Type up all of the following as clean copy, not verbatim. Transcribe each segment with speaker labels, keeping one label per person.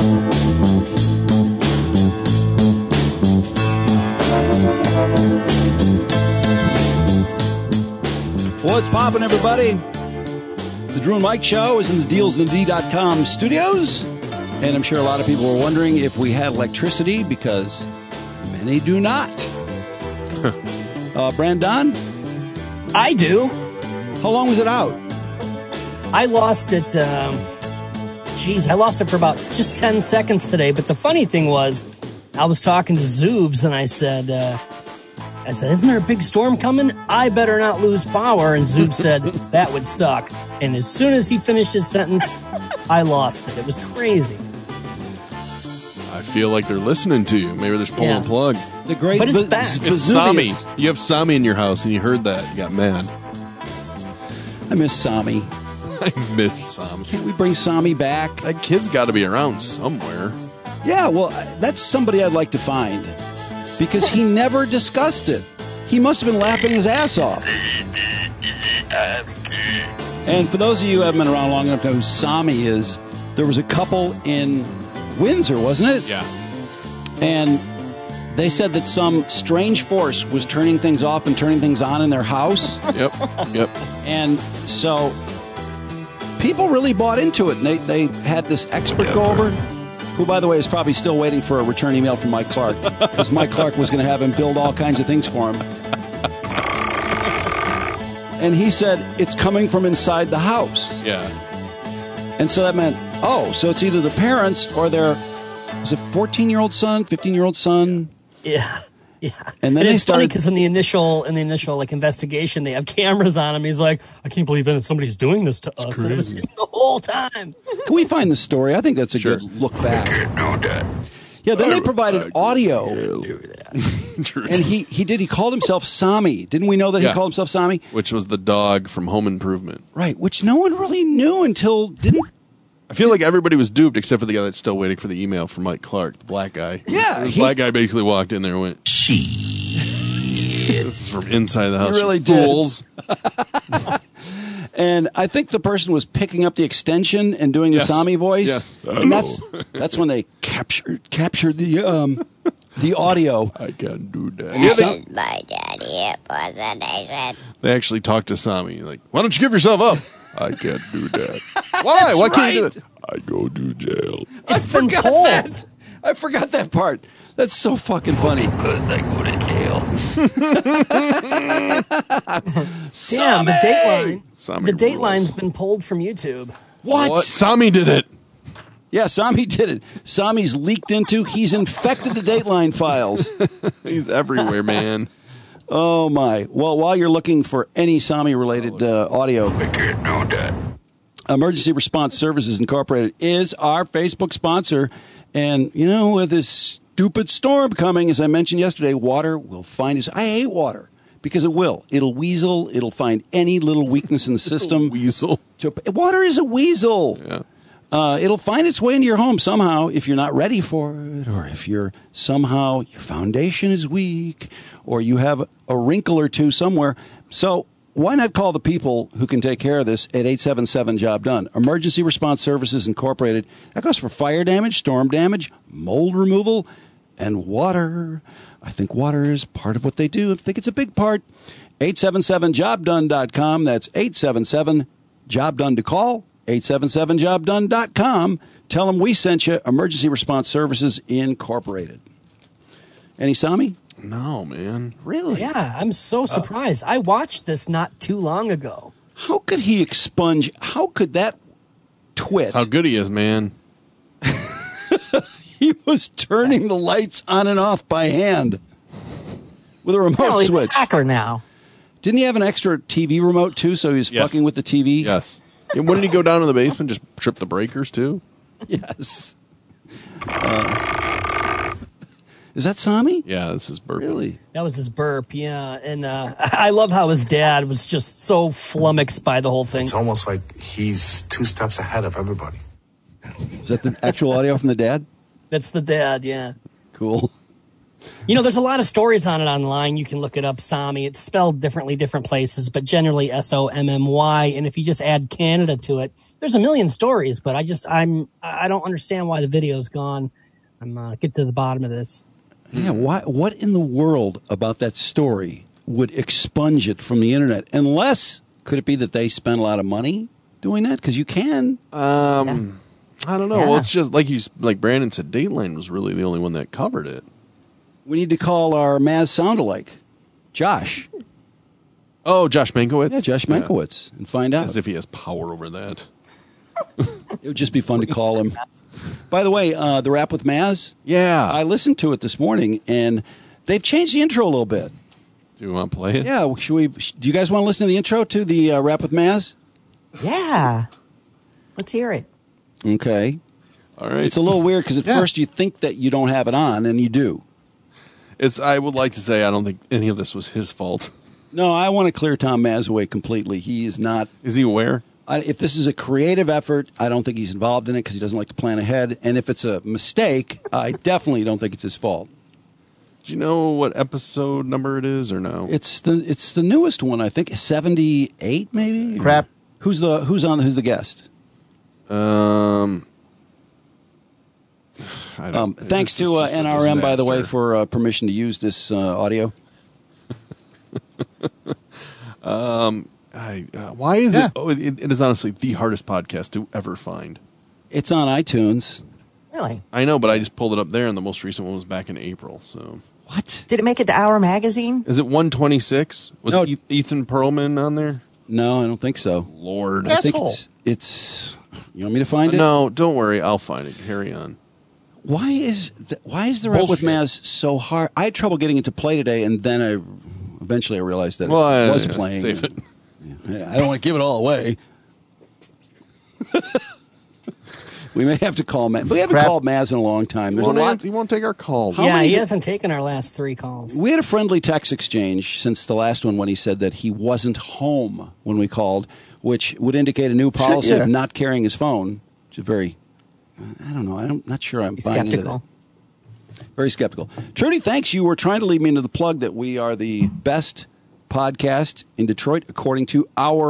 Speaker 1: What's poppin', everybody? The Drew and Mike Show is in the DealsND.com studios, and I'm sure a lot of people were wondering if we had electricity, because many do not. Brandon?
Speaker 2: I do.
Speaker 1: How long was it out?
Speaker 2: I lost it, I lost it for about just 10 seconds today, but the funny thing was, I was talking to Zoobs, and I said, isn't there a big storm coming? I better not lose power. And Zoobs said, that would suck. And as soon as he finished his sentence, I lost it. It was crazy.
Speaker 3: I feel like they're listening to you. Maybe they're just pulling a plug.
Speaker 1: The great
Speaker 2: But it's back.
Speaker 3: It's Sami. You have Sami in your house, and you heard that. You got mad.
Speaker 1: I miss Sami.
Speaker 3: I miss Sami.
Speaker 1: Can't we bring Sami back?
Speaker 3: That kid's got to be around somewhere.
Speaker 1: Yeah, well, that's somebody I'd like to find, because he never discussed it. He must have been laughing his ass off. And for those of you who haven't been around long enough to know who Sami is, there was a couple in Windsor, wasn't it?
Speaker 3: Yeah.
Speaker 1: And they said that some strange force was turning things off and turning things on in their house.
Speaker 3: Yep.
Speaker 1: And so people really bought into it. And they had this expert go over, who, by the way, is probably still waiting for a return email from Mike Clark, because Mike Clark was going to have him build all kinds of things for him. And he said, it's coming from inside the house.
Speaker 3: Yeah.
Speaker 1: And so that meant, so it's either the parents or their, was it 14-year-old son, 15-year-old son?
Speaker 2: Yeah. Yeah.
Speaker 1: And then
Speaker 2: it's funny because in the initial like investigation, they have cameras on him. He's like, I can't believe somebody's doing this to us. And it was the whole time.
Speaker 1: Can we find the story? I think that's a good look back. Yeah, then they provided audio. And he called himself Sami. Didn't we know that he called himself Sami?
Speaker 3: Which was the dog from Home Improvement.
Speaker 1: Right, which no one really knew until
Speaker 3: I feel like everybody was duped except for the guy that's still waiting for the email from Mike Clark, the black guy.
Speaker 1: Yeah.
Speaker 3: The black guy basically walked in there and went, this is from inside the house.
Speaker 1: He really
Speaker 3: fools.
Speaker 1: did. And I think the person was picking up the extension and doing the Sami voice.
Speaker 3: Yes.
Speaker 1: And that's when they captured the audio.
Speaker 3: I can't do that.
Speaker 4: This is my daddy impersonation.
Speaker 3: They actually talked to Sami, like, why don't you give yourself up? I can't do that. Why? Why can't you do that? I go to jail.
Speaker 2: It's been cold.
Speaker 1: I forgot that part. That's so fucking funny.
Speaker 4: Because I go to jail.
Speaker 2: Damn, the Dateline.
Speaker 3: Sami
Speaker 2: The
Speaker 3: rules.
Speaker 2: Dateline's been pulled from YouTube.
Speaker 1: What?
Speaker 3: Sami did it.
Speaker 1: Yeah, Sami did it. Sami's leaked into. He's infected the Dateline files.
Speaker 3: He's everywhere, man.
Speaker 1: Oh, my. Well, while you're looking for any Sami-related audio,
Speaker 4: I can't do that.
Speaker 1: Emergency Response Services Incorporated is our Facebook sponsor. And, with this stupid storm coming, as I mentioned yesterday, water will find us. I hate water because it will. It'll weasel. It'll find any little weakness in the system.
Speaker 3: Weasel.
Speaker 1: Water is a weasel.
Speaker 3: Yeah.
Speaker 1: It'll find its way into your home somehow if you're not ready for it, or if you're somehow your foundation is weak, or you have a wrinkle or two somewhere. So why not call the people who can take care of this at 877-JOB-DONE? Emergency Response Services Incorporated. That goes for fire damage, storm damage, mold removal, and water. I think water is part of what they do. I think it's a big part. 877-JOB-DONE.com. That's 877-JOB-DONE to call. 877-JOB-DONE.com. Tell them we sent you. Emergency Response Services Incorporated. Any Sami?
Speaker 3: No, man.
Speaker 1: Really?
Speaker 2: Yeah, I'm so surprised. I watched this not too long ago.
Speaker 1: How could he expunge? How could that twit?
Speaker 3: That's how good he is, man.
Speaker 1: He was turning the lights on and off by hand with a remote
Speaker 2: Well, he's
Speaker 1: switch.
Speaker 2: a hacker now.
Speaker 1: Didn't he have an extra TV remote, too, so he was fucking with the TV?
Speaker 3: Yes. And wouldn't he go down in the basement, just trip the breakers, too?
Speaker 1: Yes. Is that Sami?
Speaker 3: Yeah, this is burp.
Speaker 1: Really?
Speaker 2: That was his burp, yeah. And I love how his dad was just so flummoxed by the whole thing.
Speaker 5: It's almost like he's 2 steps ahead of everybody.
Speaker 1: Is that the actual audio from the dad?
Speaker 2: That's the dad, yeah.
Speaker 1: Cool.
Speaker 2: There's a lot of stories on it online. You can look it up, Sommy. It's spelled differently, different places, but generally SOMMY. And if you just add Canada to it, there's a million stories. But I don't understand why the video's gone. I'm get to the bottom of this.
Speaker 1: Yeah, what in the world about that story would expunge it from the internet? Unless, could it be that they spent a lot of money doing that? Because you can.
Speaker 3: I don't know.
Speaker 2: Yeah.
Speaker 3: Well, it's just like Brandon said, Dateline was really the only one that covered it.
Speaker 1: We need to call our Maz sound-alike, Josh.
Speaker 3: Oh, Josh Mankiewicz?
Speaker 1: Yeah, Josh Mankiewicz, and find out.
Speaker 3: As if he has power over that.
Speaker 1: It would just be fun to call him. By the way, the Rap with Maz,
Speaker 3: Yeah.
Speaker 1: I listened to it this morning, and they've changed the intro a little bit.
Speaker 3: Do you want to play it?
Speaker 1: Yeah, do you guys want to listen to the intro to the Rap with Maz?
Speaker 6: Yeah. Let's hear it.
Speaker 1: Okay.
Speaker 3: All right.
Speaker 1: It's a little weird because at first you think that you don't have it on, and you do.
Speaker 3: I would like to say I don't think any of this was his fault.
Speaker 1: No, I want to clear Tom Maz away completely. He is not.
Speaker 3: Is he aware?
Speaker 1: If this is a creative effort, I don't think he's involved in it because he doesn't like to plan ahead. And if it's a mistake, I definitely don't think it's his fault.
Speaker 3: Do you know what episode number it is or no?
Speaker 1: It's the newest one, I think, 78 maybe.
Speaker 3: Crap.
Speaker 1: Who's the guest? Thanks to NRM, by the way, for permission to use this audio.
Speaker 3: Why is it? Oh, it is honestly the hardest podcast to ever find.
Speaker 1: It's on iTunes.
Speaker 6: Really?
Speaker 3: I know, but I just pulled it up there, and the most recent one was back in April. So
Speaker 1: What?
Speaker 6: Did it make it to Our Magazine?
Speaker 3: is it 126? Was
Speaker 1: No.
Speaker 3: Ethan Perlman on there?
Speaker 1: No, I don't think so.
Speaker 3: Lord,
Speaker 1: I think it's. You want me to find it?
Speaker 3: no, don't worry, I'll find it. Carry on.
Speaker 1: Why is the Rap with Maz so hard? I had trouble getting it to play today, and then eventually I realized that it was playing.
Speaker 3: Save it.
Speaker 1: I don't want to give it all away. We may have to call Maz. We haven't called Maz in a long time. There's a lot.
Speaker 3: He won't take our calls.
Speaker 2: Yeah,
Speaker 1: many-
Speaker 2: he hasn't taken our last 3 calls.
Speaker 1: We had a friendly text exchange since the last one when he said that he wasn't home when we called, which would indicate a new policy
Speaker 3: yeah.
Speaker 1: of not carrying his phone, which is very. I don't know. I'm not sure I'm buying into
Speaker 6: Skeptical.
Speaker 1: that. Very skeptical. Trudy, thanks. You were trying to lead me into the plug that we are the best podcast in Detroit, according to our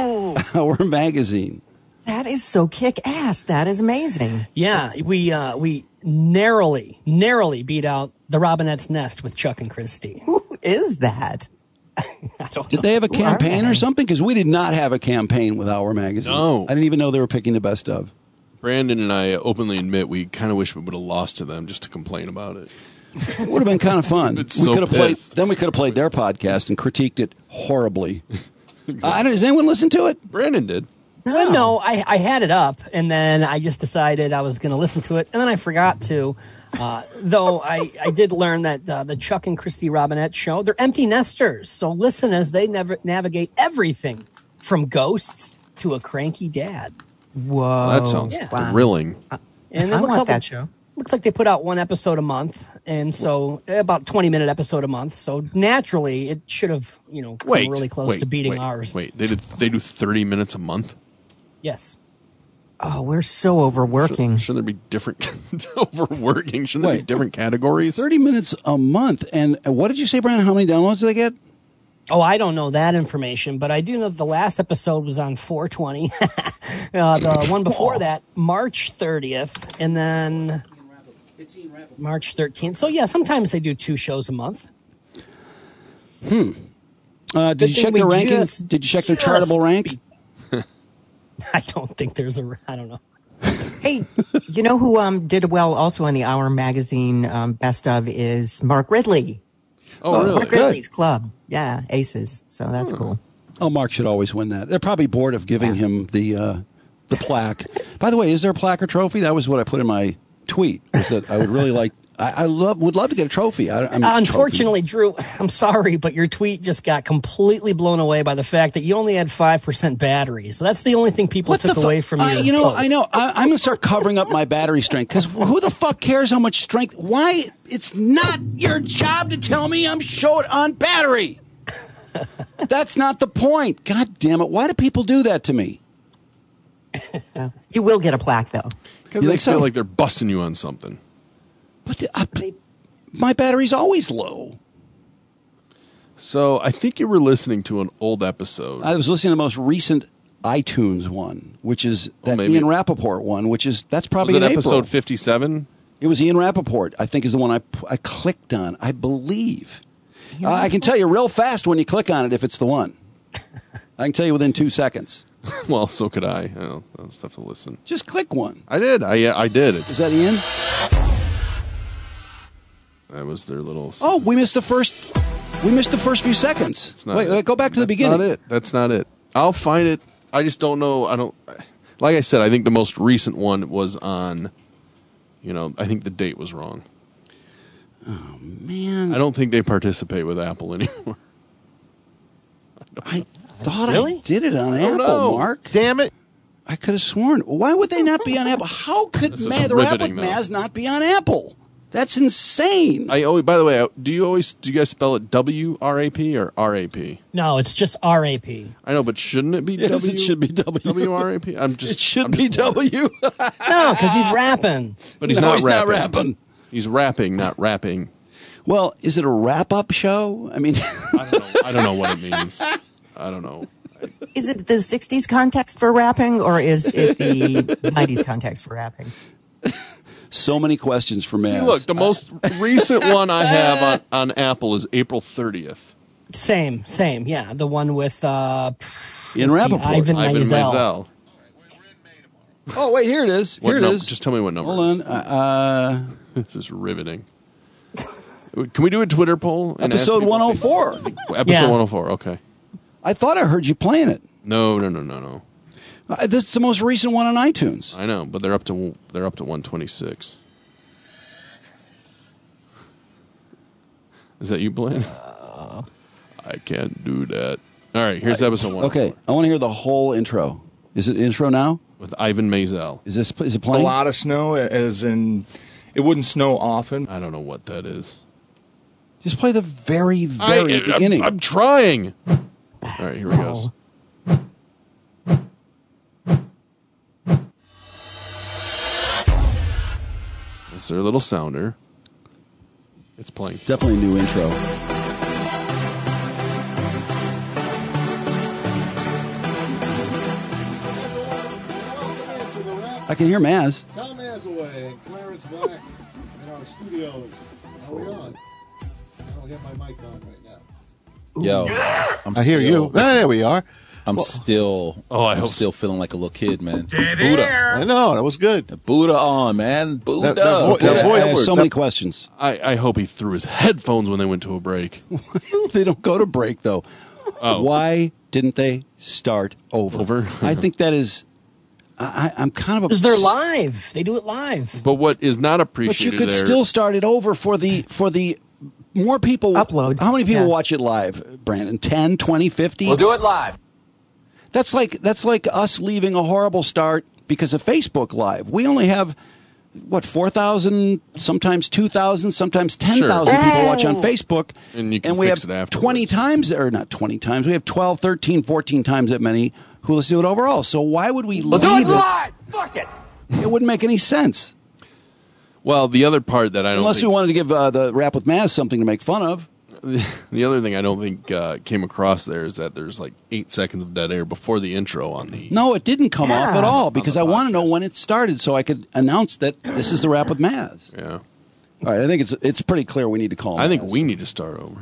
Speaker 1: magazine.
Speaker 6: That is so kick-ass. That is amazing.
Speaker 2: Yeah, we narrowly beat out the Robinette's Nest with Chuck and Christy.
Speaker 6: Who is that?
Speaker 2: I don't
Speaker 1: Did
Speaker 2: know.
Speaker 1: they have a
Speaker 6: Who are
Speaker 1: campaign
Speaker 6: they?
Speaker 1: or something? Because we did not have a campaign with our magazine.
Speaker 3: No.
Speaker 1: I didn't even know they were picking the best of.
Speaker 3: Brandon and I openly admit we kind of wish we would have lost to them just to complain about it.
Speaker 1: It would have been kind of fun.
Speaker 3: It's so
Speaker 1: could have played.
Speaker 3: pissed.
Speaker 1: Then we could have played their podcast and critiqued it horribly. Does anyone listen to it?
Speaker 3: Brandon did.
Speaker 2: Well, no, I had it up, and then I just decided I was going to listen to it, and then I forgot to. Though I did learn that the Chuck and Christy Robinette show, they're empty nesters. So listen as they navigate everything from ghosts to a cranky dad.
Speaker 6: Whoa.
Speaker 3: That sounds
Speaker 6: Wow.
Speaker 3: thrilling.
Speaker 2: And it
Speaker 6: I
Speaker 2: looks
Speaker 6: want
Speaker 2: like
Speaker 6: that show.
Speaker 2: Looks like they put out 1 episode a month, and so about 20-minute episode a month. So naturally, it should have come really close to beating ours.
Speaker 3: Wait, they do 30 minutes a month?
Speaker 2: Yes.
Speaker 6: Oh, we're so overworking.
Speaker 3: Shouldn't there be different overworking? Shouldn't there be
Speaker 1: Wait.
Speaker 3: different categories?
Speaker 1: 30 minutes a month. And what did you say, Brian? How many downloads do they get?
Speaker 2: Oh, I don't know that information, but I do know that the last episode was on 420. The one before that, March 30th, and then March 13th. So, yeah, sometimes they do 2 shows a month.
Speaker 1: Did you
Speaker 2: thing
Speaker 1: check
Speaker 2: we
Speaker 1: their rankings?
Speaker 2: just-
Speaker 1: Did you check their
Speaker 2: just
Speaker 1: chartable rank?
Speaker 2: I don't think there's I don't know.
Speaker 6: Hey, you know who did well also on the Our Magazine Best of is Mark Ridley.
Speaker 3: Oh, really?
Speaker 6: Mark Ridley's Club. Yeah, Aces. So that's cool.
Speaker 1: Oh, Mark should always win that. They're probably bored of giving him the plaque. By the way, is there a plaque or trophy? That was what I put in my tweet. Was that I would really like. would love to get a trophy.
Speaker 2: Unfortunately, Drew, I'm sorry, but your tweet just got completely blown away by the fact that you only had 5% battery. So that's the only thing people took away from your post.
Speaker 1: I know. I'm going to start covering up my battery strength because who the fuck cares how much strength? Why? It's not your job to tell me I'm short on battery. That's not the point. God damn it. Why do people do that to me?
Speaker 6: You will get a plaque, though.
Speaker 3: Because
Speaker 1: You
Speaker 3: they
Speaker 1: think so?
Speaker 3: feel like they're busting you on something.
Speaker 1: But my battery's always low.
Speaker 3: So I think you were listening to an old episode.
Speaker 1: I was listening to the most recent iTunes one, which is that
Speaker 3: maybe.
Speaker 1: Ian Rappaport one, that's probably
Speaker 3: Was it
Speaker 1: in
Speaker 3: episode
Speaker 1: April.
Speaker 3: 57?
Speaker 1: It was Ian Rappaport, I think, is the one I clicked on, I believe. I can tell you real fast when you click on it if it's the one. I can tell you within 2 seconds.
Speaker 3: Well, so could I. I'll just have to listen.
Speaker 1: Just click one.
Speaker 3: I did. I did.
Speaker 1: Is that Ian?
Speaker 3: That was their little...
Speaker 1: Oh, we missed the first few seconds. Wait, go back to the beginning.
Speaker 3: That's not it. I'll find it. I just don't know. Like I said, I think the most recent one was on, I think the date was wrong.
Speaker 1: Oh, man.
Speaker 3: I don't think they participate with Apple anymore.
Speaker 1: I thought
Speaker 2: Really?
Speaker 1: I did it on
Speaker 3: Oh,
Speaker 1: Apple,
Speaker 3: no.
Speaker 1: Mark.
Speaker 3: Damn it.
Speaker 1: I could have sworn. Why would they not be on Apple? How could
Speaker 3: This is
Speaker 1: the Rap with
Speaker 3: riveting, though.
Speaker 1: Maz not be on Apple? That's insane.
Speaker 3: By the way, do you guys spell it W-R-A-P or R-A-P?
Speaker 2: No, it's just RAP.
Speaker 3: I know, but shouldn't it be
Speaker 1: Yes,
Speaker 3: W?
Speaker 1: it should be W.
Speaker 3: W-R-A-P?
Speaker 1: It should be W.
Speaker 2: No, because he's rapping.
Speaker 3: But he's
Speaker 1: No,
Speaker 3: not
Speaker 1: he's
Speaker 3: rapping.
Speaker 1: not rapping.
Speaker 3: He's rapping, not rapping.
Speaker 1: Well, is it a wrap-up show? I mean,
Speaker 3: I don't know what it means. I don't know.
Speaker 6: Is it the 60s context for rapping, or is it the 90s context for rapping?
Speaker 1: so many questions for Maz.
Speaker 3: See, look, the most recent one I have on Apple is April 30th.
Speaker 2: Same. Yeah, the one with
Speaker 1: Ian
Speaker 2: let's see,
Speaker 1: Rappaport.
Speaker 2: Ivan Maisel.
Speaker 3: Maisel.
Speaker 1: Oh, wait, here it is. Here it is.
Speaker 3: Just tell me what number.
Speaker 1: Hold
Speaker 3: it
Speaker 1: on.
Speaker 3: is. This is riveting. Can we do a Twitter poll? And ask
Speaker 1: Episode
Speaker 3: people what they
Speaker 1: 104.
Speaker 3: think? Episode
Speaker 2: Yeah.
Speaker 3: 104. Okay.
Speaker 1: I thought I heard you playing it.
Speaker 3: No.
Speaker 1: This is the most recent one on iTunes.
Speaker 3: I know, but they're up to 126. Is that you, Blaine? I can't do that. All right, here's episode 104.
Speaker 1: Okay, I want to hear the whole intro. Is it intro now?
Speaker 3: With Ivan Maisel.
Speaker 1: Is it
Speaker 7: A
Speaker 1: playing?
Speaker 7: lot of snow, as in it wouldn't snow often.
Speaker 3: I don't know what that is.
Speaker 1: Just play the very beginning.
Speaker 3: I'm trying. All right, here we go. It's their little sounder. It's playing.
Speaker 1: Definitely a new intro. I can hear Maz.
Speaker 8: Tom Azaway and Clarence Black in our studios. Are we on? I don't have my mic on right now.
Speaker 9: Yo,
Speaker 8: I hear you. There we are.
Speaker 9: I'm still feeling like a little kid, man. Buddha.
Speaker 8: I know. That was good.
Speaker 9: Buddha on, man. Buddha.
Speaker 8: that voice-
Speaker 1: I have so many questions.
Speaker 3: I hope he threw his headphones when they went to a break.
Speaker 1: They don't go to break, though.
Speaker 3: Oh.
Speaker 1: Why didn't they start over? I think that is... I'm kind of
Speaker 2: Because
Speaker 1: upset.
Speaker 2: they're live. They do it live.
Speaker 3: But what is not
Speaker 1: But
Speaker 3: appreciated
Speaker 1: you could
Speaker 3: there,
Speaker 1: still start it over for the more people.
Speaker 6: Upload.
Speaker 1: How many people
Speaker 6: Yeah.
Speaker 1: watch it live, Brandon? 10, 20, 50?
Speaker 10: We'll do it live.
Speaker 1: That's like us leaving a horrible start because of Facebook Live. We only have, 4,000, sometimes 2,000, sometimes 10,000 people watch on Facebook.
Speaker 3: And you can
Speaker 1: we
Speaker 3: fix
Speaker 1: have
Speaker 3: it afterwards.
Speaker 1: 20 times, or not 20 times, we have 12, 13, 14 times that many who listen to it overall. So why would we
Speaker 10: We'll
Speaker 1: leave
Speaker 10: do it
Speaker 1: it?
Speaker 10: live. Fuck it.
Speaker 1: It wouldn't make any sense.
Speaker 3: well, the other part that I don't
Speaker 1: Unless we
Speaker 3: think,
Speaker 1: wanted to give the Rap with Maz something to make fun of.
Speaker 3: the other thing I don't think came across there is that there's like 8 seconds of dead air before the intro on the.
Speaker 1: No, it didn't come off at all because
Speaker 3: the
Speaker 1: I want to know
Speaker 3: podcast.
Speaker 1: when it started so I could announce that this is the Rap with Maz.
Speaker 3: Yeah.
Speaker 1: All right, I think it's pretty clear we need to call him
Speaker 3: I think
Speaker 1: Maz.
Speaker 3: we need to start over.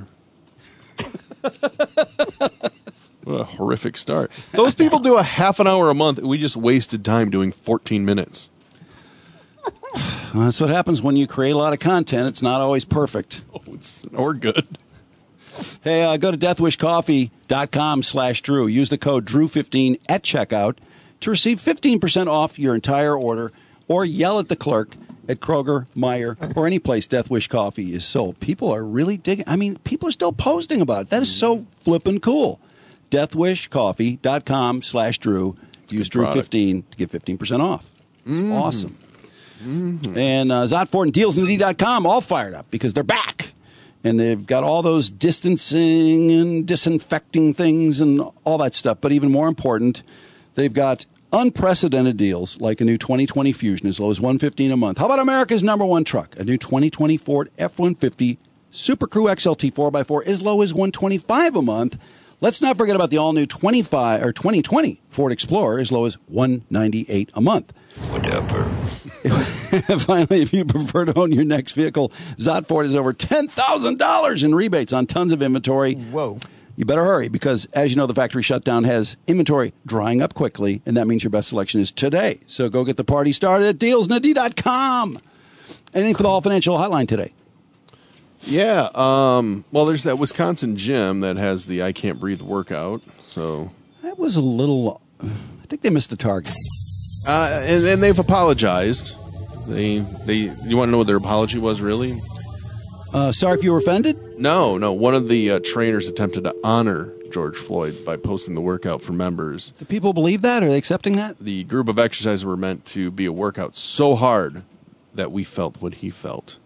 Speaker 3: What a horrific start. Those people do a half an hour a month. We just wasted time doing 14 minutes.
Speaker 1: Well, that's what happens when you create a lot of content. It's not always perfect.
Speaker 3: Oh, it's or good.
Speaker 1: Hey, go to deathwishcoffee.com/Drew. Use the code Drew15 at checkout to receive 15% off your entire order, or yell at the clerk at Kroger, Meijer, or any place Death Wish Coffee is sold. People are really digging. I mean, people are still posting about it. That is so flippin' cool. deathwishcoffee.com/Drew. Use Drew15 to get 15% off. It's awesome. And Zotford and DealsND.com all fired up because they're back. And they've got all those distancing and disinfecting things and all that stuff. But even more important, they've got unprecedented deals like a new 2020 Fusion as low as $115 a month. How about America's '1 truck? A new 2020 Ford F-150 Super Crew XLT 4x4 as low as $125 a month. Let's not forget about the all-new 2020 Ford Explorer as low as $198 a month.
Speaker 4: Whatever.
Speaker 1: Finally, if you prefer to own your next vehicle, Zott Ford has over $10,000 in rebates on tons of inventory.
Speaker 6: Whoa.
Speaker 1: You better hurry because, as you know, the factory shutdown has inventory drying up quickly, and that means your best selection is today. So go get the party started at dealsnad.com. Anything for the All Financial Hotline today?
Speaker 3: Yeah. Well, there's that Wisconsin gym that has the I Can't Breathe workout. So
Speaker 1: That was a little... I think they missed the target.
Speaker 3: and they've apologized. You want to know what their apology was, really?
Speaker 1: Sorry if you were offended?
Speaker 3: No. One of the trainers attempted to honor George Floyd by posting the workout for members.
Speaker 1: Do people believe that? Are they accepting that?
Speaker 3: The group of exercises were meant to be a workout so hard that we felt what he felt.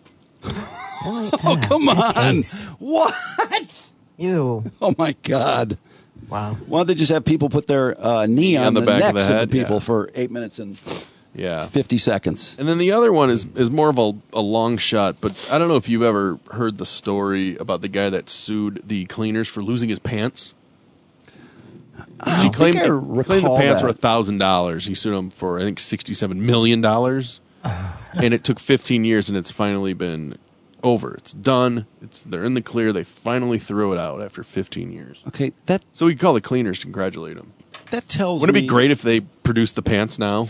Speaker 1: Oh, come on. What?
Speaker 6: Ew.
Speaker 1: Oh, my God.
Speaker 6: Wow.
Speaker 1: Why don't they just have people put their knee on the
Speaker 3: back
Speaker 1: necks
Speaker 3: of the head?
Speaker 1: people
Speaker 3: Yeah.
Speaker 1: for 8 minutes and
Speaker 3: Yeah.
Speaker 1: 50 seconds?
Speaker 3: And then the other one is more of a long shot, but I don't know if you've ever heard the story about the guy that sued the cleaners for losing his pants. He claimed the pants were $1,000. He sued them for, I think, $67 million. And it took 15 years, and it's finally been over. It's done. They're in the clear. They finally threw it out after 15 years.
Speaker 1: Okay,
Speaker 3: So we call the cleaners to congratulate him.
Speaker 1: that tells
Speaker 3: Wouldn't
Speaker 1: me...
Speaker 3: it be great if they produced the pants now?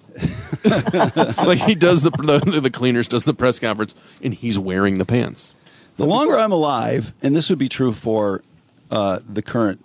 Speaker 3: Like he does the cleaners does the press conference, and he's wearing the pants.
Speaker 1: The longer I'm alive, and this would be true for the current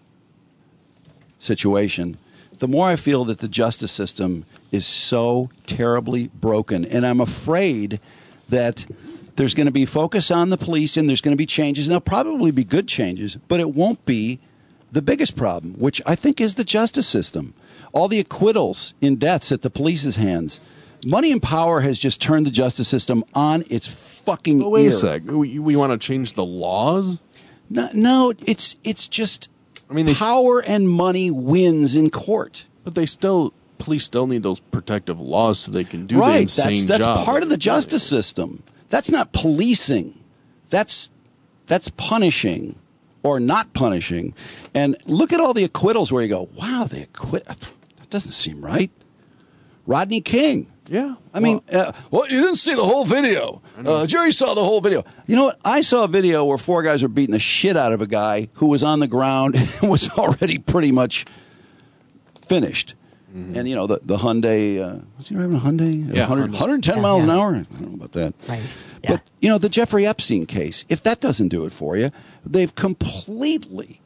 Speaker 1: situation, the more I feel that the justice system is so terribly broken. And I'm afraid that there's going to be focus on the police and there's going to be changes. And there'll probably be good changes, but it won't be the biggest problem, which I think is the justice system. All the acquittals in deaths at the police's hands. Money and power has just turned the justice system on its fucking
Speaker 3: Wait
Speaker 1: ear.
Speaker 3: a sec. We want to change the laws?
Speaker 1: No, it's just power and money wins in court.
Speaker 3: But police still need those protective laws so they can do the
Speaker 1: Right,
Speaker 3: insane
Speaker 1: that's
Speaker 3: job.
Speaker 1: part of the justice system. That's not policing. That's punishing or not punishing. And look at all the acquittals where you go, wow, they acquit. That doesn't seem right. Rodney King.
Speaker 3: Yeah.
Speaker 1: I mean, you didn't see the whole video. Jerry saw the whole video. You know what? I saw a video where 4 guys were beating the shit out of a guy who was on the ground and was already pretty much finished. Mm-hmm. And, you know, the Hyundai, was he driving a Hyundai?
Speaker 3: Yeah,
Speaker 1: 110 miles an hour? I don't know about that.
Speaker 6: Nice. Yeah.
Speaker 1: But, you know, the Jeffrey Epstein case, if that doesn't do it for you, they've completely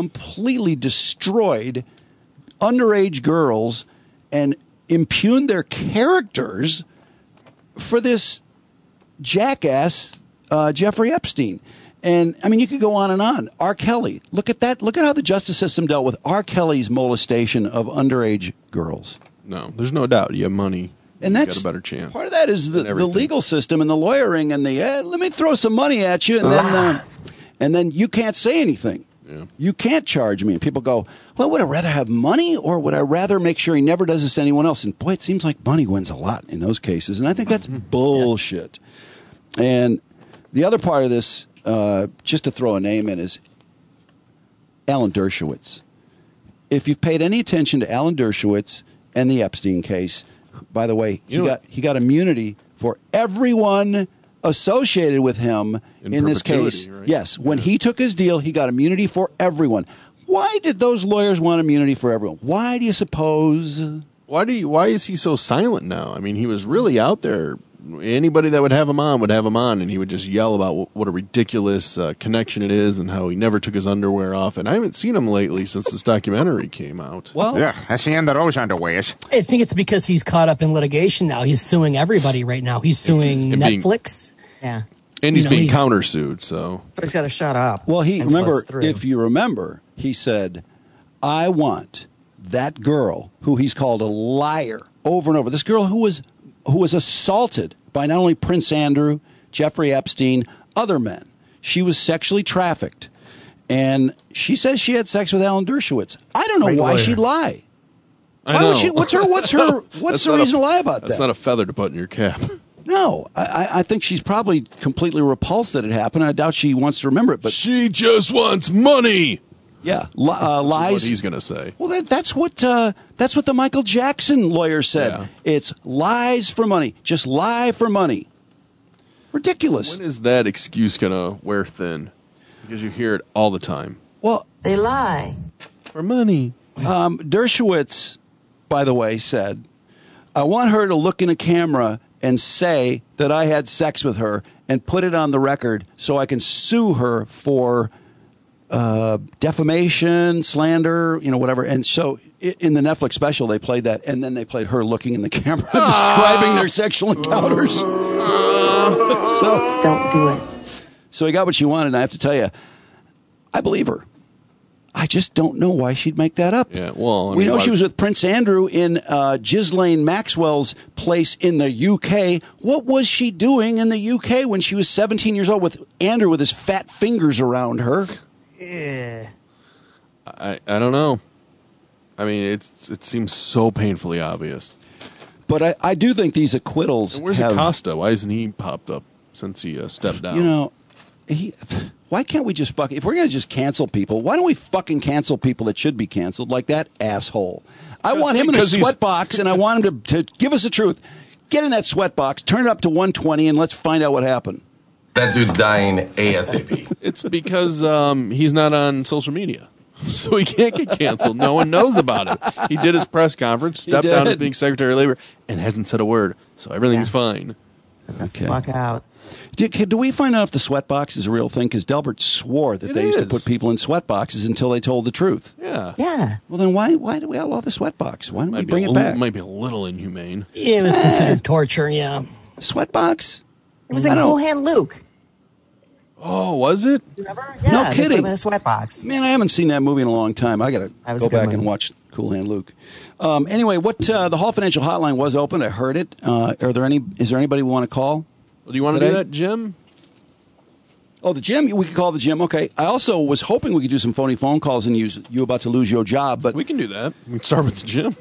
Speaker 1: destroyed underage girls and impugned their characters for this jackass Jeffrey Epstein. And, I mean, you could go on and on. R. Kelly. Look at that. Look at how the justice system dealt with R. Kelly's molestation of underage girls.
Speaker 3: No, there's no doubt. You have money.
Speaker 1: And that's
Speaker 3: got a better chance.
Speaker 1: Part of that is the legal system and the lawyering and the let me throw some money at you and then you can't say anything.
Speaker 3: Yeah.
Speaker 1: You can't charge me. And people go, well, would I rather have money or would I rather make sure he never does this to anyone else? And boy, it seems like money wins a lot in those cases. And I think that's bullshit. And the other part of this, just to throw a name in, is Alan Dershowitz. If you've paid any attention to Alan Dershowitz and the Epstein case, by the way, he got immunity for everyone associated with him in this case.
Speaker 3: Right?
Speaker 1: Yes, when he took his deal, he got immunity for everyone. Why did those lawyers want immunity for everyone? Why do you suppose?
Speaker 3: Why is he so silent now? I mean, he was really out there. Anybody that would have him on, and he would just yell about what a ridiculous connection it is and how he never took his underwear off. And I haven't seen him lately since this documentary came out.
Speaker 1: Well,
Speaker 10: yeah, I see under those underwears.
Speaker 2: I think it's because he's caught up in litigation now. He's suing everybody right now. He's suing Netflix.
Speaker 6: Yeah.
Speaker 3: And he's being countersued, so
Speaker 6: he's got to shut up.
Speaker 1: Well, if you remember, he said, I want that girl who he's called a liar over and over. This girl who was assaulted by not only Prince Andrew, Jeffrey Epstein, other men. She was sexually trafficked. And she says she had sex with Alan Dershowitz. I don't know why she'd lie.
Speaker 3: I
Speaker 1: Why
Speaker 3: know.
Speaker 1: would she? What's the reason to lie about that?
Speaker 3: That's not a feather to put in your cap.
Speaker 1: No, I think she's probably completely repulsed that it happened. I doubt she wants to remember it. But
Speaker 3: she just wants money.
Speaker 1: Yeah,
Speaker 3: That's
Speaker 1: lies.
Speaker 3: what he's going to say.
Speaker 1: Well, that's what the Michael Jackson lawyer said.
Speaker 3: Yeah.
Speaker 1: It's lies for money. Just lie for money. Ridiculous.
Speaker 3: When is that excuse going to wear thin? Because you hear it all the time.
Speaker 1: Well,
Speaker 6: They lie.
Speaker 3: For money.
Speaker 1: Dershowitz, by the way, said, I want her to look in a camera and say that I had sex with her and put it on the record so I can sue her for defamation, slander, whatever. And so in the Netflix special, they played that, and then they played her looking in the camera describing their sexual encounters. So
Speaker 6: Don't do it.
Speaker 1: So he got what she wanted, and I have to tell you, I believe her. I just don't know why she'd make that up.
Speaker 3: Yeah, well,
Speaker 1: we know she was with Prince Andrew in Ghislaine Maxwell's place in the UK. What was she doing in the UK when she was 17 years old with Andrew with his fat fingers around her?
Speaker 3: I don't know. I mean, it seems so painfully obvious.
Speaker 1: But I do think these acquittals.
Speaker 3: And where's Acosta? Why hasn't he popped up since he stepped down?
Speaker 1: Why can't we just if we're going to just cancel people, why don't we fucking cancel people that should be canceled, like that asshole? I want him in a sweatbox, and I want him to give us the truth. Get in that sweatbox, turn it up to 120, and let's find out what happened.
Speaker 11: That dude's dying ASAP.
Speaker 3: It's because he's not on social media. So he can't get canceled. No one knows about it. He did his press conference, stepped down as being Secretary of Labor, and hasn't said a word. So everything's fine.
Speaker 1: Okay.
Speaker 6: Fuck out.
Speaker 1: Do we find out if the sweatbox is a real thing? Because Delbert swore that they used to put people in sweatboxes until they told the truth.
Speaker 3: Yeah.
Speaker 6: Yeah.
Speaker 1: Well, then why do we outlaw the sweatbox? Why don't we bring it back?
Speaker 3: It might be a little inhumane.
Speaker 2: It was considered torture, yeah.
Speaker 1: Sweatbox?
Speaker 6: It was in Cool Hand Luke.
Speaker 3: Oh, was it?
Speaker 6: Remember?
Speaker 1: No
Speaker 6: Yeah, they put
Speaker 1: kidding.
Speaker 6: him in a sweatbox.
Speaker 1: Man, I haven't seen that movie in a long time. I got to
Speaker 6: was
Speaker 1: go
Speaker 6: a good
Speaker 1: back
Speaker 6: movie.
Speaker 1: and watch Cool Hand Luke. Anyway, the Hall Financial Hotline was open. I heard it. Is there anybody we want to call?
Speaker 3: Well, do you want to do that, Jim?
Speaker 1: Oh, the gym? We could call the gym. Okay. I also was hoping we could do some phony phone calls and use you about to lose your job, but
Speaker 3: We can do that. We can start with the gym.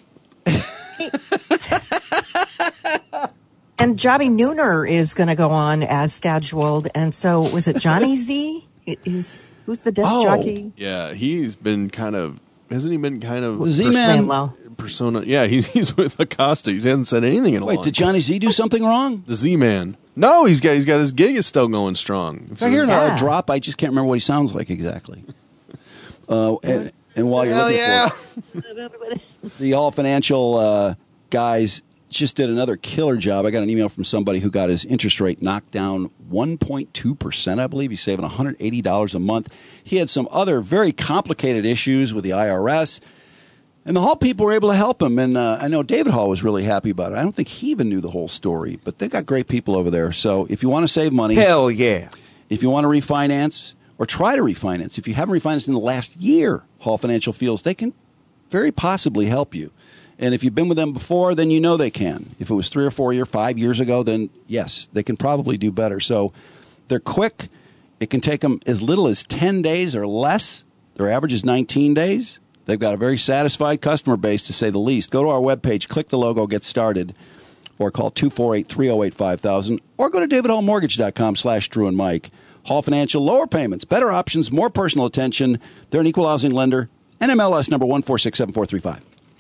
Speaker 6: And Johnny Nooner is going to go on as scheduled. And so, was it Johnny Z? Who's the disc jockey?
Speaker 3: Yeah, he's been hasn't he been kind of
Speaker 1: Z-Man.
Speaker 3: persona? Yeah, he's with Acosta. He hasn't said anything in a long
Speaker 1: Wait, did Johnny Z do something wrong?
Speaker 3: The Z-Man. No, he's got his gig is still going strong.
Speaker 1: If I hear a drop, I just can't remember what he sounds like exactly. And while you're looking for it, the All Financial guys just did another killer job. I got an email from somebody who got his interest rate knocked down 1.2%, I believe. He's saving $180 a month. He had some other very complicated issues with the IRS. And the Hall people were able to help him. And I know David Hall was really happy about it. I don't think he even knew the whole story. But they got great people over there. So if you want to save money.
Speaker 10: Hell yeah.
Speaker 1: If you want to refinance or try to refinance, if you haven't refinanced in the last year, Hall Financial feels they can very possibly help you. And if you've been with them before, then you know they can. If it was 3 or 4 years, 5 years ago, then yes, they can probably do better. So they're quick. It can take them as little as 10 days or less. Their average is 19 days. They've got a very satisfied customer base, to say the least. Go to our webpage, click the logo, get started, or call 248-308-5000, or go to davidhallmortgage.com/Drew and Mike. Hall Financial, lower payments, better options, more personal attention. They're an equal housing lender. NMLS number 1467435.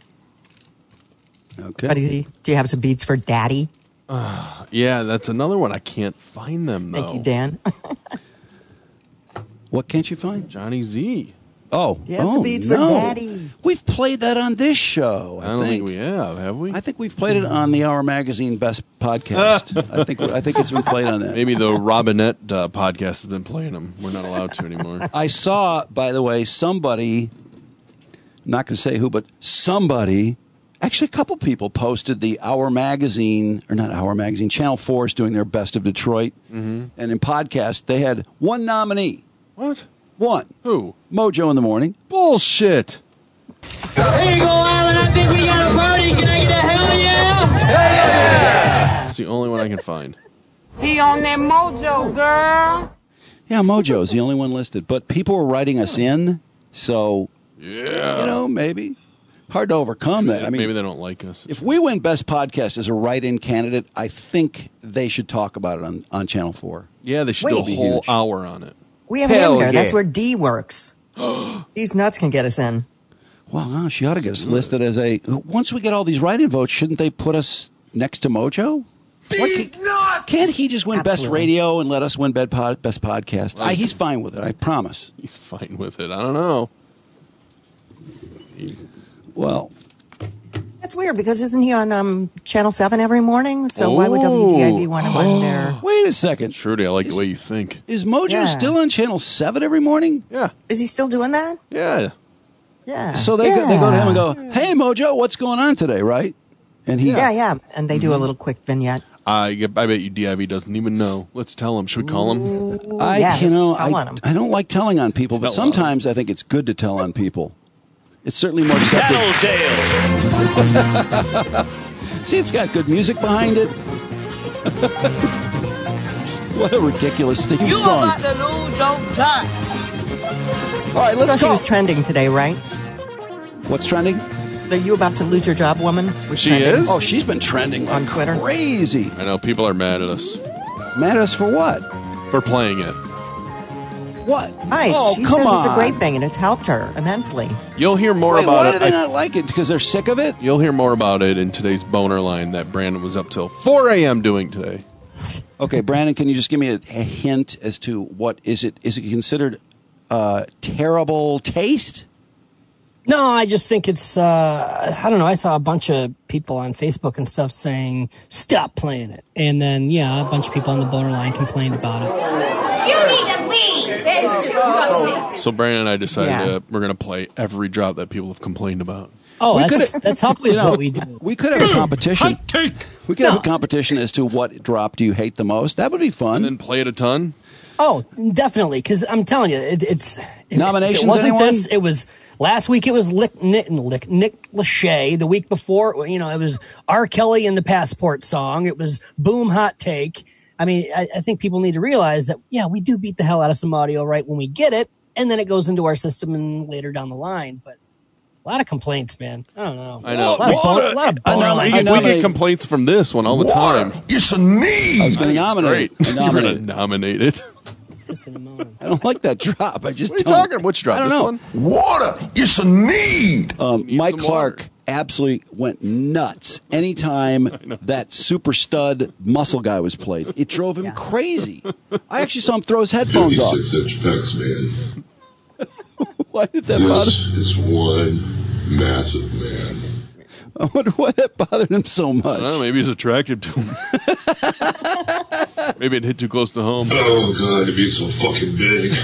Speaker 1: Okay.
Speaker 6: Buddy, do you have some beats for Daddy?
Speaker 3: Yeah, that's another one. I can't find them, though.
Speaker 6: Thank you, Dan.
Speaker 1: What can't you find?
Speaker 3: Johnny Z.
Speaker 1: Oh,
Speaker 6: You have some beats for Daddy.
Speaker 1: We've played that on this show.
Speaker 3: I don't think we have we?
Speaker 1: I think we've played it on the Hour Magazine Best Podcast. I think it's been played on that.
Speaker 3: Maybe the Robinette podcast has been playing them. We're not allowed to anymore.
Speaker 1: I saw, by the way, somebody, I'm not going to say who, but somebody, actually a couple people posted the Hour Magazine, or not Hour Magazine, Channel 4 is doing their Best of Detroit. Mm-hmm. And in podcast, they had one nominee.
Speaker 3: What?
Speaker 1: One.
Speaker 3: Who?
Speaker 1: Mojo in the Morning.
Speaker 3: Bullshit.
Speaker 12: Eagle Island, I think we got a party. Can I get a hell yeah? Hell yeah!
Speaker 3: It's the only one I can find.
Speaker 12: He on that Mojo, girl.
Speaker 1: Yeah, Mojo's the only one listed. But people were writing us in, so, maybe. hard to overcome that. I mean,
Speaker 3: maybe they don't like us.
Speaker 1: If we win Best Podcast as a write-in candidate, I think they should talk about it on Channel 4.
Speaker 3: Yeah, they should do a whole hour on it.
Speaker 6: We have him there. That's where D works. These nuts can get us in.
Speaker 1: Well, no, she ought to get us listed as a... Once we get all these write-in votes, shouldn't they put us next to Mojo? Can't he just win Best Radio and let us win Best Podcast? He's fine with it, I promise.
Speaker 3: He's fine with it. I don't know.
Speaker 1: Well...
Speaker 6: That's weird, because isn't he on Channel 7 every morning? So why would WDIV want him on there?
Speaker 1: Wait a second.
Speaker 3: Trudy, I like the way you think.
Speaker 1: Is Mojo still on Channel 7 every morning?
Speaker 3: Yeah.
Speaker 6: Is he still doing that?
Speaker 3: Yeah.
Speaker 6: Yeah.
Speaker 1: So they go to him and go, "Hey, Mojo, what's going on today?" Right? And he,
Speaker 6: yeah, and they do a little quick vignette.
Speaker 3: I bet you DIV doesn't even know. Let's tell him. Should we call him?
Speaker 1: I don't like telling on people, but sometimes I think it's good to tell on people. It's certainly more accepted. See, it's got good music behind it. What a ridiculous theme song.
Speaker 13: about to lose your job.
Speaker 1: All right, let's
Speaker 6: So she was trending today, right?
Speaker 1: What's trending?
Speaker 6: The "you about to lose your job" woman. Was
Speaker 3: She
Speaker 6: trending.
Speaker 3: is?
Speaker 1: Oh, she's been trending
Speaker 6: on Twitter.
Speaker 1: Crazy.
Speaker 3: I know people are mad at us.
Speaker 1: Mad at us for what?
Speaker 3: For playing it.
Speaker 1: What?
Speaker 6: Right.
Speaker 1: Oh,
Speaker 6: she
Speaker 1: come
Speaker 6: says it's a
Speaker 1: on.
Speaker 6: great thing and it's helped her immensely.
Speaker 3: You'll hear more
Speaker 1: Wait,
Speaker 3: about
Speaker 1: why
Speaker 3: it.
Speaker 1: do they not like it? Because they're sick of it?
Speaker 3: You'll hear more about it in today's boner line that Brandon was up till 4 a.m. doing today.
Speaker 1: Okay, Brandon, can you just give me a hint as to what is it? Is it considered terrible taste?
Speaker 2: No, I just think it's, I don't know. I saw a bunch of people on Facebook and stuff saying, stop playing it. And then, a bunch of people on the boner line complained about it.
Speaker 4: You need to leave. That is disgusting.
Speaker 3: So Brandon and I decided we're going to play every drop that people have complained about.
Speaker 2: Oh, that's always what we do.
Speaker 1: We could have a competition. We could have a competition as to what drop do you hate the most. That would be fun.
Speaker 3: And then play it a ton.
Speaker 2: Oh, definitely. Because I'm telling you, it's
Speaker 1: nominations.
Speaker 2: It wasn't
Speaker 1: anyone?
Speaker 2: this. It was last week. It was Nick Lachey. The week before, it was R. Kelly and the Passport song. It was Boom Hot Take. I mean, I think people need to realize that we do beat the hell out of some audio right when we get it, and then it goes into our system and later down the line. But a lot of complaints, man. I don't know.
Speaker 3: I know.
Speaker 2: A lot of boner.
Speaker 3: We get complaints from this one all the time.
Speaker 5: It's a need.
Speaker 1: I was going to nominate it.
Speaker 3: You're going to nominate it.
Speaker 1: I don't like that drop. I just
Speaker 3: What are you talking? Which drop?
Speaker 1: I don't
Speaker 3: This
Speaker 1: know.
Speaker 3: one?
Speaker 5: Water. It's a need.
Speaker 1: Mike
Speaker 3: some
Speaker 1: Clark
Speaker 3: water.
Speaker 1: absolutely went nuts anytime that super stud muscle guy was played. It drove him crazy. I actually saw him throw his headphones off.
Speaker 14: 56-inch pecs, man.
Speaker 1: Why did that bother?
Speaker 14: This is one massive man.
Speaker 1: I wonder why that bothered him so much.
Speaker 3: I don't know. Maybe he's attracted to him. Maybe it hit too close to home.
Speaker 14: Oh, God, to be so fucking big.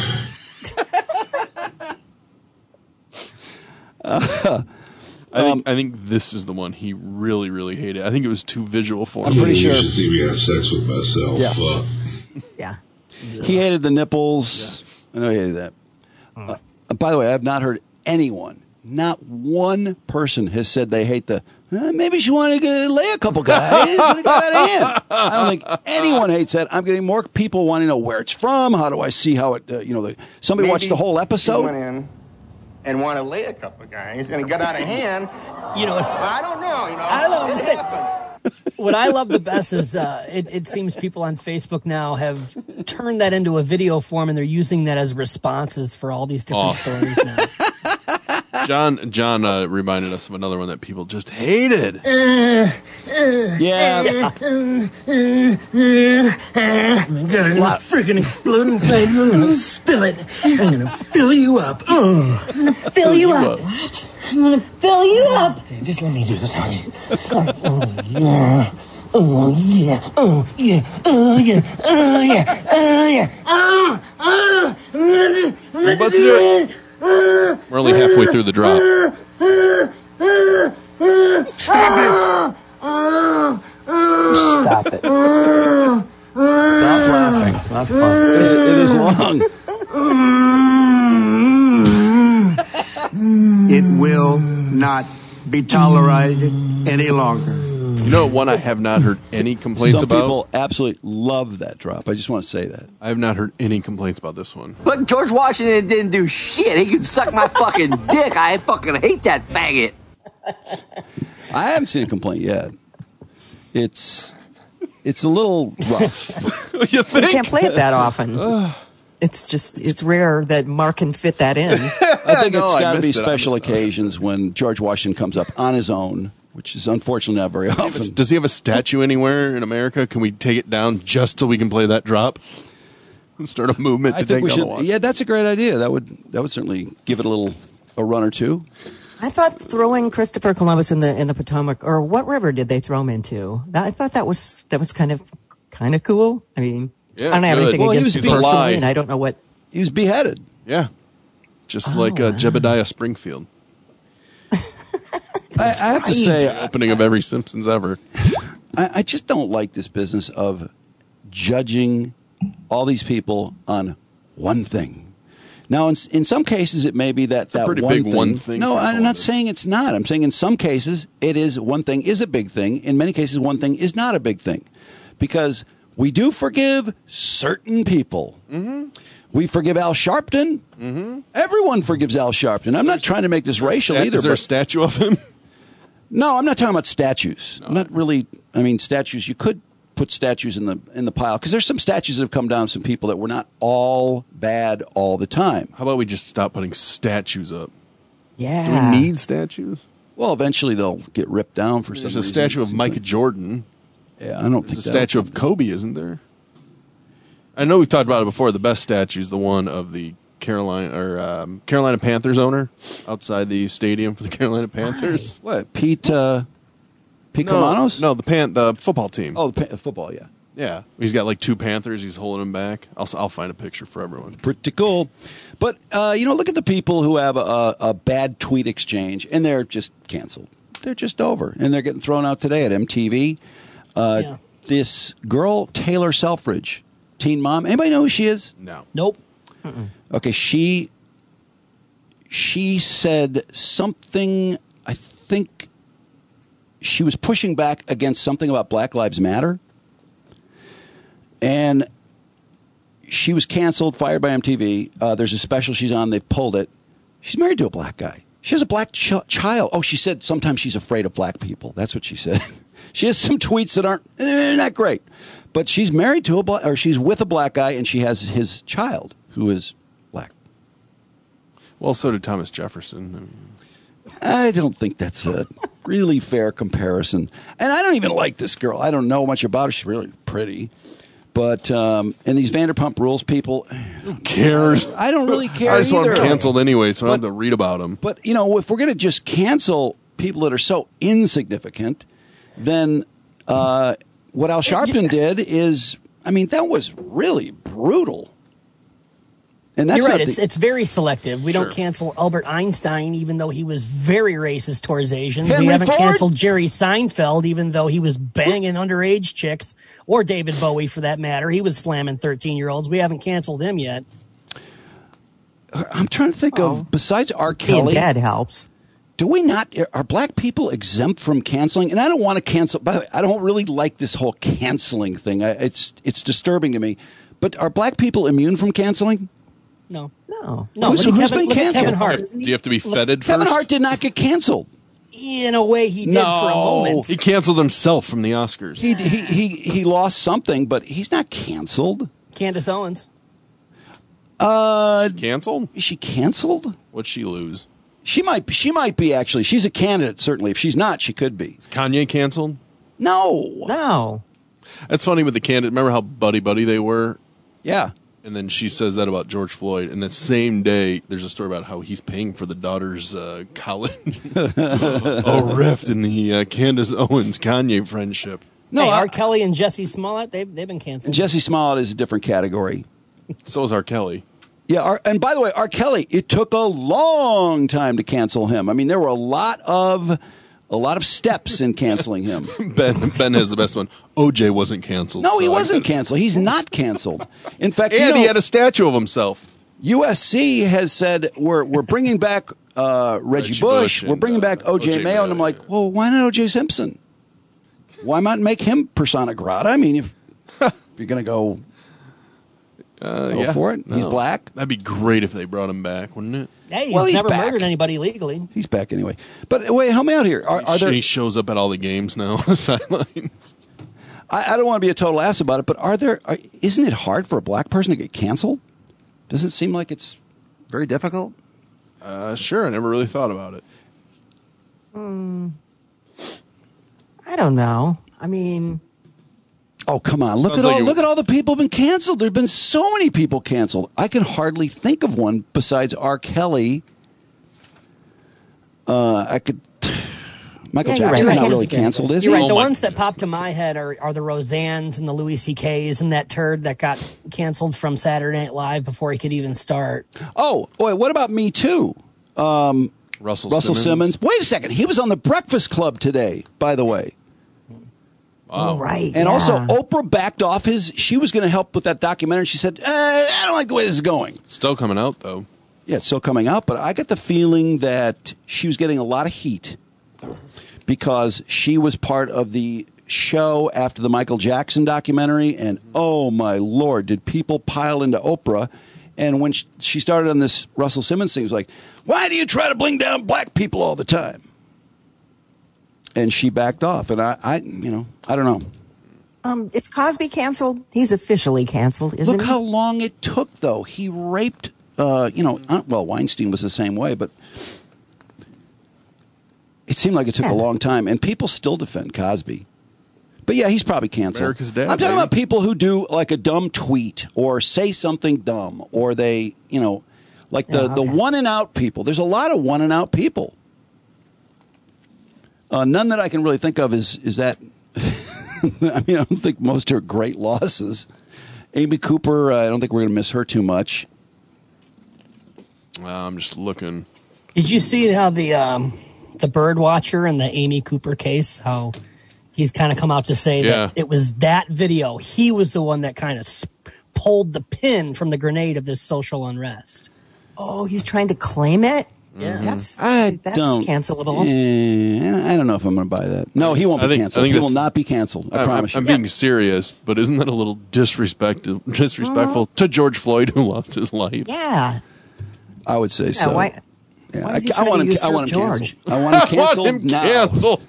Speaker 3: I think this is the one he really, really hated. I think it was too visual for him.
Speaker 1: I'm pretty sure.
Speaker 14: You should see me have sex with myself.
Speaker 1: Yes.
Speaker 6: Yeah.
Speaker 1: He hated the nipples. I know he hated that. By the way, I have not heard anyone, not one person has said they hate the, maybe she wanted to lay a couple guys and it got out of hand. I don't think anyone hates that. I'm getting more people wanting to know where it's from. How do I see how it, somebody
Speaker 15: Maybe
Speaker 1: watched the whole
Speaker 15: She
Speaker 1: episode.
Speaker 15: went in and wanted to lay a couple of guys, and it got out of hand.
Speaker 2: You know what?
Speaker 15: I don't know.
Speaker 2: I don't know.
Speaker 15: It
Speaker 2: Listen,
Speaker 15: happens.
Speaker 2: what I love the best is it seems people on Facebook now have turned that into a video form, and they're using that as responses for all these different stories now.
Speaker 3: John reminded us of another one that people just hated.
Speaker 1: Yeah.
Speaker 13: I got a freaking exploding inside. I'm gonna spill it. I'm gonna fill you up.
Speaker 4: I'm gonna fill you up.
Speaker 13: What?
Speaker 4: I'm gonna fill you up.
Speaker 13: Okay, just let me do the talking. Oh yeah. Oh yeah. Oh yeah. Oh yeah. Oh yeah. Oh yeah. Oh.
Speaker 3: We're about to do it. We're only halfway through the drop.
Speaker 13: Stop it. Stop laughing. It's not fun.
Speaker 1: It is long.
Speaker 16: It will not be tolerated any longer.
Speaker 3: You know one I have not heard any complaints
Speaker 1: Some
Speaker 3: about?
Speaker 1: people absolutely love that drop. I just want to say that.
Speaker 3: I have not heard any complaints about this one.
Speaker 17: Look, George Washington didn't do shit. He can suck my fucking dick. I fucking hate that faggot.
Speaker 1: I haven't seen a complaint yet. It's a little rough.
Speaker 3: You think?
Speaker 6: You can't play it that often. It's rare that Mark can fit that in.
Speaker 1: I think it's got to be special occasions when George Washington comes up on his own, which is unfortunately not very often.
Speaker 3: Does he have a statue anywhere in America? Can we take it down just so we can play that drop? Start a movement to take down the watch.
Speaker 1: Yeah, that's a great idea. That would certainly give it a run or two.
Speaker 6: I thought throwing Christopher Columbus in the Potomac, or what river did they throw him into? I thought that was kind of cool. I mean, I don't have anything against him personally, and I don't know what
Speaker 1: he was beheaded.
Speaker 3: Yeah, just like Jebediah Springfield.
Speaker 1: I have to say,
Speaker 3: the opening of every Simpsons ever.
Speaker 1: I just don't like this business of judging all these people on one thing. Now, in some cases, it may be that
Speaker 3: pretty
Speaker 1: one
Speaker 3: big
Speaker 1: thing.
Speaker 3: one thing.
Speaker 1: No, I'm not saying it's not. I'm saying in some cases, it is one thing is a big thing. In many cases, one thing is not a big thing, because we do forgive certain people. Mm-hmm. We forgive Al Sharpton. Mm-hmm. Everyone forgives Al Sharpton. I'm not trying to make this racial either.
Speaker 3: Is there a statue of him?
Speaker 1: No, I'm not talking about statues. No. Not really. I mean, statues. You could put statues in the pile, because there's some statues that have come down, some people that were not all bad all the time.
Speaker 3: How about we just stop putting statues up?
Speaker 6: Yeah.
Speaker 3: Do we need statues?
Speaker 1: Well, eventually they'll get ripped down for some reason.
Speaker 3: There's a statue of Mike Jordan.
Speaker 1: Yeah, I don't think
Speaker 3: there's a statue of Kobe, isn't there? I know we've talked about it before. The best statue is the one of the Carolina Panthers owner outside the stadium for the Carolina Panthers.
Speaker 1: What, Pete Kamanos?
Speaker 3: No, the football team.
Speaker 1: Oh, the football, yeah.
Speaker 3: Yeah. He's got like two Panthers. He's holding them back. I'll find a picture for everyone.
Speaker 1: Pretty cool. But, look at the people who have a bad tweet exchange, and they're just canceled. They're just over, and they're getting thrown out today at MTV. This girl, Taylor Selfridge, teen mom. Anybody know who she is?
Speaker 3: No.
Speaker 2: Nope.
Speaker 1: Okay, she said something, I think she was pushing back against something about Black Lives Matter. And she was canceled, fired by MTV. There's a special she's on. They pulled it. She's married to a black guy. She has a black child. Oh, she said sometimes she's afraid of black people. That's what she said. She has some tweets that aren't not great. But she's married to she's with a black guy, and she has his child, who is black.
Speaker 3: Well, so did Thomas Jefferson.
Speaker 1: I don't think that's a really fair comparison. And I don't even like this girl. I don't know much about her. She's really pretty. But, and these Vanderpump Rules people.
Speaker 3: Who cares?
Speaker 1: I don't really care
Speaker 3: I just want
Speaker 1: either.
Speaker 3: them canceled anyway, so I don't have to read about them.
Speaker 1: But, if we're going to just cancel people that are so insignificant, then what Al Sharpton did is, that was really brutal. And that's
Speaker 2: You're right. It's very selective. We don't cancel Albert Einstein, even though he was very racist towards Asians.
Speaker 1: Henry
Speaker 2: we haven't
Speaker 1: Ford?
Speaker 2: canceled Jerry Seinfeld, even though he was banging underage chicks, or David Bowie for that matter. He was slamming 13-year-olds. We haven't canceled him yet.
Speaker 1: I'm trying to think of, besides R. Kelly.
Speaker 6: Being dead helps.
Speaker 1: Do we not? Are black people exempt from canceling? And I don't want to cancel. By the way, I don't really like this whole canceling thing. It's disturbing to me. But are black people immune from canceling?
Speaker 2: No.
Speaker 1: Who's been canceled?
Speaker 2: Kevin Hart.
Speaker 3: Do you have to be feted first?
Speaker 1: Kevin Hart did not get canceled.
Speaker 2: In a way, he did for a moment.
Speaker 3: He canceled himself from the Oscars.
Speaker 1: He lost something, but he's not canceled.
Speaker 2: Candace Owens.
Speaker 3: Canceled?
Speaker 1: Is she canceled?
Speaker 3: What'd she lose?
Speaker 1: She might be, actually. She's a candidate, certainly. If she's not, she could be.
Speaker 3: Is Kanye canceled?
Speaker 1: No.
Speaker 3: That's funny with the candidate. Remember how buddy-buddy they were?
Speaker 1: Yeah.
Speaker 3: And then she says that about George Floyd. And that same day, there's a story about how he's paying for the daughter's college. Rift in the Candace Owens-Kanye friendship.
Speaker 2: No, R. Kelly and Jussie Smollett, they've been canceled.
Speaker 1: Jussie Smollett is a different category.
Speaker 3: So is R. Kelly.
Speaker 1: Yeah, and by the way, R. Kelly, it took a long time to cancel him. There were a lot of steps in canceling him.
Speaker 3: Ben has the best one. OJ wasn't canceled.
Speaker 1: No, he wasn't canceled. He's not canceled. In fact,
Speaker 3: and he had a statue of himself.
Speaker 1: USC has said we're bringing back Reggie Bush. We're bringing back OJ Mayo, and I'm like, well, why not OJ Simpson? Why not make him persona grata? If you're going to go. Go for it. He's black.
Speaker 3: That'd be great if they brought him back, wouldn't it?
Speaker 2: Hey, he's never murdered anybody legally.
Speaker 1: He's back anyway. But wait, help me out here. Are there?
Speaker 3: He shows up at all the games now on the sidelines.
Speaker 1: I don't want to be a total ass about it, but isn't it hard for a black person to get canceled? Doesn't it seem like it's very difficult?
Speaker 3: Sure, I never really thought about it.
Speaker 6: I don't know. I mean,
Speaker 1: oh come on! Look at all the people who've been canceled. There've been so many people canceled. I can hardly think of one besides R. Kelly. Michael Jackson's not really canceled, is he?
Speaker 2: You're right. The ones that pop to my head are the Roseannes and the Louis C.K.'s and that turd that got canceled from Saturday Night Live before he could even start.
Speaker 1: Oh, wait, what about Me Too?
Speaker 3: Russell
Speaker 1: Simmons. Wait a second. He was on The Breakfast Club today, by the way.
Speaker 6: Oh, right.
Speaker 1: And also, Oprah backed off she was going to help with that documentary. She said, I don't like the way this is going.
Speaker 3: Still coming out, though.
Speaker 1: Yeah, it's still coming out, but I get the feeling that she was getting a lot of heat because she was part of the show after the Michael Jackson documentary, and oh my Lord, did people pile into Oprah. And when she started on this Russell Simmons thing, it was like, why do you try to bring down black people all the time? And she backed off, and I don't know.
Speaker 6: Is Cosby canceled? He's officially canceled, isn't he?
Speaker 1: Look how long it took, though. He raped, Weinstein was the same way, but it seemed like it took a long time, and people still defend Cosby. But yeah, he's probably canceled.
Speaker 3: America's dad.
Speaker 1: I'm talking about people who do like a dumb tweet or say something dumb, or they, like the one and out people. There's a lot of one and out people. None that I can really think of is that. I mean, I don't think most are great losses. Amy Cooper, I don't think we're going to miss her too much.
Speaker 3: I'm just looking.
Speaker 2: Did you see how the bird watcher in the Amy Cooper case, how he's kind of come out to say that it was that video. He was the one that kind of pulled the pin from the grenade of this social unrest.
Speaker 6: Oh, he's trying to claim it?
Speaker 2: Yeah.
Speaker 6: That's
Speaker 1: don't
Speaker 6: cancelable.
Speaker 1: I don't know if I'm going to buy that. No, he won't be canceled. He will not be canceled. I promise you.
Speaker 3: I'm being serious, but isn't that a little disrespectful to George Floyd, who lost his life?
Speaker 6: Yeah.
Speaker 1: I would say so.
Speaker 6: Why is he
Speaker 1: I want him
Speaker 6: George?
Speaker 1: canceled. I want him canceled now.
Speaker 3: Canceled.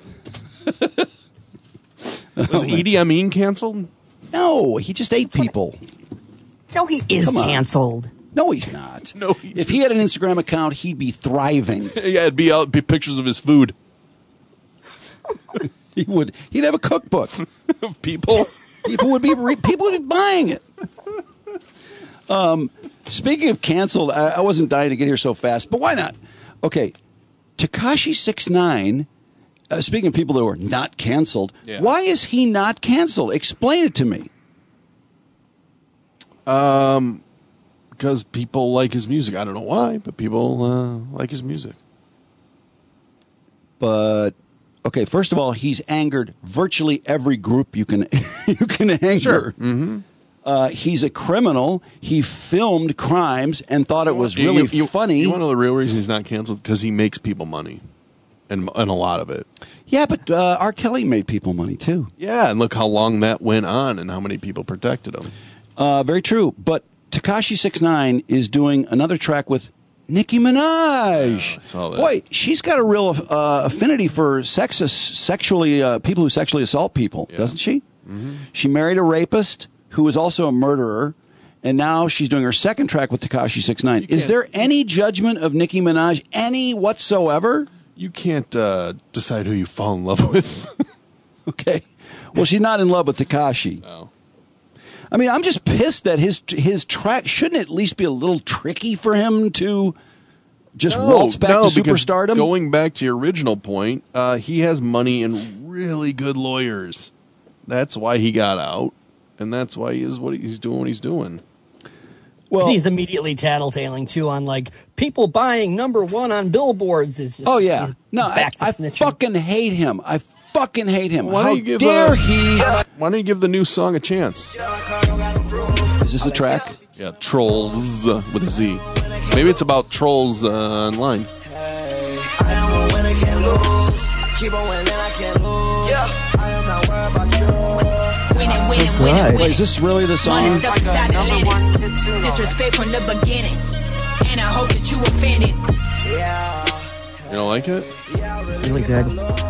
Speaker 3: Was Idi Amin canceled?
Speaker 1: No, he just ate people.
Speaker 6: No, he is canceled.
Speaker 1: No, he's not.
Speaker 3: No,
Speaker 1: if he had an Instagram account, he'd be thriving.
Speaker 3: Yeah, it'd be pictures of his food.
Speaker 1: He would. He'd have a cookbook.
Speaker 3: People
Speaker 1: would be buying it. Speaking of canceled, I wasn't dying to get here so fast, but why not? Okay, Tekashi 6ix9ine. Speaking of people that were not canceled, why is he not canceled? Explain it to me.
Speaker 3: Because people like his music. I don't know why, but people like his music.
Speaker 1: But okay, first of all, he's angered virtually every group you can anger.
Speaker 3: Sure. Mm-hmm.
Speaker 1: He's a criminal. He filmed crimes and thought it was really funny.
Speaker 3: You want to know the real reason he's not canceled? Because he makes people money, and a lot of it.
Speaker 1: Yeah, but R. Kelly made people money too.
Speaker 3: Yeah, and look how long that went on, and how many people protected him.
Speaker 1: Very true. But Tekashi 6ix9ine is doing another track with Nicki Minaj.
Speaker 3: I saw that.
Speaker 1: Boy, she's got a real affinity for people who sexually assault people, doesn't she?
Speaker 3: Mm-hmm.
Speaker 1: She married a rapist who was also a murderer, and now she's doing her second track with Tekashi 6ix9ine. Is there any judgment of Nicki Minaj, any whatsoever?
Speaker 3: You can't decide who you fall in love with.
Speaker 1: Okay. Well, she's not in love with Tekashi.
Speaker 3: No.
Speaker 1: I mean, I'm just pissed that his track shouldn't at least be a little tricky for him to just waltz back to superstardom.
Speaker 3: Going back to your original point, he has money and really good lawyers. That's why he got out, and that's why he's doing what he's doing.
Speaker 2: Well, he's immediately tattletaling too on like people buying #1 on billboards is just.
Speaker 1: Oh yeah, no, I fucking hate him. I fucking hate him.
Speaker 3: Why
Speaker 1: How dare he?
Speaker 3: Why don't you give the new song a chance?
Speaker 1: Is this a track?
Speaker 3: Yeah, Trolls with a Z. Maybe it's about trolls online.
Speaker 13: I am a winner, can't lose. Keep on winning, I can't lose. I am not worried about you. Winning,
Speaker 6: good.
Speaker 1: Wait, is this really the song?
Speaker 12: Disrespect from the beginning. And I hope that you offended.
Speaker 3: You don't like it?
Speaker 6: It's really good.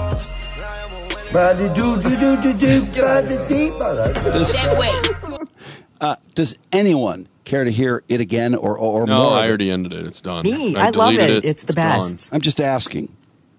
Speaker 1: Does anyone care to hear it again or more?
Speaker 3: No, I already ended it. It's done.
Speaker 6: Me, I love it. It's the best.
Speaker 3: Gone.
Speaker 1: I'm just asking.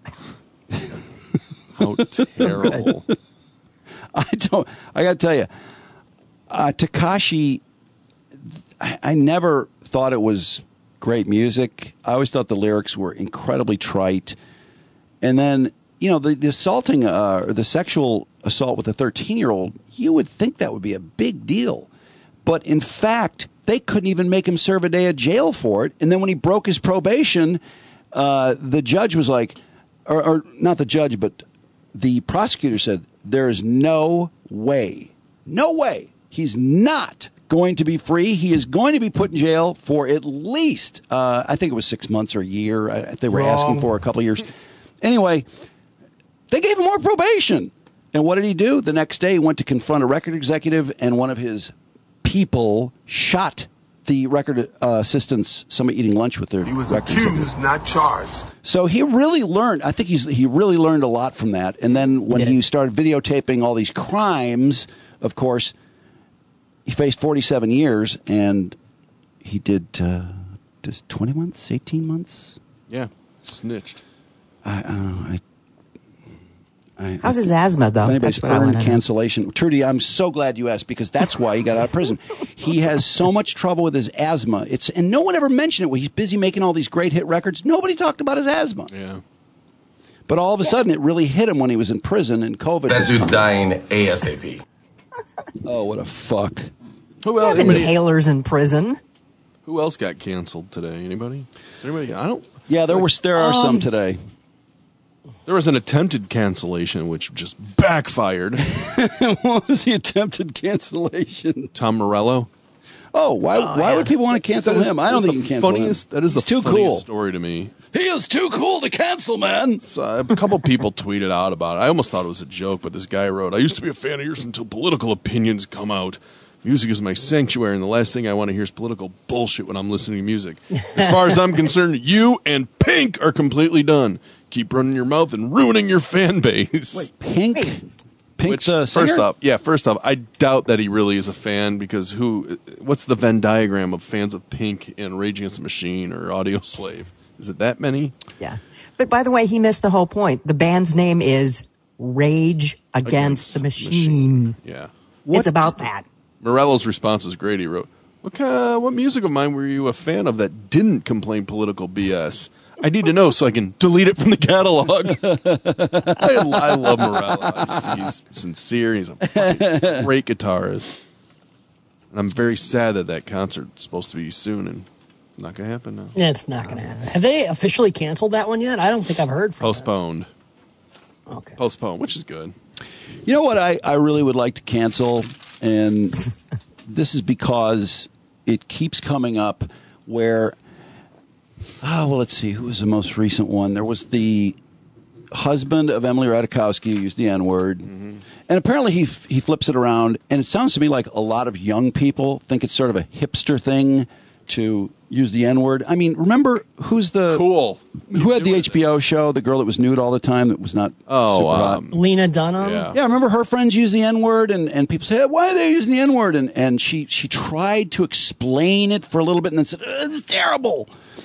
Speaker 3: How terrible.
Speaker 1: I got to tell you, Tekashi, I never thought it was great music. I always thought the lyrics were incredibly trite. And then, the assaulting or the sexual assault with a 13-year-old, you would think that would be a big deal. But in fact, they couldn't even make him serve a day of jail for it. And then when he broke his probation, the judge was like, or not the judge, but the prosecutor said, there is no way he's not going to be free. He is going to be put in jail for at least, I think it was 6 months or a year. They were asking for a couple of years. Anyway, they gave him more probation. And what did he do? The next day, he went to confront a record executive, and one of his people shot the record assistants, somebody eating lunch with their.
Speaker 5: He was
Speaker 1: record
Speaker 5: accused, not charged.
Speaker 1: So he really learned. I think he really learned a lot from that. And then when he started videotaping all these crimes, of course, he faced 47 years, and he did just 20 months, 18 months.
Speaker 3: Yeah, snitched.
Speaker 6: How's his asthma, though?
Speaker 1: Anybody's earned cancellation. Trudy, I'm so glad you asked, because that's why he got out of prison. He has so much trouble with his asthma. And no one ever mentioned it when he's busy making all these great hit records. Nobody talked about his asthma.
Speaker 3: Yeah.
Speaker 1: But all of a sudden, it really hit him when he was in prison and COVID.
Speaker 11: That dude's dying ASAP.
Speaker 1: Oh, what a fuck.
Speaker 3: Who else?
Speaker 6: Inhalers in prison.
Speaker 3: Who else got canceled today? Anybody? I don't.
Speaker 1: Yeah, there are some today.
Speaker 3: There was an attempted cancellation, which just backfired.
Speaker 1: What was the attempted cancellation?
Speaker 3: Tom Morello.
Speaker 1: Oh, why would people want to cancel him? I don't think you can cancel him.
Speaker 3: That is
Speaker 1: He's
Speaker 3: the
Speaker 1: too
Speaker 3: funniest
Speaker 1: cool.
Speaker 3: story to me.
Speaker 1: He is too cool to cancel, man.
Speaker 3: A couple people tweeted out about it. I almost thought it was a joke, but this guy wrote, I used to be a fan of yours until political opinions come out. Music is my sanctuary, and the last thing I want to hear is political bullshit when I'm listening to music. As far as I'm concerned, you and Pink are completely done. Keep running your mouth and ruining your fan base.
Speaker 1: Wait, Pink? Pink the
Speaker 3: singer? First off, I doubt that he really is a fan, because what's the Venn diagram of fans of Pink and Rage Against the Machine or Audioslave? Is it that many?
Speaker 6: Yeah. But by the way, he missed the whole point. The band's name is Rage Against the Machine.
Speaker 3: Yeah.
Speaker 6: It's about that.
Speaker 3: Morello's response was great. He wrote, what music of mine were you a fan of that didn't complain political BS? I need to know so I can delete it from the catalog. I love Morello. He's sincere. He's a fucking great guitarist. And I'm very sad that concert's supposed to be soon, and it's not going to happen now.
Speaker 2: Yeah, it's not going to happen. Have they officially canceled that one yet? I don't think I've heard from
Speaker 3: Postponed.
Speaker 2: That. Okay.
Speaker 3: Postponed, which is good.
Speaker 1: You know what I really would like to cancel? And this is because it keeps coming up where, let's see, who was the most recent one? There was the husband of Emily Ratajkowski who used the N-word. Mm-hmm. And apparently he flips it around. And it sounds to me like a lot of young people think it's sort of a hipster thing to use the N-word. I mean, remember who had the HBO show, the girl that was nude all the time that was not super hot?
Speaker 2: Lena Dunham?
Speaker 1: Yeah, remember her friends use the N-word, and people say, why are they using the N-word? And she tried to explain it for a little bit and then said, it's terrible.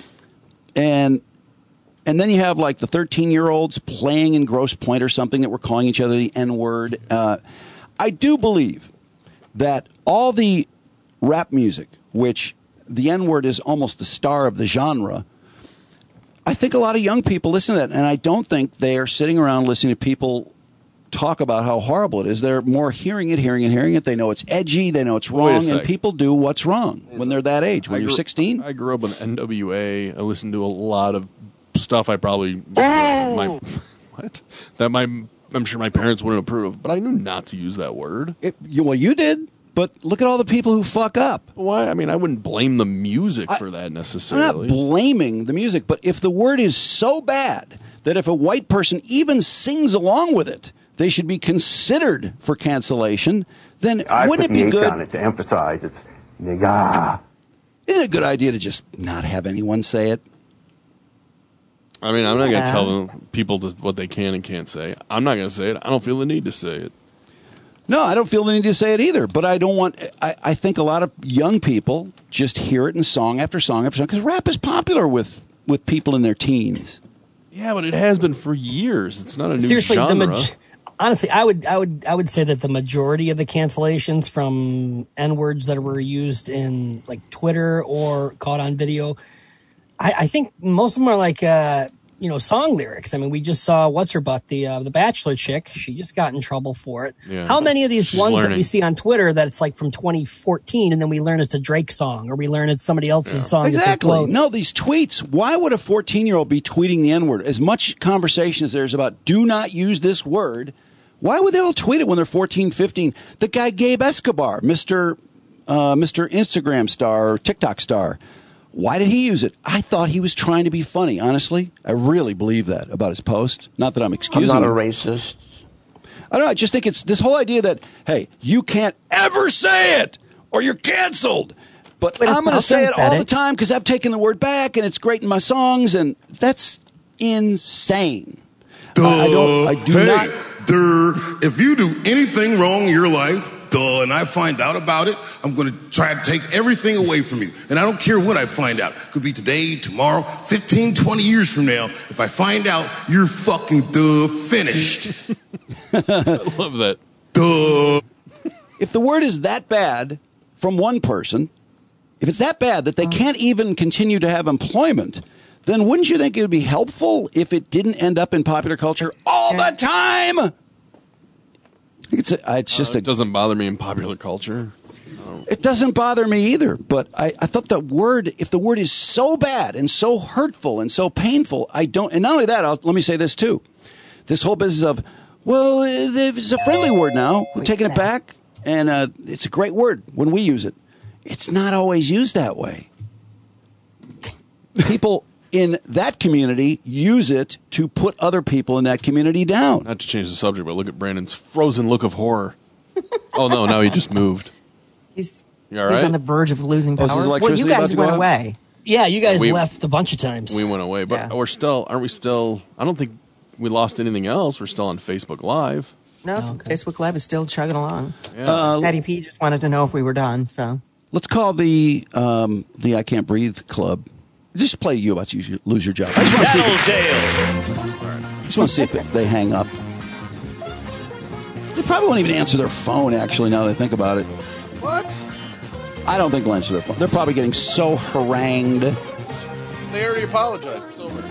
Speaker 1: And then you have like the 13-year-olds playing in Grosse Pointe or something that were calling each other the N-word. I do believe that all the rap music, which the N-word is almost the star of the genre, I think a lot of young people listen to that, and I don't think they are sitting around listening to people talk about how horrible it is. They're more hearing it. They know it's edgy. They know it's wrong, and people do what's wrong when they're that age. When you're 16?
Speaker 3: I grew up with NWA. I listened to a lot of stuff I'm sure my parents wouldn't approve of, but I knew not to use that word.
Speaker 1: You did. But look at all the people who fuck up.
Speaker 3: Why? I mean, I wouldn't blame the music for that necessarily.
Speaker 1: I'm not blaming the music, but if the word is so bad that if a white person even sings along with it, they should be considered for cancellation, then
Speaker 17: I
Speaker 1: wouldn't it
Speaker 17: put
Speaker 1: be
Speaker 17: the H
Speaker 1: good?
Speaker 17: on it to emphasize it's nigga.
Speaker 1: Isn't it a good idea to just not have anyone say it?
Speaker 3: I mean, I'm not going to tell people what they can and can't say. I'm not going to say it. I don't feel the need to say it.
Speaker 1: No, I don't feel the need to say it either. But I don't want. I think a lot of young people just hear it in song after song after song because rap is popular with people in their teens.
Speaker 3: Yeah, but it has been for years. It's not a new
Speaker 2: Seriously,
Speaker 3: genre.
Speaker 2: Honestly, I would say that the majority of the cancellations from N-words that were used in like Twitter or caught on video, I think most of them are like song lyrics. I mean, we just saw what's her butt, the Bachelor chick. She just got in trouble for it.
Speaker 3: Yeah.
Speaker 2: How many of these ones that we see on Twitter that it's like from 2014 and then we learn it's a Drake song or we learn it's somebody else's song?
Speaker 1: Exactly. No, these tweets. Why would a 14-year-old be tweeting the N-word? As much conversation as there's about do not use this word, why would they all tweet it when they're 14, 15? The guy Gabe Escobar, Mr. Instagram star or TikTok star. Why did he use it? I thought he was trying to be funny, honestly. I really believe that about his post. Not that I'm excusing
Speaker 17: I'm not
Speaker 1: him.
Speaker 17: a racist.
Speaker 1: I don't know. I just think it's this whole idea that, hey, you can't ever say it or you're canceled. But I'm going to say it all the time because I've taken the word back and it's great in my songs. And that's insane. I do not.
Speaker 18: If you do anything wrong in your life, and I find out about it, I'm going to try to take everything away from you. And I don't care when I find out. Could be today, tomorrow, 15, 20 years from now. If I find out, you're fucking finished.
Speaker 3: I love that.
Speaker 1: If the word is that bad from one person, if it's that bad that they can't even continue to have employment, then wouldn't you think it would be helpful if it didn't end up in popular culture all the time? It
Speaker 3: doesn't bother me in popular culture.
Speaker 1: It doesn't bother me either. But I thought if the word is so bad and so hurtful and so painful, I don't. And not only that, let me say this too. This whole business of, well, it's a friendly word now. We're taking it back. And it's a great word when we use it. It's not always used that way. People in that community use it to put other people in that community down.
Speaker 3: Not to change the subject, but look at Brandon's frozen look of horror. Oh, no, now he just moved.
Speaker 6: He's
Speaker 3: all right?
Speaker 6: He's on the verge of losing power. Well, you guys went away.
Speaker 2: Yeah, you guys left a bunch of times.
Speaker 3: We went away, but aren't we still, I don't think we lost anything else. We're still on Facebook Live.
Speaker 6: No, Facebook Live is still chugging along.
Speaker 3: Yeah.
Speaker 6: Patty P just wanted to know if we were done, so.
Speaker 1: Let's call the I Can't Breathe Club. Just play you about to lose your job. I just want to see if they hang up. They probably won't even answer their phone, actually, now that I think about it.
Speaker 3: What?
Speaker 1: I don't think they'll answer their phone. They're probably getting so harangued.
Speaker 3: They already apologized. It's over.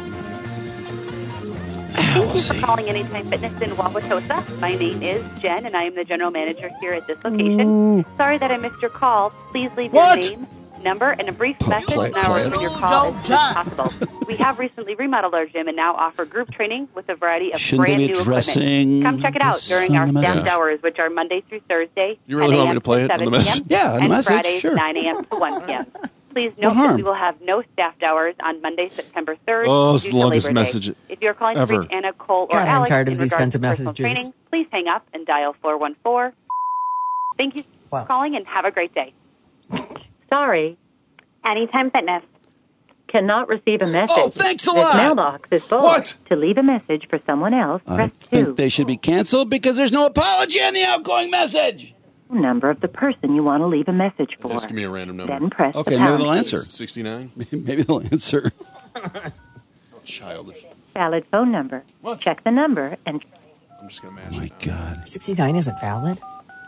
Speaker 19: Thank you for calling Anytime Fitness in Wauwatosa. My name is Jen, and I am the general manager here at this location. Sorry that I missed your call. Please leave your name, number, and a brief message, and I will return your call as soon as possible. We have recently remodeled our gym and now offer group training with a variety of brand new equipment. Come check it out during our staffed hours, which are Monday through Thursday.
Speaker 3: You really want me to play it on the message?
Speaker 1: Yeah, on the
Speaker 19: and
Speaker 1: message,
Speaker 19: Fridays,
Speaker 1: sure.
Speaker 19: 9 a.m. to 1 p.m. Please note that we will have no staffed hours on Monday, September 3rd.
Speaker 3: Oh, it's
Speaker 19: due
Speaker 3: the
Speaker 19: to
Speaker 3: longest
Speaker 19: Labor Day.
Speaker 3: message
Speaker 19: If you're calling
Speaker 3: ever.
Speaker 19: to reach Anna, Cole, or
Speaker 6: God, I'm
Speaker 19: Alex
Speaker 6: tired of
Speaker 19: in
Speaker 6: these
Speaker 19: regards to
Speaker 6: kinds of
Speaker 19: personal
Speaker 6: messages.
Speaker 19: training, please hang up and dial 414. Thank you for calling and have a great day.
Speaker 20: Sorry.
Speaker 19: Anytime Fitness.
Speaker 20: Cannot receive a message.
Speaker 1: Oh, thanks a
Speaker 20: This
Speaker 1: lot.
Speaker 20: mailbox is full.
Speaker 1: What?
Speaker 20: To leave a message for someone else,
Speaker 1: I
Speaker 20: press
Speaker 1: think
Speaker 20: 2.
Speaker 1: they should be canceled because there's no apology in the outgoing message.
Speaker 20: Number of the person you want to leave a message for.
Speaker 3: Just give me a random number.
Speaker 20: Then press
Speaker 1: Okay,
Speaker 20: the
Speaker 1: maybe
Speaker 20: pound
Speaker 1: they'll
Speaker 20: key.
Speaker 1: answer.
Speaker 3: 69?
Speaker 1: Maybe they'll answer.
Speaker 3: Childish.
Speaker 20: Valid phone number. Check the number and
Speaker 3: I'm just going to match
Speaker 1: My God.
Speaker 6: 69 isn't valid?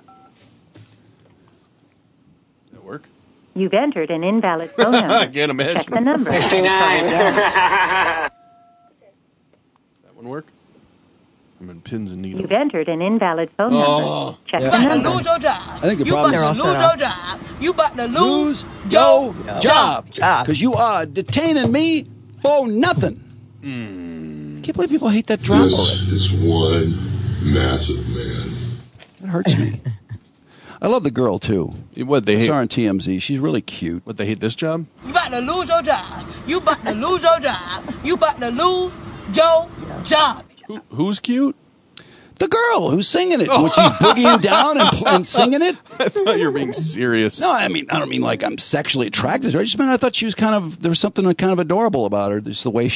Speaker 3: that work?
Speaker 20: you've entered an invalid phone number.
Speaker 3: I can't imagine.
Speaker 20: Check the number.
Speaker 12: 69.
Speaker 3: That one work? I'm in pins and needles.
Speaker 20: You've entered an invalid phone number. Check
Speaker 1: Yeah.
Speaker 20: the
Speaker 1: You
Speaker 20: number.
Speaker 12: Lose your job.
Speaker 1: I think the
Speaker 12: You
Speaker 1: problem
Speaker 12: about
Speaker 1: is
Speaker 12: to lose your job. You about to lose
Speaker 1: your
Speaker 12: your
Speaker 1: job. Because you are detaining me for nothing. I can't believe people hate that drama
Speaker 14: This
Speaker 1: already.
Speaker 14: is one massive man.
Speaker 1: It hurts me. I love the girl, too.
Speaker 3: What, they hate?
Speaker 1: Saw her on TMZ. She's really cute.
Speaker 3: What, they hate this job?
Speaker 12: You about to lose your job. You about to lose your job. You about to lose your job.
Speaker 3: Who's cute?
Speaker 1: The girl who's singing it when she's boogieing down and singing it.
Speaker 3: I thought you were being serious.
Speaker 1: No, I don't mean like I'm sexually attracted to her. I just meant I thought she was there was something kind of adorable about her. Just the way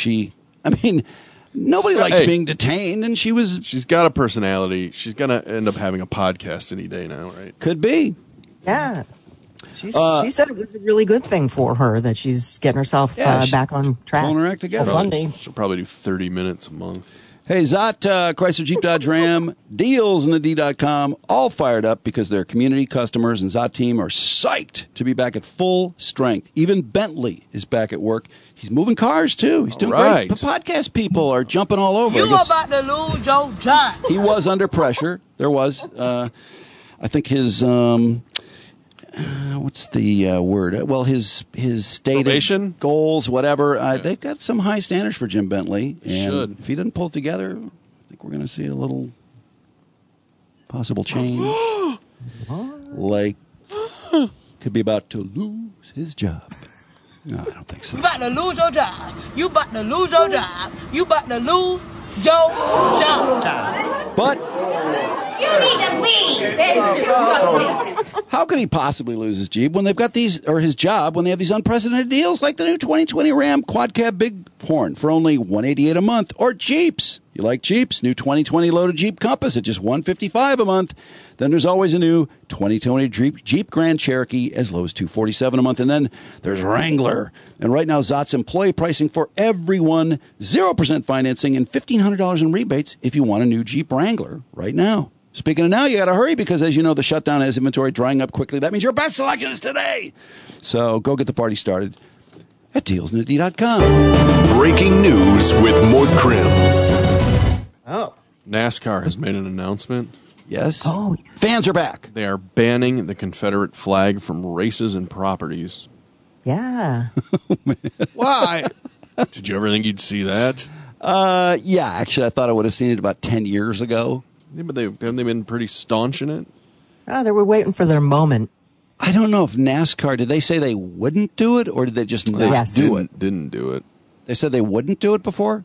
Speaker 1: nobody likes being detained, and she's
Speaker 3: got a personality. She's gonna end up having a podcast any day now, right?
Speaker 1: Could be.
Speaker 6: Yeah. She said it was a really good thing for her that she's getting herself back on track.
Speaker 1: Pulling her act together.
Speaker 3: She'll probably do 30 minutes a month.
Speaker 1: Hey, Zot, Chrysler Jeep Dodge Ram, dealsandad.com, all fired up because their community customers and Zot team are psyched to be back at full strength. Even Bentley is back at work. He's moving cars, too. He's doing great. The podcast people are jumping all over.
Speaker 21: You about to lose your job.
Speaker 1: He was under pressure. There was. I think his... what's the word? Well, his stated
Speaker 3: probation?
Speaker 1: Goals, whatever. They've got some high standards for Jim Bentley. And if he doesn't pull it together, I think we're going to see a little possible change. Like, could be about to lose his job. No, I don't think so.
Speaker 21: You about to lose your job. You about to lose your job. You about to lose your job.
Speaker 1: But...
Speaker 4: You need to leave. That is disgusting.
Speaker 1: How could he possibly lose his Jeep when they've got his job when they have these unprecedented deals like the new 2020 Ram Quad Cab Bighorn for only $188 a month, or Jeeps? You like Jeeps? New 2020 loaded Jeep Compass at just $155 a month. Then there's always a new 2020 Jeep Grand Cherokee as low as $247 a month, and then there's Wrangler. And right now, Zot's employee pricing for everyone, 0% financing and $1,500 in rebates if you want a new Jeep Wrangler right now. Speaking of now, you got to hurry because, as you know, the shutdown has inventory drying up quickly. That means your best selection is today. So go get the party started at dealsandad.com.
Speaker 22: Breaking news with Mort Krim.
Speaker 6: Oh.
Speaker 3: NASCAR has made an announcement.
Speaker 1: Yes. Oh, fans are back.
Speaker 3: They are banning the Confederate flag from races and properties.
Speaker 6: Yeah.
Speaker 3: Why? Did you ever think you'd see that?
Speaker 1: Yeah, actually, I thought I would have seen it about 10 years ago.
Speaker 3: Yeah, but haven't they been pretty staunch in it?
Speaker 6: Oh, they were waiting for their moment.
Speaker 1: I don't know if NASCAR, did they say they wouldn't do it, or did they just not do it?
Speaker 3: Didn't do it.
Speaker 1: They said they wouldn't do it before?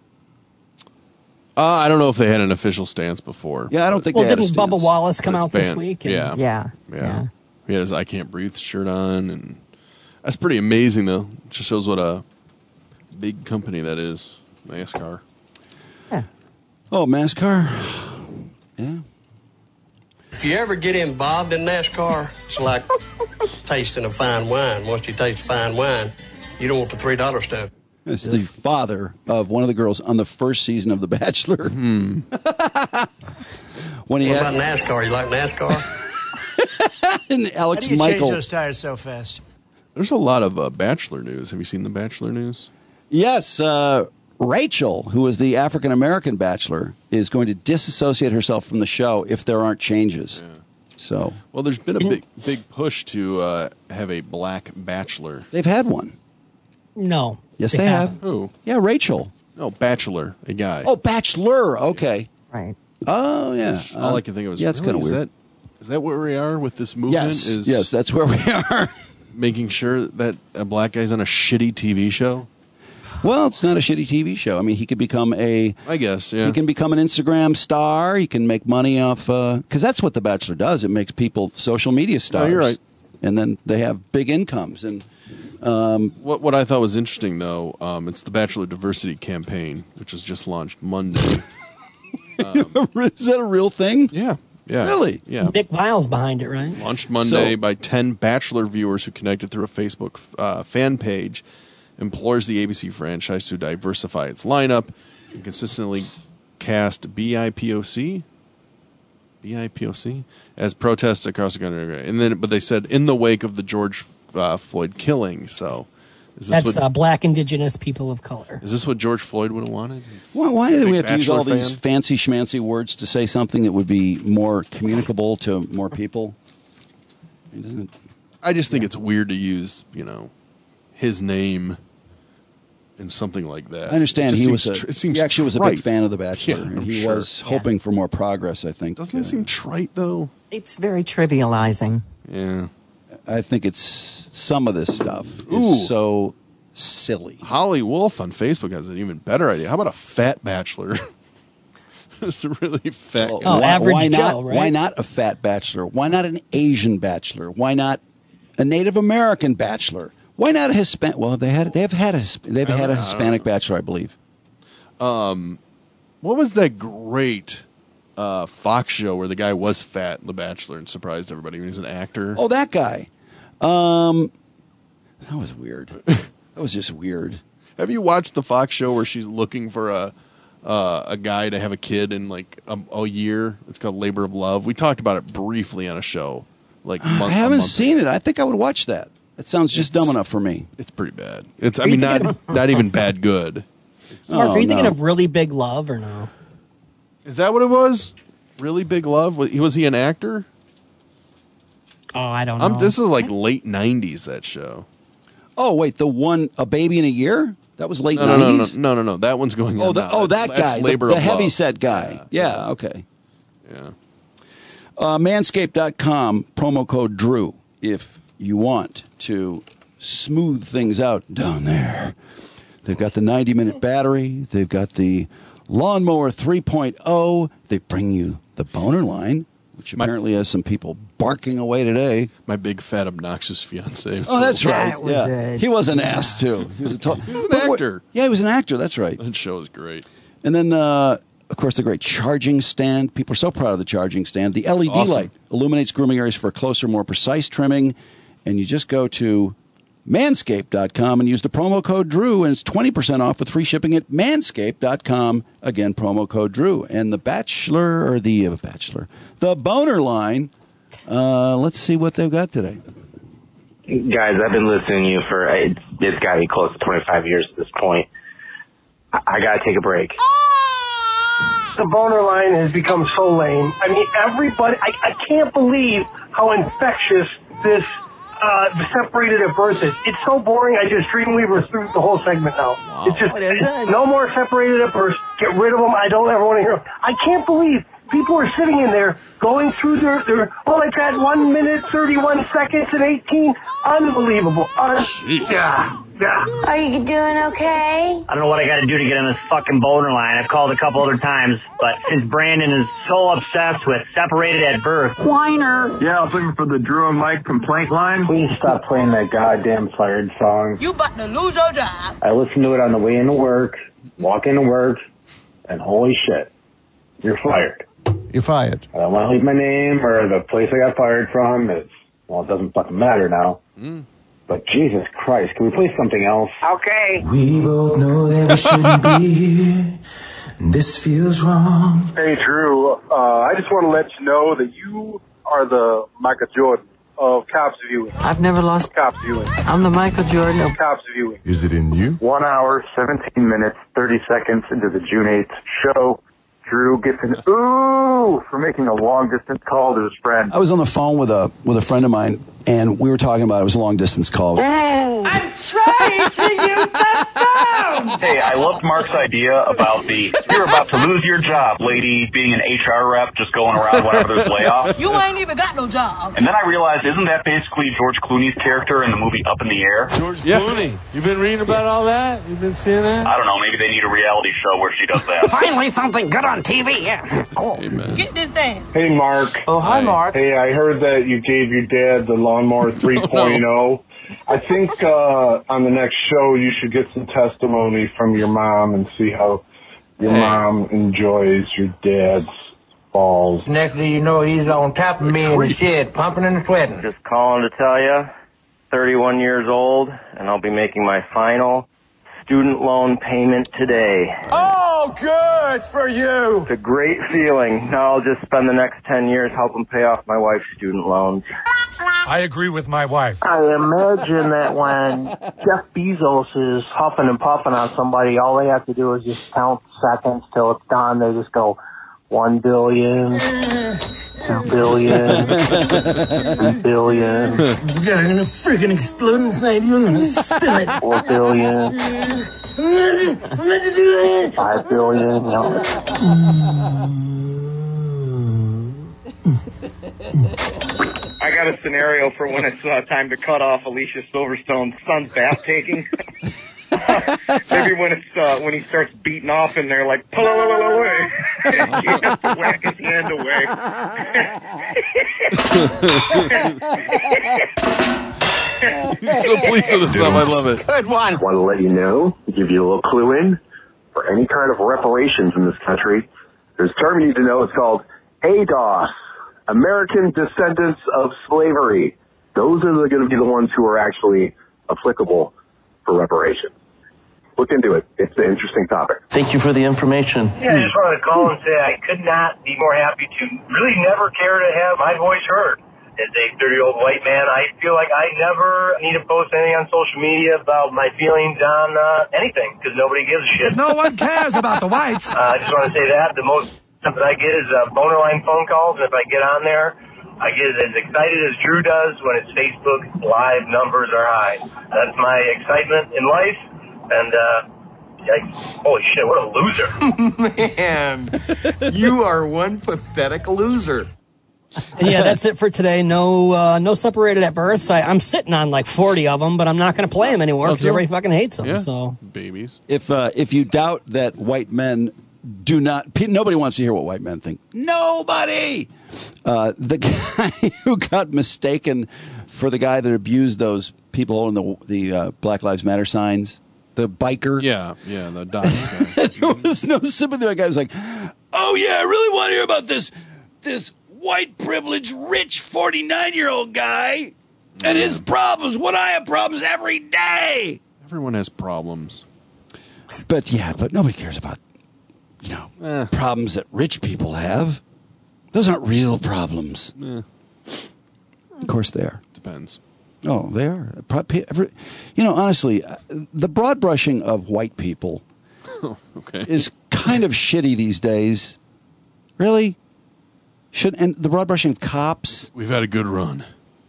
Speaker 3: I don't know if they had an official stance before.
Speaker 1: Yeah, I don't think they had a stance.
Speaker 2: Didn't Bubba Wallace come out this
Speaker 3: banned.
Speaker 2: week?
Speaker 3: And
Speaker 6: Yeah.
Speaker 3: He had his I Can't Breathe shirt on, and that's pretty amazing, though. It just shows what a big company that is, NASCAR.
Speaker 6: Yeah.
Speaker 1: Oh, NASCAR? Yeah.
Speaker 23: If you ever get involved in NASCAR, it's like tasting a fine wine. Once you taste fine wine, you don't want the $3 stuff.
Speaker 1: It's the father of one of the girls on the first season of The Bachelor.
Speaker 23: What about NASCAR? You like NASCAR?
Speaker 1: And Alex
Speaker 24: How do you
Speaker 1: Michael.
Speaker 24: change those tires so fast?
Speaker 3: There's a lot of Bachelor news. Have you seen the Bachelor news?
Speaker 1: Yes. Rachel, who is the African-American Bachelor, is going to disassociate herself from the show if there aren't changes. Yeah. So,
Speaker 3: well, there's been a big push to have a black Bachelor.
Speaker 1: They've had one.
Speaker 2: No.
Speaker 1: Yes, they have.
Speaker 3: Who?
Speaker 1: Yeah, Rachel.
Speaker 3: No, Bachelor, a guy.
Speaker 1: Oh, Bachelor. Okay.
Speaker 6: Right.
Speaker 1: Oh, yeah.
Speaker 3: All I can think of is,
Speaker 1: yeah, it's kind of weird.
Speaker 3: Is that where we are with this movement?
Speaker 1: Yes, that's where we are.
Speaker 3: Making sure that a black guy's on a shitty TV show?
Speaker 1: Well, it's not a shitty TV show. I mean, he could become I guess, yeah. He can become an Instagram star. He can make money off, because that's what The Bachelor does. It makes people social media stars.
Speaker 3: Oh, you're right.
Speaker 1: And then they have big incomes. And
Speaker 3: what I thought was interesting, though, it's the Bachelor Diversity Campaign, which was just launched Monday.
Speaker 1: Is that a real thing?
Speaker 3: Yeah. Yeah.
Speaker 1: Really?
Speaker 3: Yeah.
Speaker 2: Nick Vile's behind it, right?
Speaker 3: Launched Monday by 10 Bachelor viewers who connected through a Facebook fan page. Implores the ABC franchise to diversify its lineup and consistently cast BIPOC as protests across the country. But they said in the wake of the George Floyd killing. So is this
Speaker 2: that's black indigenous people of color.
Speaker 3: Is this what George Floyd would have wanted?
Speaker 1: Why do we have to use all these fancy schmancy words to say something that would be more communicable to more people?
Speaker 3: I just think it's weird to use, his name in something like that.
Speaker 1: I understand he actually was a big
Speaker 3: trite.
Speaker 1: fan of The Bachelor.
Speaker 3: Yeah,
Speaker 1: and he was hoping for more progress, I think.
Speaker 3: Doesn't it seem trite, though?
Speaker 6: It's very trivializing.
Speaker 3: Yeah.
Speaker 1: I think it's some of this stuff is so silly.
Speaker 3: Holly Wolf on Facebook has an even better idea. How about a fat bachelor? Just a really fat guy.
Speaker 2: Oh, average Joe, right?
Speaker 1: Why not a fat bachelor? Why not an Asian bachelor? Why not a Native American bachelor? Why not a Hispanic? Well, they've had a Hispanic bachelor, I believe.
Speaker 3: What was that great Fox show where the guy was fat, The Bachelor, and surprised everybody when he's an actor?
Speaker 1: Oh, that guy. That was weird. That was just weird.
Speaker 3: Have you watched the Fox show where she's looking for a guy to have a kid in like a year? It's called Labor of Love. We talked about it briefly on a show. I
Speaker 1: haven't seen it. I think I would watch that. It sounds just dumb enough for me.
Speaker 3: It's pretty bad. It's not even bad good.
Speaker 2: Mark, are you thinking of Really Big Love or no?
Speaker 3: Is that what it was? Really Big Love? Was he an actor?
Speaker 2: Oh, I don't know.
Speaker 3: This is like late 90s, that show.
Speaker 1: Oh, wait, the one, A Baby in a Year? That was late 90s?
Speaker 3: No. That one's going on now.
Speaker 1: That guy.
Speaker 3: Labor
Speaker 1: the
Speaker 3: of
Speaker 1: heavyset guy. Yeah, okay.
Speaker 3: Yeah.
Speaker 1: Manscaped.com, promo code Drew, if you want to smooth things out down there. They've got the 90-minute battery. They've got the Lawnmower 3.0. They bring you the boner line, which apparently has some people barking away today.
Speaker 3: My big, fat, obnoxious fiance.
Speaker 1: Oh, that's right. He was an ass, too. He was
Speaker 3: an actor.
Speaker 1: Yeah, he was an actor. That's right.
Speaker 3: That show is great.
Speaker 1: And then, of course, the great charging stand. People are so proud of the charging stand. The LED light illuminates grooming areas for closer, more precise trimming. And you just go to Manscaped.com and use the promo code Drew, and it's 20% off with free shipping at Manscaped.com. Again, promo code Drew. And the boner line, let's see what they've got today.
Speaker 7: Guys, I've been listening to you for, it's got to be close to 25 years at this point. I got to take a break.
Speaker 8: The boner line has become so lame. I mean, everybody, I can't believe how infectious this separated at birth is. It's so boring, I just Dreamweaver through the whole segment now. Wow. It's just, no more separated at birth. Get rid of them. I don't ever want to hear them. I can't believe people are sitting in there going through their like that 1 minute, 31 seconds and 18. Unbelievable. Yeah.
Speaker 4: Are you doing okay?
Speaker 9: I don't know what I got to do to get on this fucking boner line. I've called a couple other times, but since Brandon is so obsessed with separated at birth.
Speaker 8: Whiner.
Speaker 24: Yeah, I was looking for the Drew and Mike complaint line.
Speaker 25: Please stop playing that goddamn Fired song.
Speaker 21: You about to lose your job.
Speaker 25: I listen to it on the way into work, walk into work, and holy shit, you're fired.
Speaker 26: You're fired.
Speaker 25: I don't want to leave my name or the place I got fired from. It doesn't fucking matter now. But Jesus Christ, can we play something else?
Speaker 8: Okay.
Speaker 13: We both know that we shouldn't be here. This feels wrong.
Speaker 27: Hey, Drew, I just want to let you know that you are the Michael Jordan of Cops Viewing.
Speaker 6: I've never lost
Speaker 27: Cops Viewing.
Speaker 6: I'm the Michael Jordan
Speaker 27: of Cops Viewing.
Speaker 26: Is it in you?
Speaker 25: 1 hour, 17 minutes, 30 seconds into the June 8th show. Drew gets an ooh for making a long-distance call to his friend.
Speaker 1: I was on the phone with a friend of mine, and we were talking about it. It was a long-distance call.
Speaker 13: I'm trying to use the phone!
Speaker 28: Hey, I loved Mark's idea about you're about to lose your job, lady, being an HR rep, just going around whenever there's layoffs.
Speaker 21: You ain't even got no job.
Speaker 28: And then I realized, isn't that basically George Clooney's character in the movie Up in the Air?
Speaker 29: George Clooney. You've been reading about all that? You've been seeing that?
Speaker 28: I don't know. Maybe they need a reality show where she does that.
Speaker 13: Finally something good on TV. Yeah. Cool.
Speaker 21: Get this dance.
Speaker 27: Hey, Mark.
Speaker 6: Oh, hi, Mark.
Speaker 27: Hey, I heard that you gave your dad the Lawnmower 3.0. I think on the next show you should get some testimony from your mom and see how your mom enjoys your dad's balls.
Speaker 13: Next thing you know, he's on top of me in the shed, pumping and sweating.
Speaker 7: Just calling to tell you, 31 years old, and I'll be making my final student loan payment today.
Speaker 13: Oh, good for you.
Speaker 7: It's a great feeling. Now I'll just spend the next 10 years helping pay off my wife's student loans.
Speaker 26: I agree with my wife.
Speaker 8: I imagine that when Jeff Bezos is huffing and puffing on somebody, all they have to do is just count seconds till it's done. They just go 1 billion, 2 billion, 3 billion.
Speaker 13: You're gonna freaking explode inside you. I'm gonna spill it.
Speaker 8: 4 billion.
Speaker 13: I'm going to do it.
Speaker 8: 5 billion.
Speaker 28: I got a scenario for when it's time to cut off Alicia Silverstone's son's bath taking. Maybe when he starts beating off and they're like, pull away. He has to whack his hand away.
Speaker 3: He's so pleased with himself. I love it.
Speaker 5: Good one.
Speaker 25: Want to let you know, give you a little clue in, for any kind of reparations in this country, there's a term you need to know. It's called ADOS, American Descendants of Slavery. Those are going to be the ones who are actually applicable for reparations. Look into it. It's an interesting topic.
Speaker 5: Thank you for the information.
Speaker 8: Yeah, I just wanted to call and say I could not be more happy to really never care to have my voice heard. As a 30-year-old white man, I feel like I never need to post anything on social media about my feelings on anything, because nobody gives a shit.
Speaker 5: No one cares about the whites.
Speaker 8: I just want to say that. The most stuff that I get is boner line phone calls, and if I get on there, I get as excited as Drew does when his Facebook live numbers are high. That's my excitement in life, and yikes. Holy shit, what a loser.
Speaker 5: Man, you are one pathetic loser.
Speaker 2: And yeah, that's it for today. No separated at births. I'm sitting on like 40 of them, but I'm not going to play them anymore because everybody fucking hates them.
Speaker 3: Yeah.
Speaker 2: So
Speaker 3: babies.
Speaker 1: If you doubt that white men do not, nobody wants to hear what white men think. Nobody. The guy who got mistaken for the guy that abused those people holding the Black Lives Matter signs, the biker.
Speaker 3: Yeah, the Dodge.
Speaker 1: There was no sympathy. That guy was like, "Oh yeah, I really want to hear about this white privileged rich 49-year-old guy and his problems. When I have problems every day."
Speaker 3: Everyone has problems.
Speaker 1: But nobody cares about problems that rich people have. Those aren't real problems. Of course they are.
Speaker 3: Depends.
Speaker 1: Oh, they are. Honestly, the broad brushing of white people is kind of shitty these days. Really? And the broad brushing of cops.
Speaker 3: We've had a good run.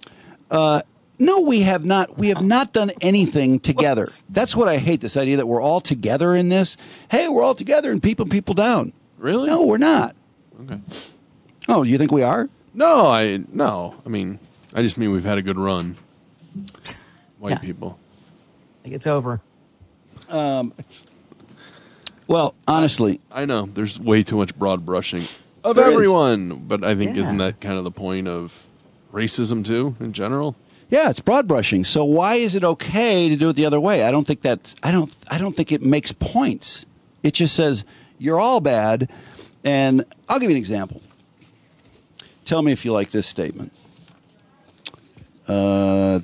Speaker 1: No, we have not. We have not done anything together. That's what I hate, this idea that we're all together in this. Hey, we're all together and people down.
Speaker 3: Really?
Speaker 1: No, we're not.
Speaker 3: Okay.
Speaker 1: Oh, you think we are?
Speaker 3: No. I mean, I just mean we've had a good run. White people.
Speaker 6: I think it's over.
Speaker 1: Well, honestly,
Speaker 3: I know there's way too much broad brushing of
Speaker 1: there
Speaker 3: everyone, but I think isn't that kind of the point of racism too in general?
Speaker 1: Yeah, it's broad brushing. So why is it okay to do it the other way? I don't think it makes points. It just says you're all bad. And I'll give you an example. Tell me if you like this statement. Oh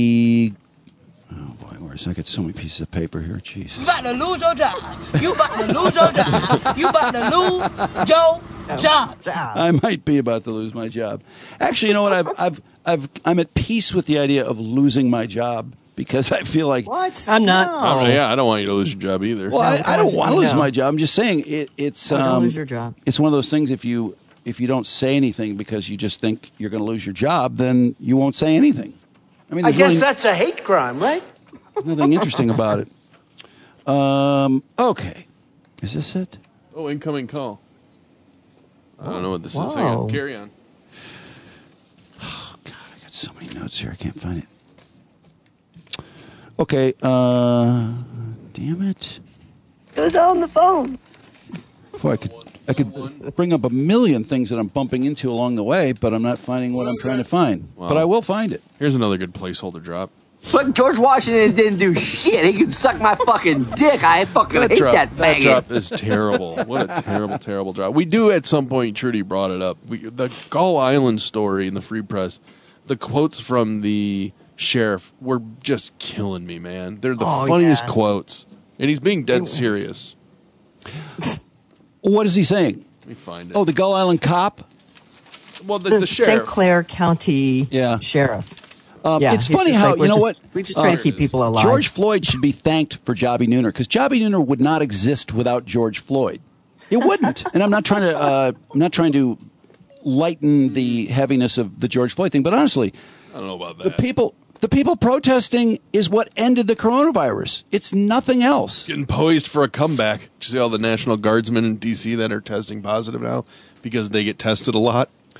Speaker 1: boy, where's I got so many pieces of paper here. Jeez.
Speaker 21: You about to lose your job. You about to lose your job. You about to lose your job.
Speaker 1: I might be about to lose my job. Actually, you know what? I'm at peace with the idea of losing my job because I feel like
Speaker 2: I'm not.
Speaker 3: No. I don't want you to lose your job either.
Speaker 1: Well, I don't want to lose my job. I'm just saying it's
Speaker 6: don't lose your job.
Speaker 1: It's one of those things. If you don't say anything because you just think you're going to lose your job, then you won't say anything. I mean,
Speaker 5: I guess that's a hate crime, right?
Speaker 1: Nothing interesting about it. Okay, is this it?
Speaker 3: Oh, incoming call. I don't know what this is.
Speaker 6: Whoa.
Speaker 3: Hang on. Carry on.
Speaker 1: Oh God, I got so many notes here. I can't find it. Okay. Damn it.
Speaker 10: Who's on the phone?
Speaker 1: Boy, I could bring up a million things that I'm bumping into along the way, but I'm not finding what I'm trying to find.
Speaker 3: Wow.
Speaker 1: But I will find it.
Speaker 3: Here's another good placeholder drop.
Speaker 5: But George Washington didn't do shit. He can suck my fucking dick. I fucking hate that faggot.
Speaker 3: That drop is terrible. What a terrible, terrible drop. We do at some point, Trudy brought it up. The Gull Island story in the Free Press, the quotes from the sheriff were just killing me, man. They're the funniest quotes. And he's being dead serious.
Speaker 1: What is he saying?
Speaker 3: Let me find it.
Speaker 1: Oh, the Gull Island cop?
Speaker 3: Well, the sheriff.
Speaker 6: St. Clair County sheriff.
Speaker 1: It's funny how, you know what?
Speaker 6: We just try to keep people alive.
Speaker 1: George Floyd should be thanked for Jobby Nooner because Jobby Nooner would not exist without George Floyd. It wouldn't. And I'm not trying to lighten the heaviness of the George Floyd thing, but honestly,
Speaker 3: I don't know about that.
Speaker 1: The people protesting is what ended the coronavirus. It's nothing else.
Speaker 3: Getting poised for a comeback. Did you see all the National Guardsmen in D.C. that are testing positive now because they get tested a lot?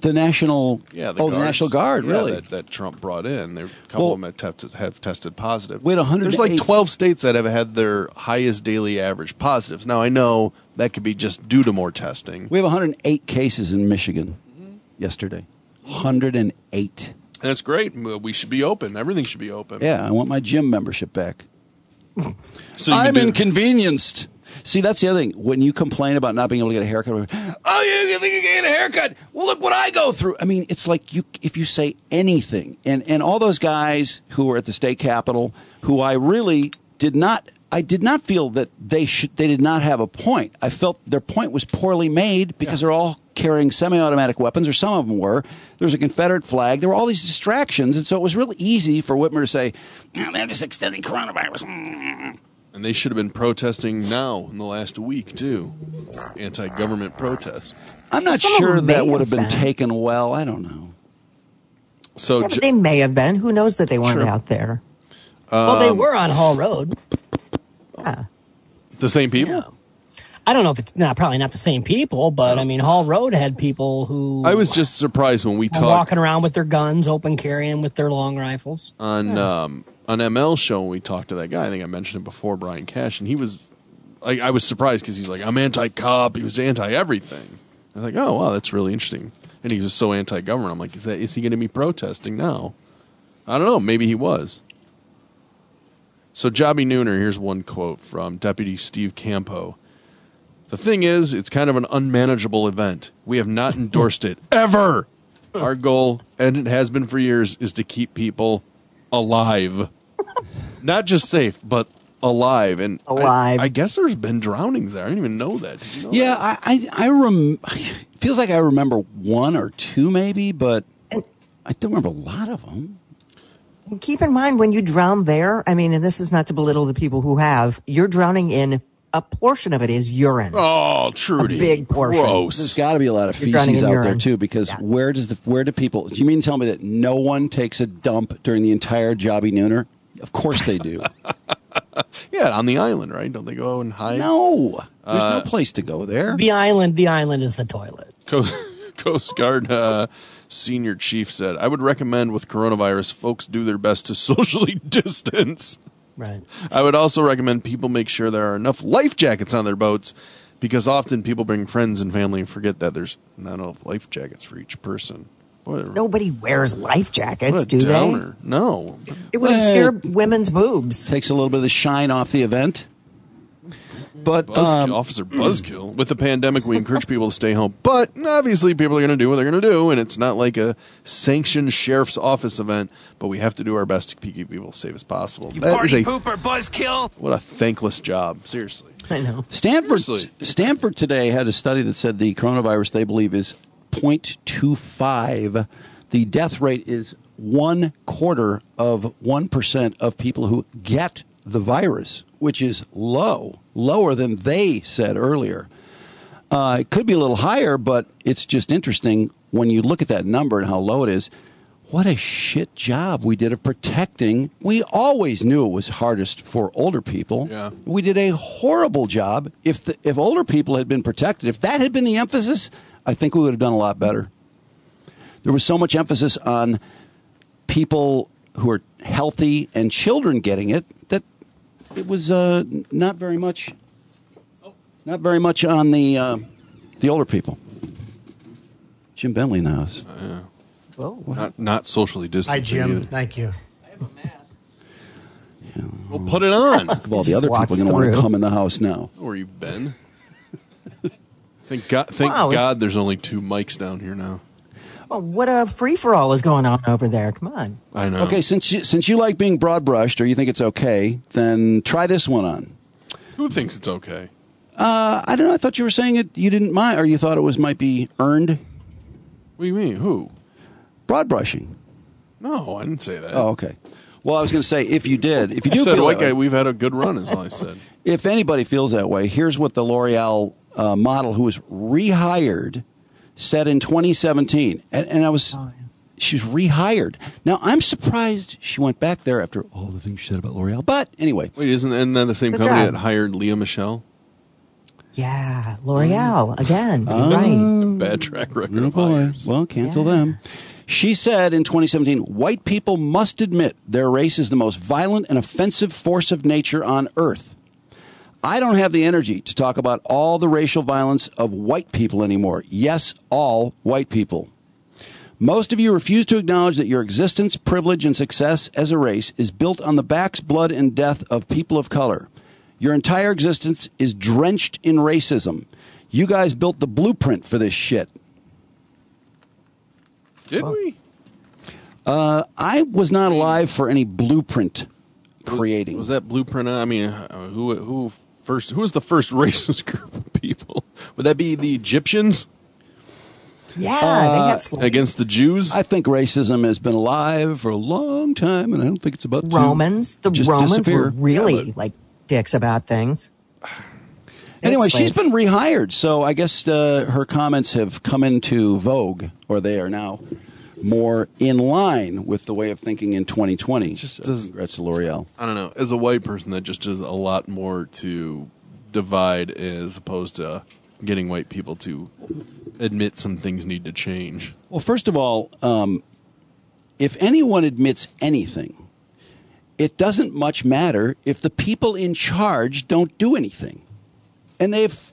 Speaker 1: The National,
Speaker 3: the
Speaker 1: the National Guard, really?
Speaker 3: That Trump brought in. A couple of them have tested positive.
Speaker 1: We had 108.
Speaker 3: There's like 12 states that have had their highest daily average positives. Now, I know that could be just due to more testing.
Speaker 1: We have 108 cases in Michigan yesterday. 108.
Speaker 3: And that's great. We should be open. Everything should be open.
Speaker 1: Yeah, I want my gym membership back.
Speaker 3: So
Speaker 1: I'm inconvenienced. See, that's the other thing. When you complain about not being able to get a haircut, you think you can get a haircut? Well, look what I go through. I mean, it's like if you say anything, and all those guys who were at the state capitol, who I really did not feel that they did not have a point. I felt their point was poorly made because they're all carrying semi-automatic weapons, or some of them were. There was a Confederate flag. There were all these distractions, and so it was really easy for Whitmer to say, they're just extending coronavirus.
Speaker 3: And they should have been protesting now in the last week, too. Anti-government protests.
Speaker 1: I'm not sure that would have been taken well. I don't know.
Speaker 6: So but they may have been. Who knows that they weren't out there?
Speaker 2: Well, they were on Hall Road.
Speaker 6: Yeah.
Speaker 3: The same people?
Speaker 2: Yeah. I don't know if it's probably not the same people, but I mean, Hall Road had people who.
Speaker 3: I was just surprised when we talked.
Speaker 2: Walking around with their guns, open carrying with their long rifles.
Speaker 3: On ML show, when we talked to that guy, I think I mentioned it before, Brian Cash, and he was, I was surprised because he's like, I'm anti-cop. He was anti-everything. I was like, oh, wow, that's really interesting. And he was so anti-government. I'm like, is he going to be protesting now? I don't know. Maybe he was. So, Jobby Nooner, here's one quote from Deputy Steve Campo. The thing is, it's kind of an unmanageable event. We have not endorsed it, ever. Our goal, and it has been for years, is to keep people alive. Not just safe, but alive. And
Speaker 6: alive.
Speaker 3: I guess there's been drownings there. I didn't even know that. Did you know
Speaker 1: that? It feels like I remember one or two maybe, but I don't remember a lot of them.
Speaker 6: Keep in mind when you drown there, I mean, and this is not to belittle the people who have, you're drowning in a portion of it is urine.
Speaker 3: Oh, Trudy.
Speaker 6: A big portion.
Speaker 3: Gross.
Speaker 1: There's got to be a lot of feces out there too, because where do people? Do you mean to tell me that no one takes a dump during the entire Jobby Nooner? Of course they do.
Speaker 3: Yeah, on the island, right? Don't they go and hide?
Speaker 1: No, there's no place to go there.
Speaker 2: The island is the toilet.
Speaker 3: Coast Guard senior chief said, I would recommend with coronavirus, folks do their best to socially distance.
Speaker 2: Right.
Speaker 3: I would also recommend people make sure there are enough life jackets on their boats, because often people bring friends and family and forget that there's not enough life jackets for each person.
Speaker 6: Nobody wears life jackets, do
Speaker 3: downer.
Speaker 6: they?
Speaker 3: No.
Speaker 6: It would obscure women's boobs.
Speaker 1: Takes a little bit of the shine off the event. But
Speaker 3: Officer Buzzkill, with the pandemic, we encourage people to stay home. But obviously, people are going to do what they're going to do, and it's not like a sanctioned sheriff's office event. But we have to do our best to keep people as safe as possible.
Speaker 11: You party pooper, Buzzkill!
Speaker 3: What a thankless job, seriously.
Speaker 6: I know.
Speaker 1: Stanford today had a study that said the coronavirus they believe is 0.25. The death rate is 1/4 of 1% of people who get the virus, which is lower than they said earlier. It could be a little higher, but it's just interesting when you look at that number and how low it is. What a shit job we did of protecting. We always knew it was hardest for older people.
Speaker 3: Yeah.
Speaker 1: We did a horrible job. If older people had been protected, if that had been the emphasis, I think we would have done a lot better. There was so much emphasis on people who are healthy and children getting it that it was not very much on the older people. Jim Bentley in the house.
Speaker 3: Yeah.
Speaker 6: Whoa.
Speaker 3: Not socially distant.
Speaker 12: Hi, Jim. Thank you.
Speaker 3: Well, put it on.
Speaker 1: All the other people are going to want to come in the house now.
Speaker 3: Where you've been. Thank God there's only 2 mics down here now.
Speaker 6: Oh, what a free-for-all is going on over there. Come on.
Speaker 3: I know.
Speaker 1: Okay, since you like being broad-brushed or you think it's okay, then try this one on.
Speaker 3: Who thinks it's okay?
Speaker 1: I don't know. I thought you were saying it. You didn't mind, or you thought it might be earned.
Speaker 3: What do you mean? Who?
Speaker 1: Broad brushing.
Speaker 3: No, I didn't say that.
Speaker 1: Oh, okay. Well, I was going to say, if you do
Speaker 3: said,
Speaker 1: feel that way,
Speaker 3: we've had a good run, is all I said.
Speaker 1: If anybody feels that way, here's what the L'Oreal model who was rehired said in 2017. She was rehired. Now, I'm surprised she went back there after all the things she said about L'Oreal. But anyway.
Speaker 3: Wait, isn't that the same company that hired Leah Michelle?
Speaker 6: Yeah, L'Oreal again. Right.
Speaker 3: Bad track record.
Speaker 1: Oh, boy. Well, cancel them. She said in 2017, white people must admit their race is the most violent and offensive force of nature on earth. I don't have the energy to talk about all the racial violence of white people anymore. Yes, all white people. Most of you refuse to acknowledge that your existence, privilege, and success as a race is built on the backs, blood, and death of people of color. Your entire existence is drenched in racism. You guys built the blueprint for this shit.
Speaker 3: Did we?
Speaker 1: I was not alive for any blueprint creating.
Speaker 3: Was that blueprint? I mean, who was the first racist group of people? Would that be the Egyptians?
Speaker 6: Yeah, they had slaves.
Speaker 3: Against the Jews?
Speaker 1: I think racism has been alive for a long time, and I don't think it's about
Speaker 6: Romans. The
Speaker 1: just
Speaker 6: Romans
Speaker 1: disappear.
Speaker 6: were really like dicks about things.
Speaker 1: Anyway, she's been rehired, so I guess her comments have come into vogue, or they are now more in line with the way of thinking in 2020. Congrats to L'Oreal.
Speaker 3: I don't know. As a white person, that just does a lot more to divide as opposed to getting white people to admit some things need to change.
Speaker 1: Well, first of all, if anyone admits anything, it doesn't much matter if the people in charge don't do anything. And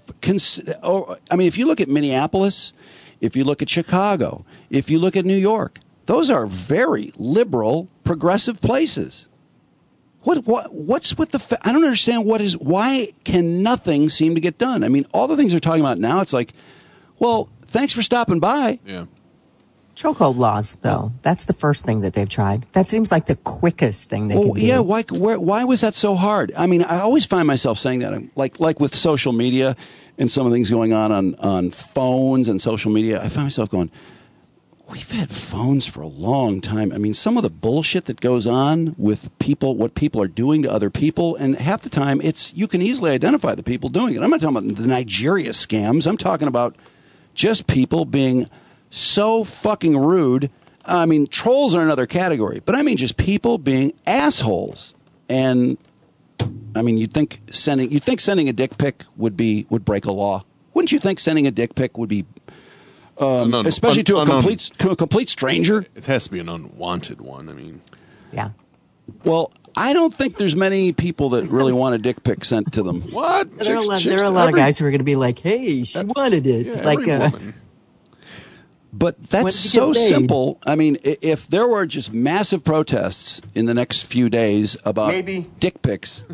Speaker 1: if you look at Minneapolis, if you look at Chicago, if you look at New York, those are very liberal, progressive places. What's with the? I don't understand why can nothing seem to get done? I mean, all the things they're talking about now, it's like, well, thanks for stopping by.
Speaker 3: Yeah.
Speaker 6: Chokehold laws, though. That's the first thing that they've tried. That seems like the quickest thing they can do.
Speaker 1: Yeah, why was that so hard? I mean, I always find myself saying that, like with social media and some of the things going on phones and social media. I find myself going, we've had phones for a long time. I mean, some of the bullshit that goes on with people, what people are doing to other people, and half the time you can easily identify the people doing it. I'm not talking about the Nigeria scams. I'm talking about just people being so fucking rude. I mean, trolls are another category, but I mean just people being assholes. And I mean, you'd think sending a dick pic would break a law. Wouldn't you think sending a dick pic would be, especially to a complete stranger?
Speaker 3: It has to be an unwanted one. I mean,
Speaker 6: yeah.
Speaker 1: Well, I don't think there's many people that really want a dick pic sent to them.
Speaker 3: What?
Speaker 6: There are a lot of guys who are going to be like, "Hey, she wanted it."
Speaker 3: Yeah,
Speaker 1: but that's so simple. I mean, if there were just massive protests in the next few days about dick pics,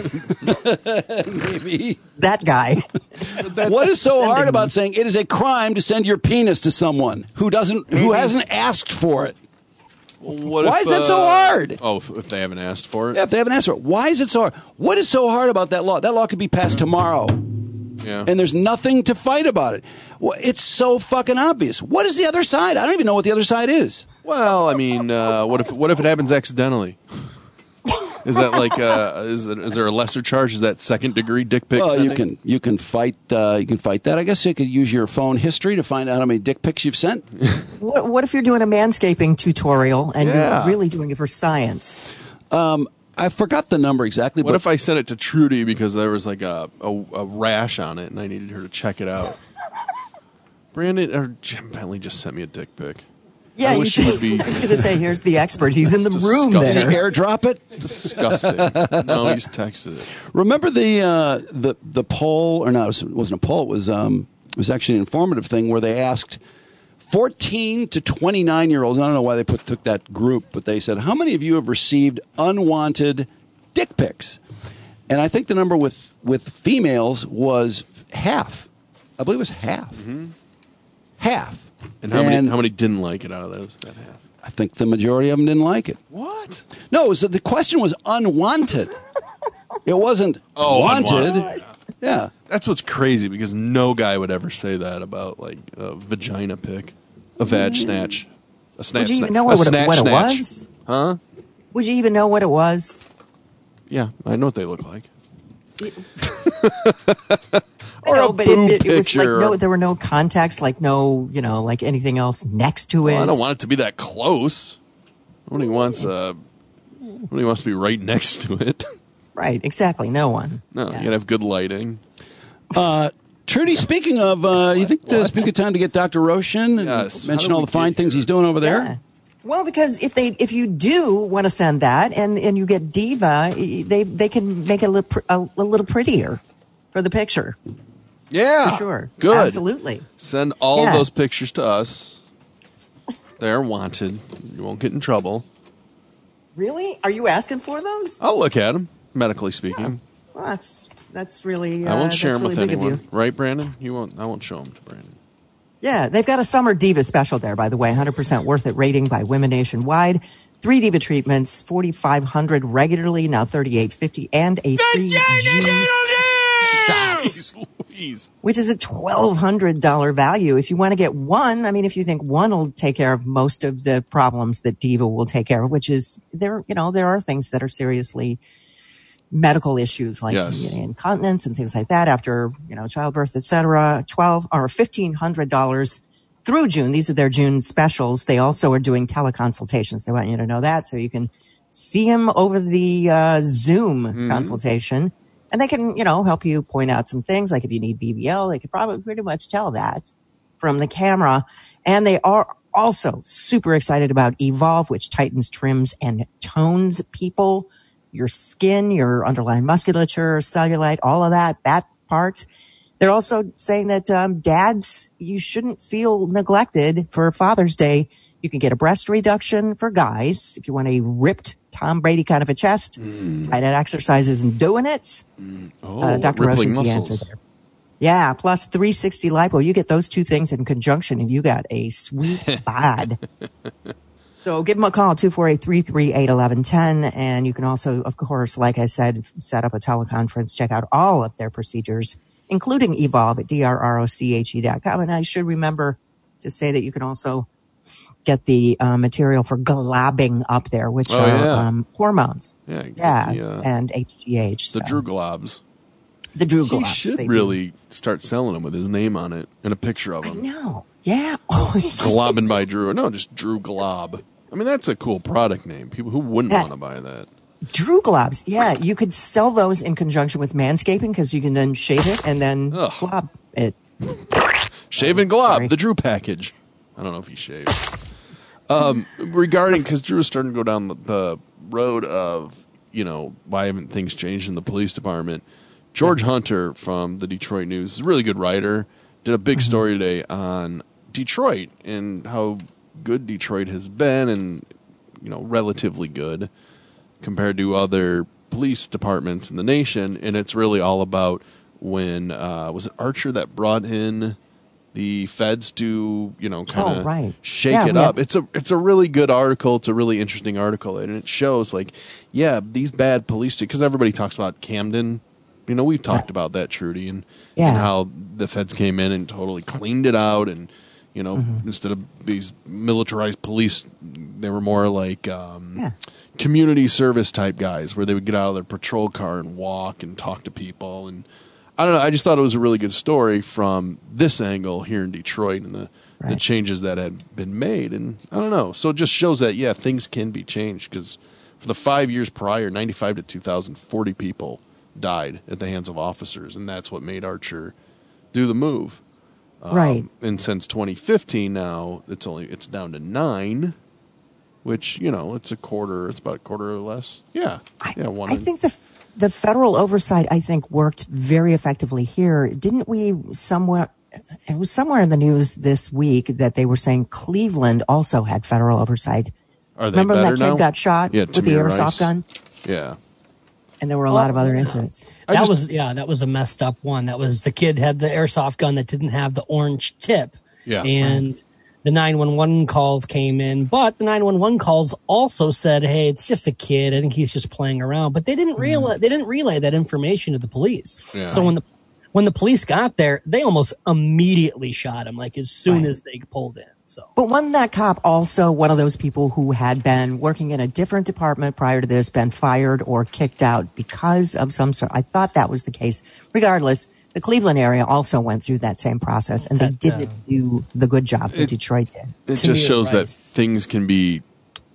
Speaker 1: maybe
Speaker 6: that guy.
Speaker 1: What is so hard about saying it is a crime to send your penis to someone who hasn't asked for it? Why is that so hard?
Speaker 3: Oh, if they haven't asked for it?
Speaker 1: Yeah, if they haven't asked for it. Why is it so hard? What is so hard about that law? That law could be passed tomorrow.
Speaker 3: Yeah.
Speaker 1: And there's nothing to fight about it. Well, it's so fucking obvious. What is the other side? I don't even know what the other side is.
Speaker 3: Well, I mean, what if it happens accidentally? Is that like is there a lesser charge? Is that second degree dick pic?
Speaker 1: Well, you can fight that. I guess you could use your phone history to find out how many dick pics you've sent.
Speaker 6: What if you're doing a manscaping tutorial and you're really doing it for science?
Speaker 1: I forgot the number exactly.
Speaker 3: What if I sent it to Trudy because there was like a rash on it and I needed her to check it out? Brandon or Jim Bentley just sent me a dick pic.
Speaker 6: Yeah, I was going to say, here's the expert. He's in the room there.
Speaker 1: Did he airdrop it?
Speaker 3: It's disgusting. No, he's texted it.
Speaker 1: Remember the poll, or not? It wasn't a poll. It was actually an informative thing where they asked 14 to 29-year-olds. I don't know why they took that group, but they said, how many of you have received unwanted dick pics? And I think the number with females was half. I believe it was half.
Speaker 3: Mm-hmm.
Speaker 1: Half.
Speaker 3: And how many didn't like it out of that half?
Speaker 1: I think the majority of them didn't like it.
Speaker 3: What?
Speaker 1: No, the question was unwanted. It wasn't wanted.
Speaker 3: Unwanted.
Speaker 1: Yeah.
Speaker 3: That's what's crazy because no guy would ever say that about like a vagina pic, a vag snatch, a snatch.
Speaker 6: Would you even know what it was?
Speaker 3: Huh?
Speaker 6: Would you even know what it was?
Speaker 3: Yeah, I know what they look like.
Speaker 6: Or a but it was like there were no contacts, like no, like anything else next to it.
Speaker 3: Well, I don't want it to be that close. Nobody wants to be right next to it.
Speaker 6: Right, exactly. No one.
Speaker 3: No, you gotta have good lighting.
Speaker 1: Trudy, speaking of, you think this would be a good time to get Dr. Roshan and mention all the fine things he's doing over there?
Speaker 6: Yeah. Well, because if you do want to send that and you get Diva, they can make it a little prettier for the picture.
Speaker 3: Yeah.
Speaker 6: For sure.
Speaker 3: Good.
Speaker 6: Absolutely.
Speaker 3: Send all of those pictures to us. They're wanted. You won't get in trouble.
Speaker 6: Really? Are you asking for those?
Speaker 3: I'll look at them, medically speaking.
Speaker 6: Well, that's really.
Speaker 3: I won't share them with
Speaker 6: really big of
Speaker 3: anyone,
Speaker 6: you.
Speaker 3: right, Brandon? You won't. I won't show them to Brandon.
Speaker 6: Yeah, they've got a Summer Diva special there, by the way. 100% worth it rating by women nationwide. 3 Diva treatments, $4,500 regularly, now $3,850, and a free G shots, which is a $1,200 value. If you want to get one, I mean, if you think one will take care of most of the problems that Diva will take care of, which is there are things that are seriously medical issues like incontinence and things like that after, childbirth, etc. $1,500 through June. These are their June specials. They also are doing teleconsultations. They want you to know that, so you can see him over the Zoom consultation, and they can, help you point out some things. Like if you need BBL, they could probably pretty much tell that from the camera. And they are also super excited about Evolve, which tightens, trims, and tones people. Your skin, your underlying musculature, cellulite, all of that part. They're also saying that dads, you shouldn't feel neglected for Father's Day. You can get a breast reduction for guys if you want a ripped Tom Brady kind of a chest. Tight end exercises and doing it. Dr. Roshan's the answer there. Yeah, plus 360 lipo. You get those two things in conjunction and you got a sweet bod. So give them a call, 248-338-1110. And you can also, of course, like I said, set up a teleconference, check out all of their procedures, including Evolve at drroche.com. And I should remember to say that you can also get the material for globbing up there, which are hormones. And HGH.
Speaker 3: The Drew Globs.
Speaker 6: The Drew Globs.
Speaker 3: He should really start selling them with his name on it and a picture of him.
Speaker 6: I know. Yeah.
Speaker 3: Globbing by Drew. No, just Drew Glob. I mean, that's a cool product name. People who wouldn't want to buy that.
Speaker 6: Drew Globs. Yeah, you could sell those in conjunction with manscaping because you can then shave it and then glob it.
Speaker 3: Shave and glob, the Drew package. I don't know if he shaves. Regarding, because Drew's starting to go down the road of, why haven't things changed in the police department? George Hunter from the Detroit News is a really good writer. Did a big story today on Detroit and how good Detroit has been and, relatively good compared to other police departments in the nation. And it's really all about when, was it Archer that brought in the feds to, kind of shake it up. It's a really good article. It's a really interesting article. And it shows these bad police, because everybody talks about Camden. We've talked about that, Trudy, and how the feds came in and totally cleaned it out. And, instead of these militarized police, they were more like community service type guys where they would get out of their patrol car and walk and talk to people. And I don't know. I just thought it was a really good story from this angle here in Detroit and the changes that had been made. And I don't know. So it just shows that, things can be changed, because for the 5 years prior, 95 to 2000, 40 people died at the hands of officers, and that's what made Archer do the move. And since 2015 now, it's down to 9, which, it's a quarter. It's about a quarter or less. I think
Speaker 6: the federal oversight, I think, worked very effectively here. Didn't we somewhere? It was somewhere in the news this week that they were saying Cleveland also had federal oversight.
Speaker 3: Are they
Speaker 6: Remember when that kid
Speaker 3: now?
Speaker 6: got shot with the airsoft gun?
Speaker 3: Yeah.
Speaker 6: And there were a lot of other incidents.
Speaker 2: That was a messed up one. That was the kid had the airsoft gun that didn't have the orange tip.
Speaker 3: Yeah.
Speaker 2: And the 911 calls came in, but the 911 calls also said, "Hey, it's just a kid. I think he's just playing around." But they didn't relay that information to the police. Yeah. So when the police got there, they almost immediately shot him, as soon as they pulled in. So,
Speaker 6: but wasn't that cop also one of those people who had been working in a different department prior to this, been fired or kicked out because of some sort? I thought that was the case. Regardless, the Cleveland area also went through that same process, and they didn't do the good job that Detroit did.
Speaker 3: It just shows that things can be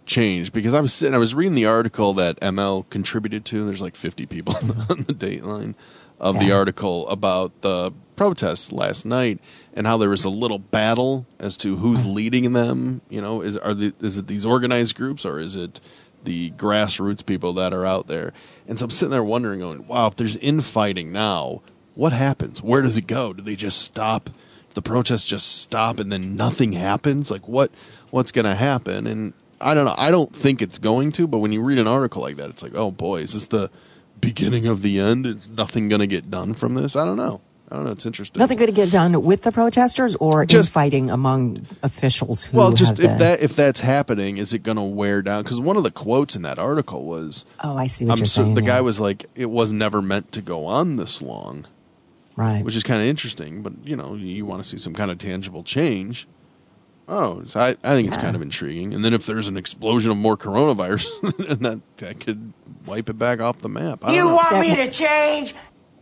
Speaker 3: changed because I was reading the article that ML contributed to. There's like 50 people on the Dateline of the article about the protests last night and how there was a little battle as to who's leading them. You know, is it these organized groups or is it the grassroots people that are out there? And so I'm sitting there wondering, going, wow, if there's infighting now, what happens? Where does it go? Do they just stop? The protests just stop and then nothing happens? Like what's going to happen? And I don't know. I don't think it's going to, but when you read an article like that, it's like, oh boy, is this the beginning of the end? Is nothing going to get done from this? I don't know. It's interesting.
Speaker 6: Nothing going to get done with the protesters or infighting among officials who
Speaker 3: if that's happening, is it going to wear down? Because one of the quotes in that article was,
Speaker 6: "Oh, I see what you're saying."
Speaker 3: The guy was like, "It was never meant to go on this long,"
Speaker 6: right?
Speaker 3: Which is kind of interesting. But you want to see some kind of tangible change. Oh, so I think it's kind of intriguing. And then if there's an explosion of more coronavirus, then that could wipe it back off the map.
Speaker 13: You want me to change?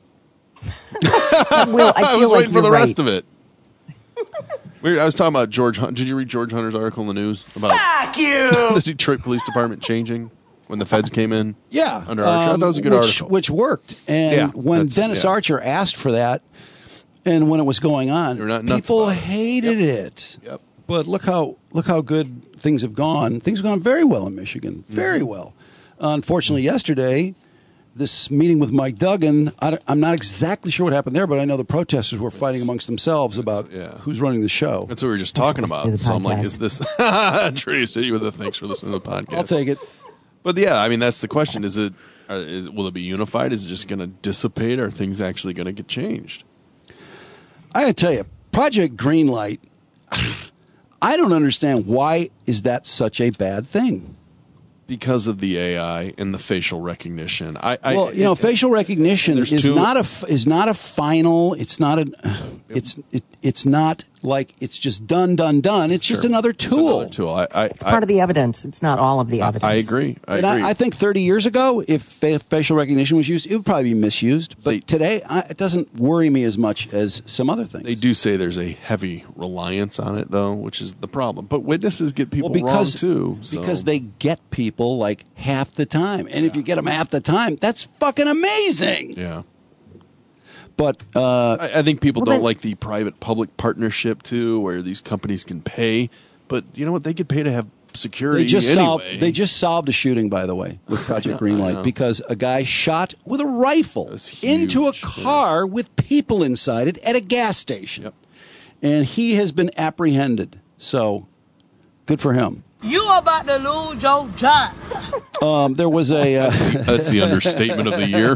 Speaker 3: I was waiting for the rest of it. I was talking about George Hunt. Did you read George Hunter's article in the news about
Speaker 13: Fuck you!
Speaker 3: the Detroit Police Department changing when the feds came in?
Speaker 1: Yeah.
Speaker 3: Under Archer. I thought that was a good article.
Speaker 1: Which worked. And when Dennis Archer asked for that and when it was going on, people hated it.
Speaker 3: Yep.
Speaker 1: But look how good things have gone. Things have gone very well in Michigan. Very well. Unfortunately, yesterday, this meeting with Mike Duggan, I'm not exactly sure what happened there, but I know the protesters were fighting amongst themselves about who's running the show.
Speaker 3: That's what we were just talking about. So I'm like, is this Tracy with a thanks for listening to the podcast?
Speaker 1: I'll take it.
Speaker 3: But yeah, I mean, that's the question. Will it be unified? Is it just going to dissipate? Are things actually going to get changed?
Speaker 1: I got to tell you, Project Greenlight, I don't understand why is that such a bad thing.
Speaker 3: Because of the AI and the facial recognition.
Speaker 1: Facial recognition is not a final. It's not it's not like it's just done. It's just another tool.
Speaker 3: It's another tool.
Speaker 6: It's part of the evidence. It's not all of the evidence.
Speaker 3: I agree.
Speaker 1: I think 30 years ago, if facial recognition was used, it would probably be misused. But today, it doesn't worry me as much as some other things.
Speaker 3: They do say there's a heavy reliance on it, though, which is the problem. But witnesses get people wrong, too. So.
Speaker 1: Because they get people like half the time. And if you get them half the time, that's fucking amazing.
Speaker 3: Yeah.
Speaker 1: But
Speaker 3: I think people don't like the private-public partnership, too, where these companies can pay. But you know what? They could pay to have security anyway.
Speaker 1: They just solved a shooting, by the way, with Project Greenlight, because a guy shot with a rifle into a car with people inside it at a gas station.
Speaker 3: Yep.
Speaker 1: And he has been apprehended. So, good for him.
Speaker 21: You about to lose your job.
Speaker 1: There was a...
Speaker 3: That's the understatement of the year.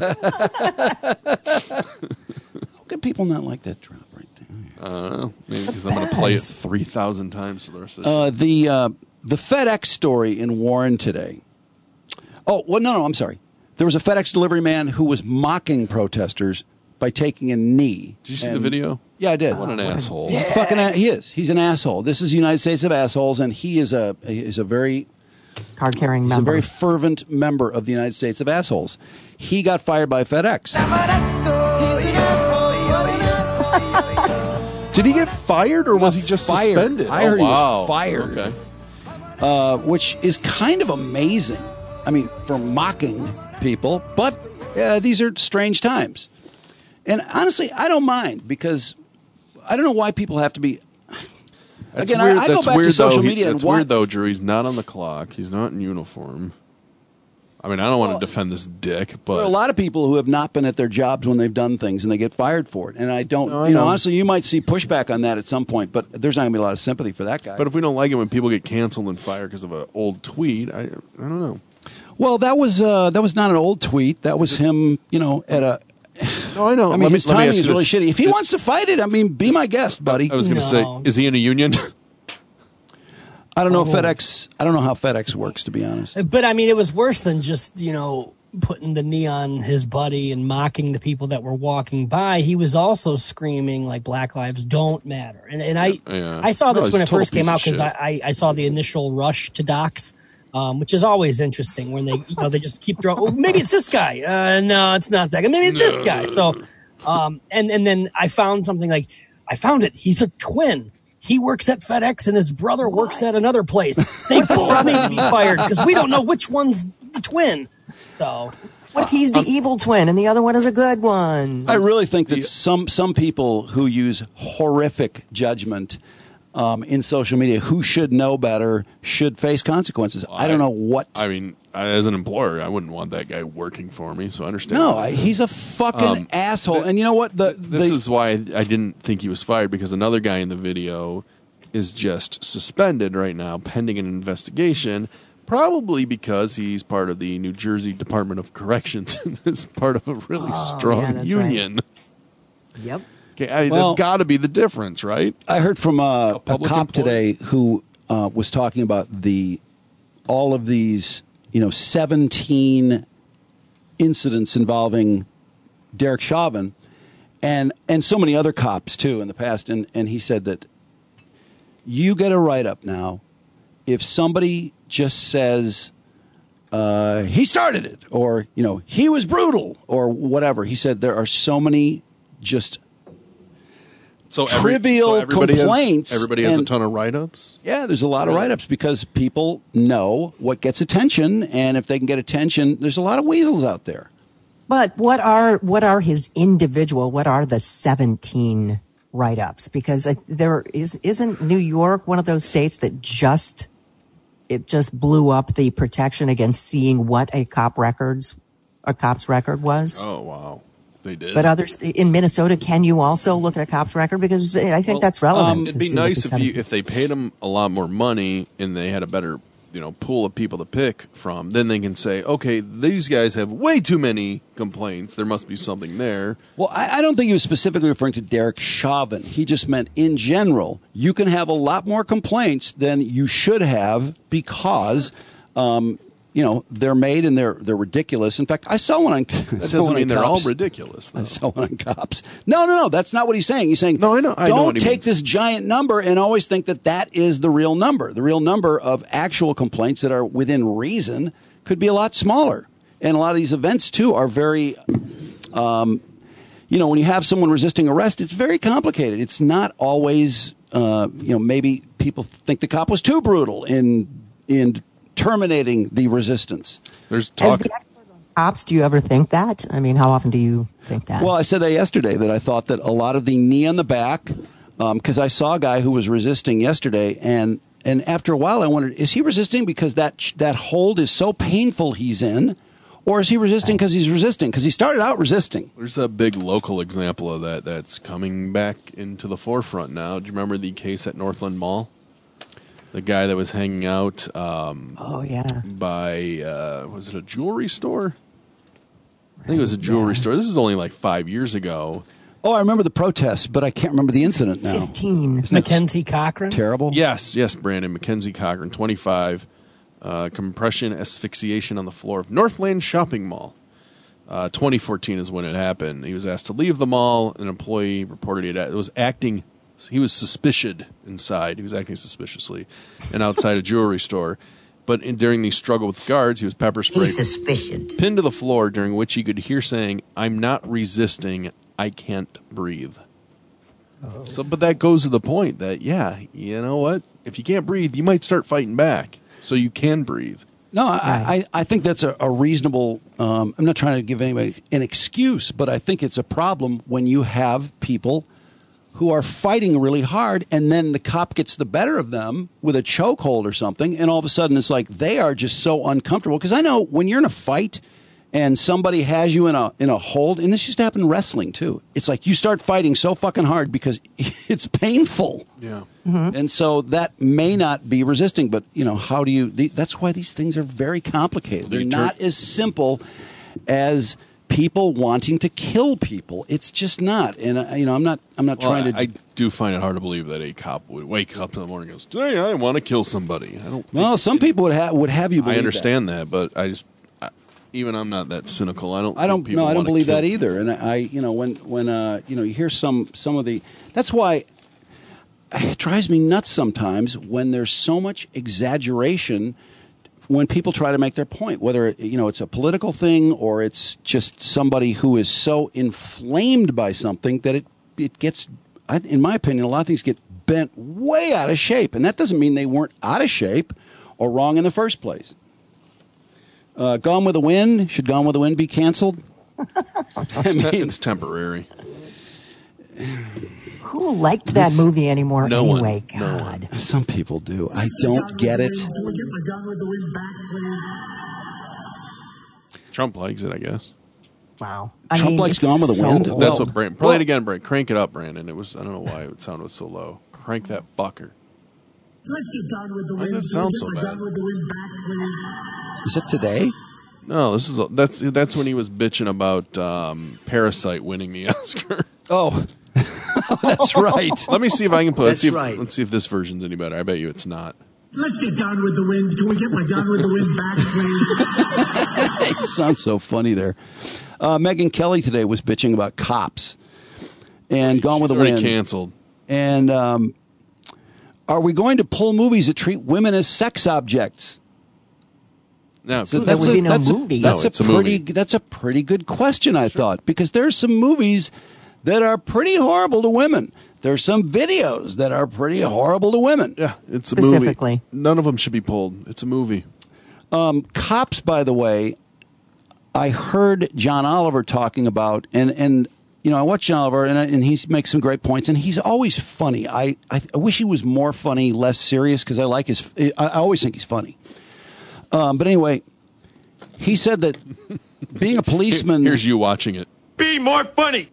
Speaker 1: How can people not like that drop right there?
Speaker 3: I don't know. Maybe because I'm going to play it 3,000 times for the rest of the show.
Speaker 1: The FedEx story in Warren today. Oh, well, no, I'm sorry. There was a FedEx delivery man who was mocking protesters by taking a knee.
Speaker 3: Did you see the video?
Speaker 1: Yeah, I did.
Speaker 3: What an asshole.
Speaker 1: He is. He's an asshole. This is the United States of assholes, and he is a very
Speaker 6: card-carrying member.
Speaker 1: He's a very fervent member of the United States of assholes. He got fired by FedEx.
Speaker 3: Did he get fired, or was he just suspended?
Speaker 1: I heard he was fired.
Speaker 3: Okay.
Speaker 1: Which is kind of amazing. I mean, for mocking people, but these are strange times. And honestly, I don't mind, because I don't know why people have to be...
Speaker 3: That's
Speaker 1: Again,
Speaker 3: weird.
Speaker 1: I go back to social media.
Speaker 3: That's weird, though, Drew. He's not on the clock. He's not in uniform. I mean, I don't want to defend this dick, but...
Speaker 1: There are a lot of people who have not been at their jobs when they've done things, and they get fired for it. And I don't... honestly, you might see pushback on that at some point, but there's not going to be a lot of sympathy for that guy.
Speaker 3: But if we don't like it when people get canceled and fired because of an old tweet, I don't know.
Speaker 1: Well, that was not an old tweet. That was him, at a...
Speaker 3: No, I know.
Speaker 1: I mean, his timing is really shitty. If he wants to fight it, I mean, be my guest, buddy.
Speaker 3: I was going to say, is he in a union?
Speaker 1: I don't know FedEx. I don't know how FedEx works, to be honest.
Speaker 2: But I mean, it was worse than just putting the knee on his buddy and mocking the people that were walking by. He was also screaming like Black Lives Don't Matter. And I saw this when it first came out, because I saw the initial rush to docs. Which is always interesting when they just keep throwing. Oh, maybe it's this guy. No, it's not that guy. Maybe it's this guy. So, and then I found something like, I found it. He's a twin. he works at FedEx and his brother works at another place. They both need to be fired because we don't know which one's the twin. So,
Speaker 6: what if he's the evil twin and the other one is a good one?
Speaker 1: I really think that some people who use horrific judgment in social media, who should know better, should face consequences. I don't know what.
Speaker 3: I mean, as an employer, I wouldn't want that guy working for me, so I understand.
Speaker 1: No, he's a fucking asshole. And you know what?
Speaker 3: This is why I didn't think he was fired, because another guy in the video is just suspended right now, pending an investigation, probably because he's part of the New Jersey Department of Corrections and is part of a really strong union.
Speaker 6: Right. Yep.
Speaker 3: Okay, that's got to be the difference, right?
Speaker 1: I heard from a cop today who was talking about all of these, 17 incidents involving Derek Chauvin and so many other cops too in the past, and he said that you get a write-up now if somebody just says he started it, or he was brutal, or whatever. He said there are so many just trivial complaints.
Speaker 3: Everybody has a ton of write-ups?
Speaker 1: Yeah, there's a lot of write-ups because people know what gets attention, and if they can get attention, there's a lot of weasels out there.
Speaker 6: But what are the 17 write-ups? Because isn't New York one of those states that just blew up the protection against seeing what a cop's record was?
Speaker 3: Oh, wow. They did.
Speaker 6: But others in Minnesota, can you also look at a cop's record? Because I think that's relevant.
Speaker 3: It'd be nice if they paid them a lot more money and they had a better pool of people to pick from. Then they can say, okay, these guys have way too many complaints. There must be something there.
Speaker 1: Well, I don't think he was specifically referring to Derek Chauvin. He just meant in general, you can have a lot more complaints than you should have because they're made and they're ridiculous. In fact, I saw one on.
Speaker 3: That doesn't mean they're all ridiculous, though.
Speaker 1: I saw one on cops. No. That's not what he's saying. He's saying,
Speaker 3: no, I know.
Speaker 1: Don't take this giant number and always think that is the real number. The real number of actual complaints that are within reason could be a lot smaller. And a lot of these events, too, are very, when you have someone resisting arrest, it's very complicated. It's not always, maybe people think the cop was too brutal in terminating the resistance.
Speaker 3: There's talk.
Speaker 6: As the expert on cops, do you ever think that? I mean, how often do you think that?
Speaker 1: Well, I said that yesterday, that I thought that a lot of the knee on the back, because I saw a guy who was resisting yesterday, and after a while I wondered, is he resisting because that hold is so painful he's in, or is he resisting because he's resisting? Because he started out resisting.
Speaker 3: There's a big local example of that's coming back into the forefront now. Do you remember the case at Northland Mall? The guy that was hanging out by, was it a jewelry store? I think it was a jewelry store. This is only like 5 years ago.
Speaker 1: Oh, I remember the protest, but I can't remember the incident now.
Speaker 6: 15.
Speaker 2: Mackenzie Cochran?
Speaker 1: Terrible?
Speaker 3: Yes, Brandon. Mackenzie Cochran, 25. Compression asphyxiation on the floor of Northland Shopping Mall. 2014 is when it happened. He was asked to leave the mall. An employee reported he was suspicious inside. He was acting suspiciously and outside a jewelry store. But during the struggle with guards, he was pepper sprayed.
Speaker 13: He's suspicious.
Speaker 3: Pinned to the floor, during which he could hear saying, "I'm not resisting. I can't breathe." Oh. But that goes to the point that, you know what? If you can't breathe, you might start fighting back so you can breathe.
Speaker 1: No, I think that's a reasonable. I'm not trying to give anybody an excuse, but I think it's a problem when you have people who are fighting really hard, and then the cop gets the better of them with a chokehold or something, and all of a sudden it's like they are just so uncomfortable. Because I know when you're in a fight and somebody has you in a hold, and this used to happen in wrestling too. It's like you start fighting so fucking hard because it's painful.
Speaker 3: Yeah.
Speaker 6: Mm-hmm.
Speaker 1: And so that may not be resisting, but how do you? That's why these things are very complicated. They're not as simple as people wanting to kill people. It's just not. And I'm not trying to.
Speaker 3: I do find it hard to believe that a cop would wake up in the morning and goes, "Today I want to kill somebody." I don't.
Speaker 1: Well, some people would have you believe
Speaker 3: I understand that, but even I'm not that cynical. I don't
Speaker 1: believe that either. And when you hear some of the, that's why it drives me nuts sometimes when there's so much exaggeration when people try to make their point, whether it's a political thing or it's just somebody who is so inflamed by something that it gets in my opinion, a lot of things get bent way out of shape. And that doesn't mean they weren't out of shape or wrong in the first place. Gone with the Wind. Should Gone with the Wind be canceled?
Speaker 3: It's temporary.
Speaker 6: Who liked that movie anymore anyway?
Speaker 3: God. No one.
Speaker 1: Some people do. I don't get it.
Speaker 13: Can we get my Gone with the Wind back, please?
Speaker 3: Trump likes it, I guess.
Speaker 6: Wow.
Speaker 1: Trump likes Gone with the Wind?
Speaker 3: That's what Brandon... Play it again, Brandon. Crank it up, Brandon. It was... I don't know why it sounded so low. Crank that fucker.
Speaker 13: Let's get Gone with the
Speaker 3: Why
Speaker 13: Wind.
Speaker 3: does it sound so
Speaker 13: Can we get my
Speaker 3: bad?
Speaker 13: Gone with the Wind back, please?
Speaker 1: Is it today?
Speaker 3: No, that's when he was bitching about Parasite winning the Oscar.
Speaker 1: Oh, that's right.
Speaker 3: Let me see if I can put.
Speaker 13: That's right.
Speaker 3: Let's see if this version's any better. I bet you it's not.
Speaker 13: Let's get Gone with the Wind. Can we get my Gone with the Wind back, please?
Speaker 1: It sounds so funny there. Megyn Kelly today was bitching about Cops and Gone with the
Speaker 3: Already
Speaker 1: Wind.
Speaker 3: canceled.
Speaker 1: And are we going to pull movies that treat women as sex objects?
Speaker 3: No,
Speaker 1: So
Speaker 6: there would be no movie.
Speaker 1: That's a pretty good question, I thought, because there's some movies that are pretty horrible to women. There's some videos that are pretty horrible to women.
Speaker 3: Yeah, it's a
Speaker 6: Specifically.
Speaker 3: movie. None of them should be pulled. It's a movie.
Speaker 1: Cops, by the way, I heard John Oliver talking about, and you know, I watch John Oliver, and he makes some great points, and he's always funny. I wish he was more funny, less serious, because I like his. I always think he's funny. But anyway, he said that being a policeman.
Speaker 3: Here's you watching it.
Speaker 11: Be more funny.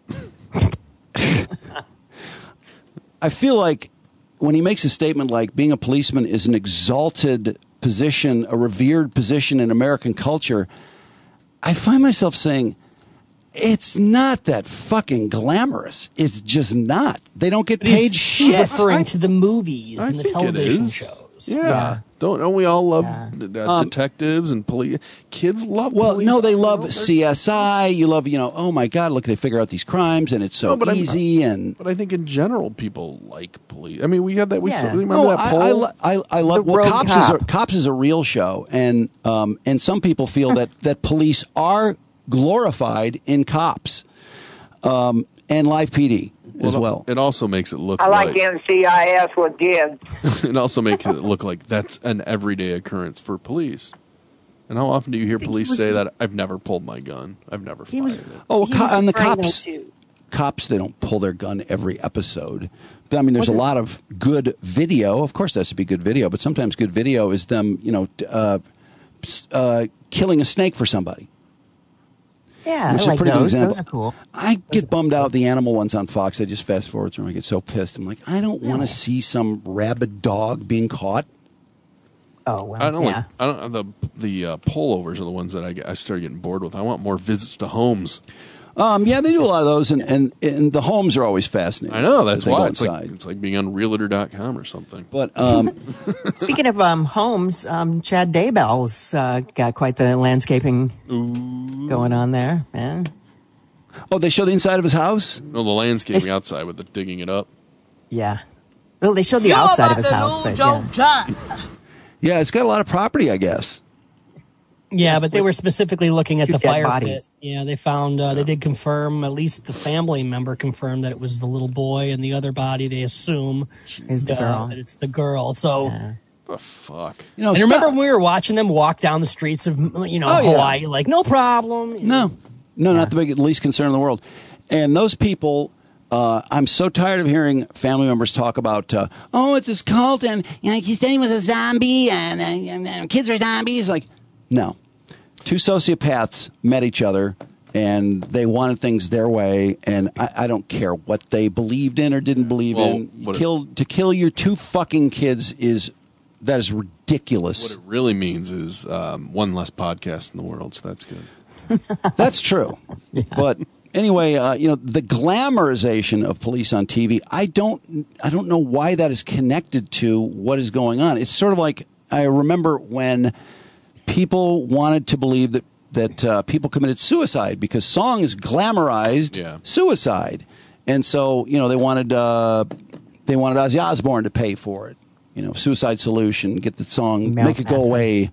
Speaker 1: I feel like when he makes a statement like being a policeman is an exalted position, a revered position in American culture, I find myself saying, it's not that fucking glamorous. It's just not. They don't get paid shit.
Speaker 2: He's referring to the movies and the
Speaker 3: think it
Speaker 2: television
Speaker 3: is.
Speaker 2: shows.
Speaker 3: Yeah. Don't we all love detectives and police? Kids love police.
Speaker 1: No, they love CSI. You love, oh my God, look, they figure out these crimes and it's so easy.
Speaker 3: But I think in general, people like police. I mean, we had that.
Speaker 1: Yeah.
Speaker 3: Remember that poll?
Speaker 1: I love. Well, Cops is a real show, and some people feel that police are glorified in Cops, and Live PD as well.
Speaker 3: It also makes it look.
Speaker 10: I like NCIS with kids.
Speaker 3: It also makes it look like that's an everyday occurrence for police. And how often do you hear police say that? I've never pulled my gun. I've never fired it.
Speaker 1: Oh, and the cops, they don't pull their gun every episode. But, I mean, there's a lot of good video. Of course, there has to be good video, but sometimes good video is them, killing a snake for somebody.
Speaker 6: Yeah,
Speaker 1: which
Speaker 6: I
Speaker 1: is a
Speaker 6: like
Speaker 1: pretty good
Speaker 6: those.
Speaker 1: example.
Speaker 6: Those are cool.
Speaker 1: I get bummed out the animal ones on Fox. I just fast forward through them. I get so pissed. I'm like, I don't want to see some rabid dog being caught.
Speaker 6: Oh, well,
Speaker 3: I don't. The pullovers are the ones that I started getting bored with. I want more visits to homes.
Speaker 1: Yeah, they do a lot of those, and the homes are always fascinating.
Speaker 3: I know, that's
Speaker 1: They
Speaker 3: why.
Speaker 1: go
Speaker 3: It's like being on Realtor.com or something.
Speaker 1: But
Speaker 6: speaking of homes, Chad Daybell's got quite the landscaping going on there. Yeah.
Speaker 1: Oh, they show the inside of his house?
Speaker 3: No, the landscaping outside with the digging it up.
Speaker 6: Yeah. Well, they showed the outside of his house, but
Speaker 1: Yeah, it's got a lot of property, I guess.
Speaker 2: Yeah, but they were specifically looking at
Speaker 6: two
Speaker 2: the
Speaker 6: dead
Speaker 2: fire
Speaker 6: bodies.
Speaker 2: pit. Yeah, they found, they did confirm, at least the family member confirmed that it was the little boy, and the other body, they assume
Speaker 6: is the girl.
Speaker 2: That it's the girl. So,
Speaker 3: the fuck?
Speaker 2: And remember when we were watching them walk down the streets of, Hawaii, like, no problem.
Speaker 1: No, not the least concern in the world. And those people, I'm so tired of hearing family members talk about, it's this cult, and he said he was a zombie, and kids are zombies. Like, no. Two sociopaths met each other, and they wanted things their way, and I don't care what they believed in or didn't believe in. To kill your two fucking kids is ridiculous.
Speaker 3: What it really means is one less podcast in the world, so that's good.
Speaker 1: That's true. Yeah. But anyway, the glamorization of police on TV, I don't know why that is connected to what is going on. It's sort of like, I remember when people wanted to believe that people committed suicide because songs glamorized suicide, and so they wanted Ozzy Osbourne to pay for it. Suicide Solution, get the song, make it go away,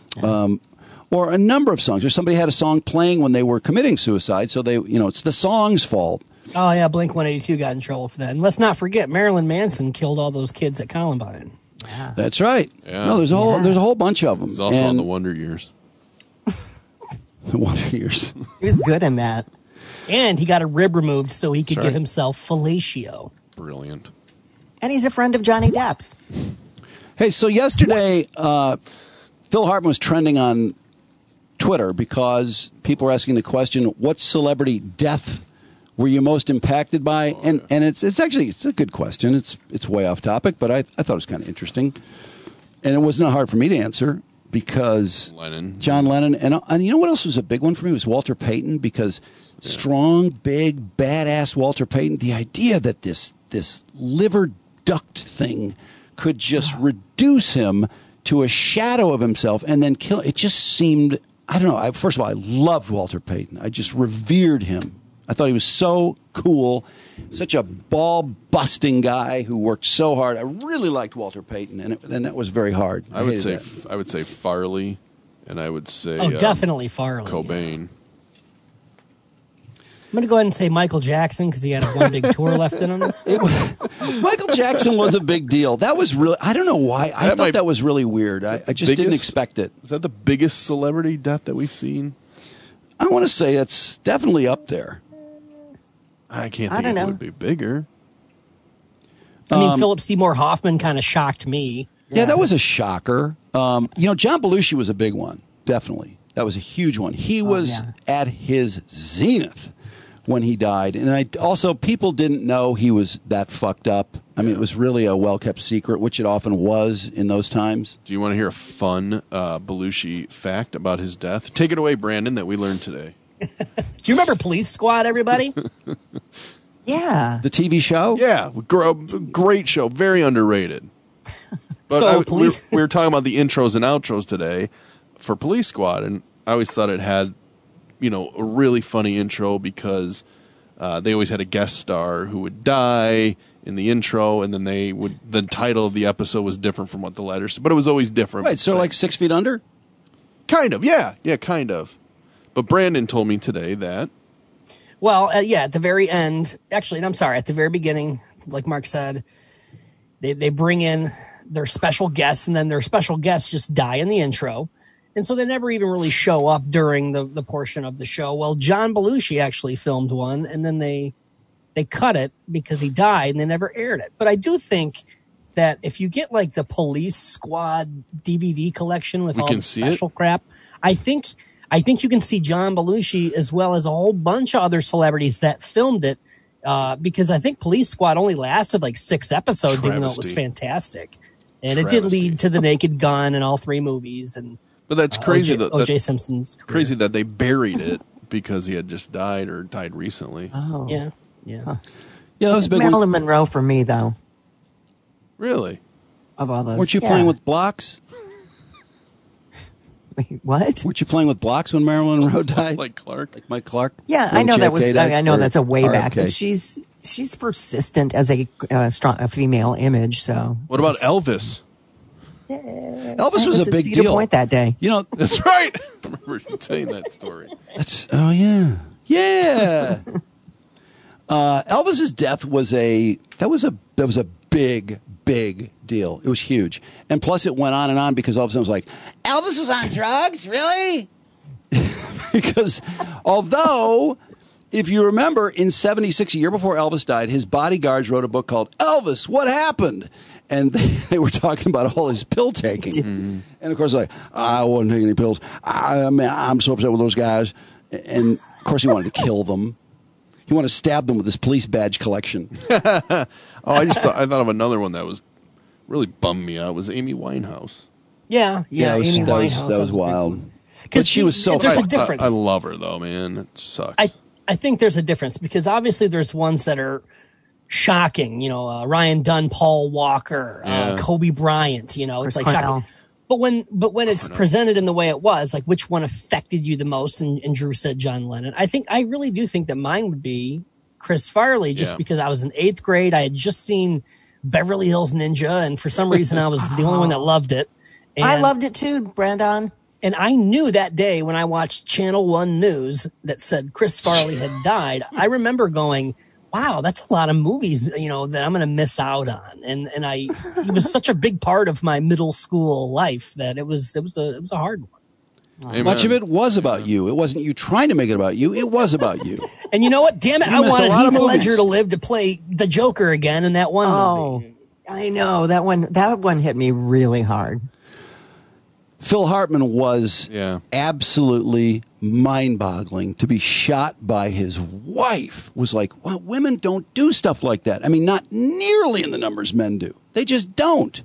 Speaker 1: or a number of songs. Or somebody had a song playing when they were committing suicide, so it's the song's fault.
Speaker 2: Oh, yeah, Blink-182 got in trouble for that. And let's not forget, Marilyn Manson killed all those kids at Columbine.
Speaker 6: Yeah.
Speaker 1: That's right.
Speaker 3: Yeah.
Speaker 1: No, there's a whole bunch of them.
Speaker 3: He's also on the Wonder Years.
Speaker 1: The Wonder Years.
Speaker 6: He was good in that.
Speaker 2: And he got a rib removed so he could
Speaker 3: That's
Speaker 2: give
Speaker 3: right.
Speaker 2: himself fellatio.
Speaker 3: Brilliant.
Speaker 6: And he's a friend of Johnny Depp's.
Speaker 1: Hey, so yesterday, Phil Hartman was trending on Twitter because people were asking the question, what celebrity death were you most impacted by? And it's a good question. It's way off topic, but I thought it was kind of interesting. And it wasn't hard for me to answer because John Lennon. And you know what else was a big one for me? It was Walter Payton, because strong, big, badass Walter Payton, the idea that this liver duct thing could just reduce him to a shadow of himself and then kill. It just seemed, I don't know. First of all, I loved Walter Payton. I just revered him. I thought he was so cool, such a ball-busting guy who worked so hard. I really liked Walter Payton, and that was very hard.
Speaker 3: I would say Farley, and I would say
Speaker 2: definitely Farley.
Speaker 3: Cobain.
Speaker 2: I'm going to go ahead and say Michael Jackson because he had one big tour left in him.
Speaker 1: Michael Jackson was a big deal. That was really, I don't know why. I thought that was really weird. I just didn't expect it.
Speaker 3: Is that the biggest celebrity death that we've seen?
Speaker 1: I want to say it's definitely up there.
Speaker 3: I can't think it would be bigger.
Speaker 2: I mean, Philip Seymour Hoffman kind of shocked me.
Speaker 1: Yeah, that was a shocker. John Belushi was a big one. Definitely. That was a huge one. He was at his zenith when he died. And people didn't know he was that fucked up. I mean, it was really a well-kept secret, which it often was in those times.
Speaker 3: Do you want to hear a fun Belushi fact about his death? Take it away, Brandon, that we learned today.
Speaker 2: Do you remember Police Squad, everybody?
Speaker 6: Yeah.
Speaker 1: The TV show?
Speaker 3: Yeah. Great show. Very underrated. But we were talking about the intros and outros today for Police Squad, and I always thought it had, a really funny intro because they always had a guest star who would die in the intro, and then the title of the episode was different from what the letters, but it was always different.
Speaker 1: Right, so like 6 Feet Under?
Speaker 3: Kind of, yeah. Yeah, kind of. But Brandon told me today that.
Speaker 2: Well, at the very end, actually, and I'm sorry, at the very beginning, like Mark said, they bring in their special guests, and then their special guests just die in the intro. And so they never even really show up during the portion of the show. Well, John Belushi actually filmed one, and then they cut it because he died, and they never aired it. But I do think that if you get like the Police Squad DVD collection with all the special crap, I think you can see John Belushi as well as a whole bunch of other celebrities that filmed it, because I think Police Squad only lasted like 6 episodes, even though it was fantastic. And it did lead to The Naked Gun and all 3 movies.
Speaker 3: But that's crazy.
Speaker 2: O.J. Simpson's career.
Speaker 3: Crazy that they buried it because he had just died or died recently.
Speaker 6: Oh.
Speaker 2: Yeah.
Speaker 1: Yeah, that was a big
Speaker 6: Marilyn
Speaker 1: one.
Speaker 6: Monroe for me, though.
Speaker 3: Really?
Speaker 6: Of all those.
Speaker 1: Weren't you playing with blocks?
Speaker 6: Wait, what?
Speaker 1: Weren't you playing with blocks when Marilyn Monroe died?
Speaker 3: Like Clark?
Speaker 1: Like Mike Clark?
Speaker 6: Yeah, I know that was. I know that's a way back, but she's persistent as a female image. So
Speaker 3: what about Elvis?
Speaker 1: Elvis was a big deal.
Speaker 6: Point that day.
Speaker 3: That's right. I remember you saying that story.
Speaker 1: Yeah. Elvis's death was a big deal. It was huge, and plus it went on and on because all of a sudden it was like Elvis was on drugs, really? Because although, if you remember, in '76, a year before Elvis died, his bodyguards wrote a book called Elvis, What Happened? And they were talking about all his pill taking. And of course, I wasn't taking any pills. I'm so upset with those guys. And of course, he wanted to kill them. He wanted to stab them with his police badge collection.
Speaker 3: I thought of another one that was really bummed me out. It was Amy Winehouse.
Speaker 2: Yeah, Amy Winehouse.
Speaker 1: That was wild. Because she was so.
Speaker 2: There's a difference.
Speaker 3: I love her though, man. It sucks.
Speaker 2: I think there's a difference because obviously there's ones that are shocking. Ryan Dunn, Paul Walker, Kobe Bryant. It's like shocking. But when it's presented in the way it was, like which one affected you the most? And Drew said John Lennon. I really do think that mine would be Chris Farley, just because I was in 8th grade. I had just seen Beverly Hills Ninja, and for some reason I was the only one that loved it. And
Speaker 6: I loved it too, Brandon.
Speaker 2: And I knew that day when I watched Channel 1 News that said Chris Farley had died. I remember going, wow, that's a lot of movies, that I'm going to miss out on. And it was such a big part of my middle school life that it was a hard one.
Speaker 1: Amen. Much of it was about you. It wasn't you trying to make it about you. It was about you.
Speaker 2: And you know what? Damn it, I wanted Heath Ledger to live to play the Joker again in that one movie.
Speaker 6: I know. That one hit me really hard.
Speaker 1: Phil Hartman was absolutely mind-boggling. To be shot by his wife was like, well, women don't do stuff like that. I mean, not nearly in the numbers men do. They just don't.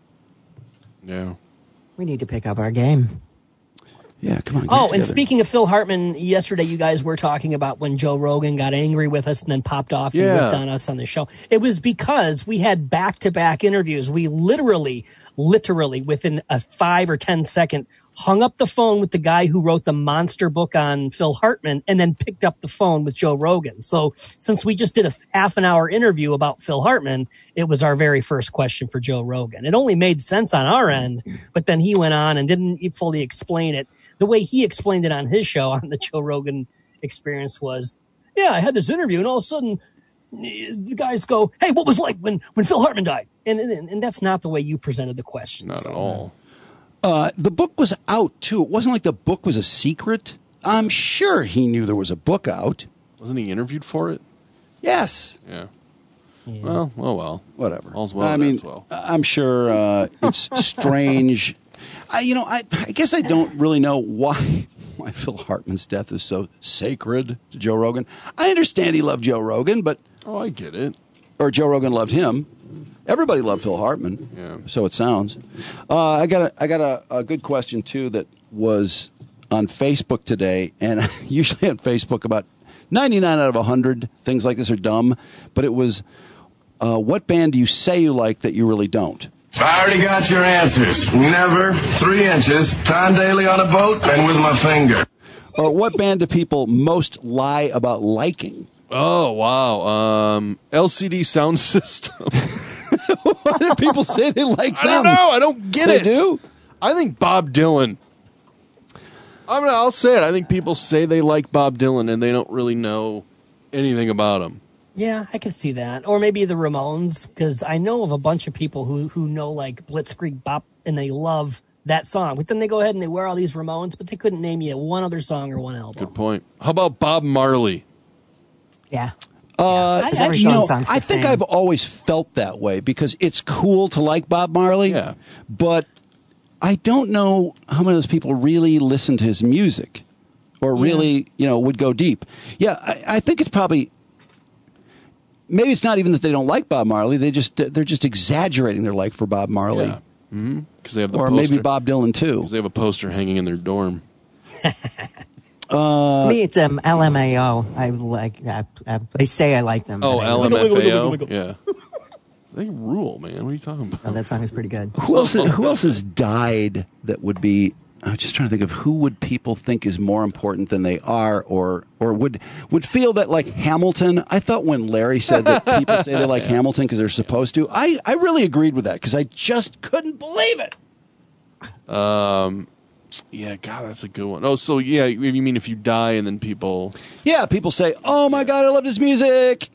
Speaker 3: Yeah.
Speaker 6: We need to pick up our game.
Speaker 1: Yeah, come on.
Speaker 2: Oh, and speaking of Phil Hartman, yesterday you guys were talking about when Joe Rogan got angry with us and then popped off and ripped on us on the show. It was because we had back-to-back interviews. We literally within a 5 or 10 second hung up the phone with the guy who wrote the monster book on Phil Hartman and then picked up the phone with Joe Rogan. So since we just did a half an hour interview about Phil Hartman, it was our very first question for Joe Rogan. It only made sense on our end, but then he went on and didn't fully explain it. The way he explained it on his show, on the Joe Rogan Experience, was, I had this interview and all of a sudden the guys go, hey, what was it like when Phil Hartman died? And that's not the way you presented the question.
Speaker 3: Not at all.
Speaker 1: The book was out, too. It wasn't like the book was a secret. I'm sure he knew there was a book out.
Speaker 3: Wasn't he interviewed for it?
Speaker 1: Yes.
Speaker 3: Yeah. Well, well.
Speaker 1: Whatever.
Speaker 3: All's well.
Speaker 1: I mean,
Speaker 3: well.
Speaker 1: I'm sure it's strange. I guess I don't really know why Phil Hartman's death is so sacred to Joe Rogan. I understand he loved Joe Rogan, but...
Speaker 3: Oh, I get it.
Speaker 1: Or Joe Rogan loved him. Everybody loved Phil Hartman, so it sounds. I got a good question, too, that was on Facebook today. And usually on Facebook, about 99 out of 100 things like this are dumb. But it was, what band do you say you like that you really don't?
Speaker 12: I already got your answers. Never, 3 inches, time daily on a boat, and with my finger.
Speaker 1: Or what band do people most lie about liking?
Speaker 3: Oh, wow. LCD Sound System.
Speaker 1: Why do people say they like them?
Speaker 3: I don't know. I don't get it.
Speaker 1: They do?
Speaker 3: I think Bob Dylan. I'll say it. I think people say they like Bob Dylan and they don't really know anything about him.
Speaker 2: Yeah, I can see that. Or maybe the Ramones, because I know of a bunch of people who know like Blitzkrieg Bop and they love that song. But then they go ahead and they wear all these Ramones, but they couldn't name you one other song or one album.
Speaker 3: Good point. How about Bob Marley?
Speaker 6: Yeah.
Speaker 1: I think I've always felt that way because it's cool to like Bob Marley.
Speaker 3: Yeah.
Speaker 1: But I don't know how many of those people really listen to his music or really, would go deep. Yeah, I think it's probably, maybe it's not even that they don't like Bob Marley. They're just exaggerating their like for Bob Marley.
Speaker 3: Yeah. Mm-hmm. 'Cause they have the
Speaker 1: or
Speaker 3: poster.
Speaker 1: Maybe Bob Dylan too.
Speaker 3: Because they have a poster hanging in their dorm.
Speaker 6: Me, it's LMAO. I like. They say I like them.
Speaker 3: Oh, LMFAO. Yeah, they rule, man. What are you talking about?
Speaker 6: Oh, that song is pretty good.
Speaker 1: Who else has died that would be? I'm just trying to think of who would people think is more important than they are, or would feel that like Hamilton. I thought when Larry said that people say they like Hamilton because they're supposed to. I really agreed with that because I just couldn't believe it.
Speaker 3: Yeah, God, that's a good one. Oh, so yeah, you mean if you die and then people...
Speaker 1: Yeah, people say, oh my God, I loved his music.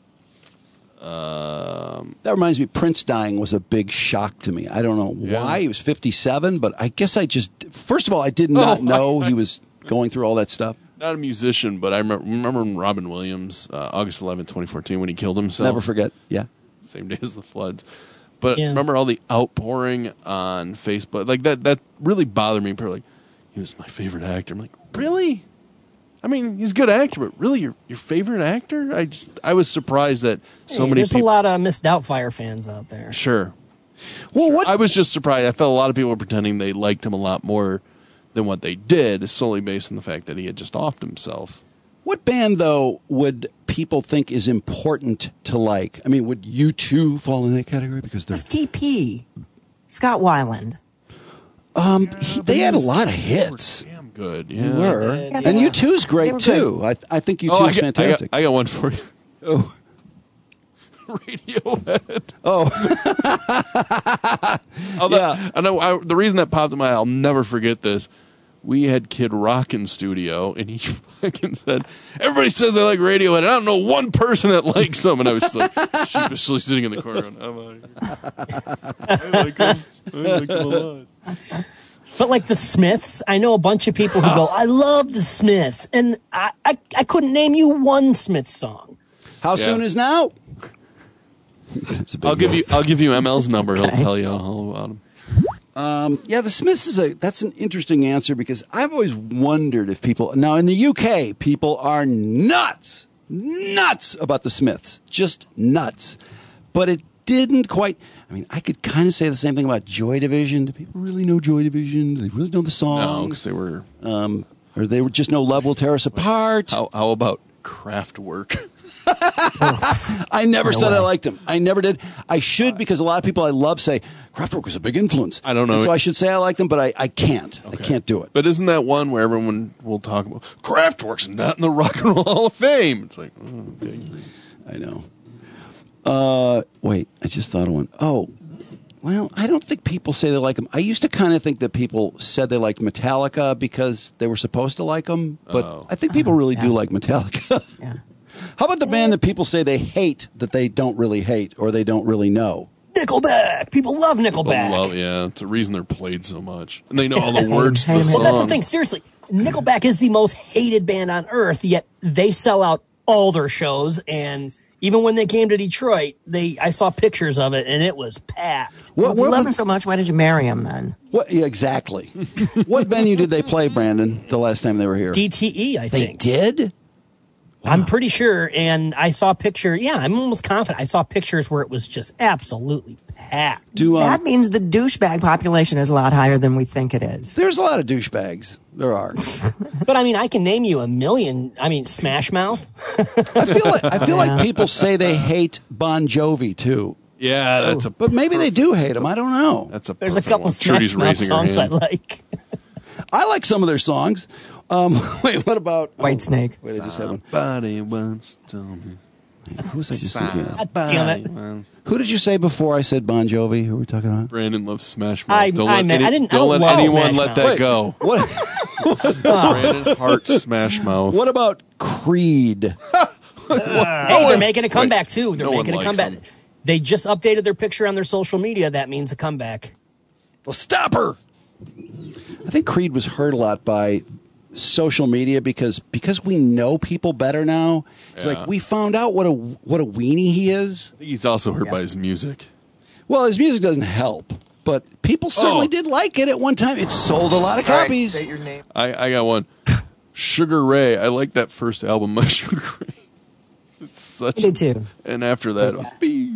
Speaker 1: That reminds me, Prince dying was a big shock to me. I don't know why. He was 57, but I guess first of all, I did not know he was going through all that stuff.
Speaker 3: Not a musician, but I remember when Robin Williams, August 11th, 2014, when he killed himself.
Speaker 1: Never forget, yeah.
Speaker 3: Same day as the floods. But remember all the outpouring on Facebook? Like, that really bothered me. People were like, he was my favorite actor. I'm like, really? I mean, he's a good actor, but really, your favorite actor? I was surprised that so many people...
Speaker 2: There's a lot of Miss Doubtfire fans out there.
Speaker 3: Sure. Well, I was just surprised. I felt a lot of people were pretending they liked him a lot more than what they did, solely based on the fact that he had just offed himself.
Speaker 1: What band, though, would people think is important to like? I mean, would U2 fall in that category? Because they're...
Speaker 6: STP. Scott Weiland.
Speaker 1: They had a lot of hits.
Speaker 3: Damn good,
Speaker 1: yeah. They were. And U2's great, too. I think U2 is fantastic.
Speaker 3: I got one for you.
Speaker 1: Oh.
Speaker 3: Radiohead.
Speaker 1: Oh.
Speaker 3: Yeah. I know. The reason that popped in my head, I'll never forget this, we had Kid Rock in studio, and he fucking said, everybody says I like Radiohead, and I don't know one person that likes them. And I was just like sheepishly sitting in the corner going, I'm out of here. I like them a lot.
Speaker 2: But like the Smiths, I know a bunch of people who go, I love the Smiths. And I couldn't name you one Smiths song.
Speaker 1: How soon is now?
Speaker 3: I'll give you ML's number. He'll tell you all about him.
Speaker 1: Yeah, the Smiths that's an interesting answer because I've always wondered if people now in the UK people are nuts about the Smiths, just nuts. But it didn't quite. I mean, I could kind of say the same thing about Joy Division. Do people really know Joy Division? Do they really know the song?
Speaker 3: No, because they were,
Speaker 1: or they were just no Love Will Tear Us Apart.
Speaker 3: How about Kraftwerk?
Speaker 1: I never said I liked him. I never did. I should because a lot of people I love say Kraftwerk was a big influence.
Speaker 3: I don't know.
Speaker 1: And so I should say I liked him, but I can't.
Speaker 3: Okay.
Speaker 1: I can't do it.
Speaker 3: But isn't that one where everyone will talk about Kraftwerk's not in the Rock and Roll Hall of Fame? It's like, okay.
Speaker 1: I know. Wait, I just thought of one. Oh, well, I don't think people say they like him. I used to kind of think that people said they liked Metallica because they were supposed to like them, but I think people really do like Metallica.
Speaker 6: Yeah.
Speaker 1: How about the band that people say they hate that they don't really hate or they don't really know?
Speaker 2: Nickelback. People love Nickelback.
Speaker 3: Yeah, it's the reason they're played so much. And they know all the words to the song.
Speaker 2: Well, that's the thing. Seriously, Nickelback is the most hated band on earth, yet they sell out all their shows. And even when they came to Detroit, I saw pictures of it, and it was packed.
Speaker 6: Well, if you love him so much, why did you marry him then?
Speaker 1: What? Yeah, exactly. What venue did they play, Brandon, the last time they were here?
Speaker 2: DTE, I think.
Speaker 1: They did? Wow.
Speaker 2: I'm pretty sure, and I saw a picture. Yeah, I'm almost confident. I saw pictures where it was just absolutely packed.
Speaker 6: That means the douchebag population is a lot higher than we think it is.
Speaker 1: There's a lot of douchebags. There are.
Speaker 2: But I mean, I can name you a million. I mean, Smash Mouth.
Speaker 1: I feel like people say they hate Bon Jovi too.
Speaker 3: Yeah,
Speaker 1: but maybe they do hate him. I don't know.
Speaker 2: There's a couple Smash Mouth songs I like.
Speaker 1: I like some of their songs. Wait, what about
Speaker 6: Whitesnake?
Speaker 1: Wait, I just had one.
Speaker 3: Somebody once told me.
Speaker 1: Who was I just thinking of?
Speaker 2: Damn it.
Speaker 1: Who did you say before I said Bon Jovi? Who were we talking about?
Speaker 3: Brandon loves Smash Mouth.
Speaker 2: I
Speaker 3: Don't let anyone let that go.
Speaker 1: What?
Speaker 3: Brandon Hart Smash Mouth.
Speaker 1: What about Creed?
Speaker 2: Hey, they're making a comeback too. They're
Speaker 3: no
Speaker 2: making a
Speaker 3: one likes
Speaker 2: comeback.
Speaker 3: them.
Speaker 2: They just updated their picture on their social media. That means a comeback.
Speaker 1: Well, stop her. I think Creed was hurt a lot by social media because we know people better now. It's like we found out what a weenie he is.
Speaker 3: I think he's also hurt by his music.
Speaker 1: Well, his music doesn't help, but people certainly did like it at one time. It sold a lot of copies.
Speaker 10: Say your name.
Speaker 3: I got one. Sugar Ray. I like that first album by Sugar Ray. It's such.
Speaker 6: I did too.
Speaker 3: And after that, it was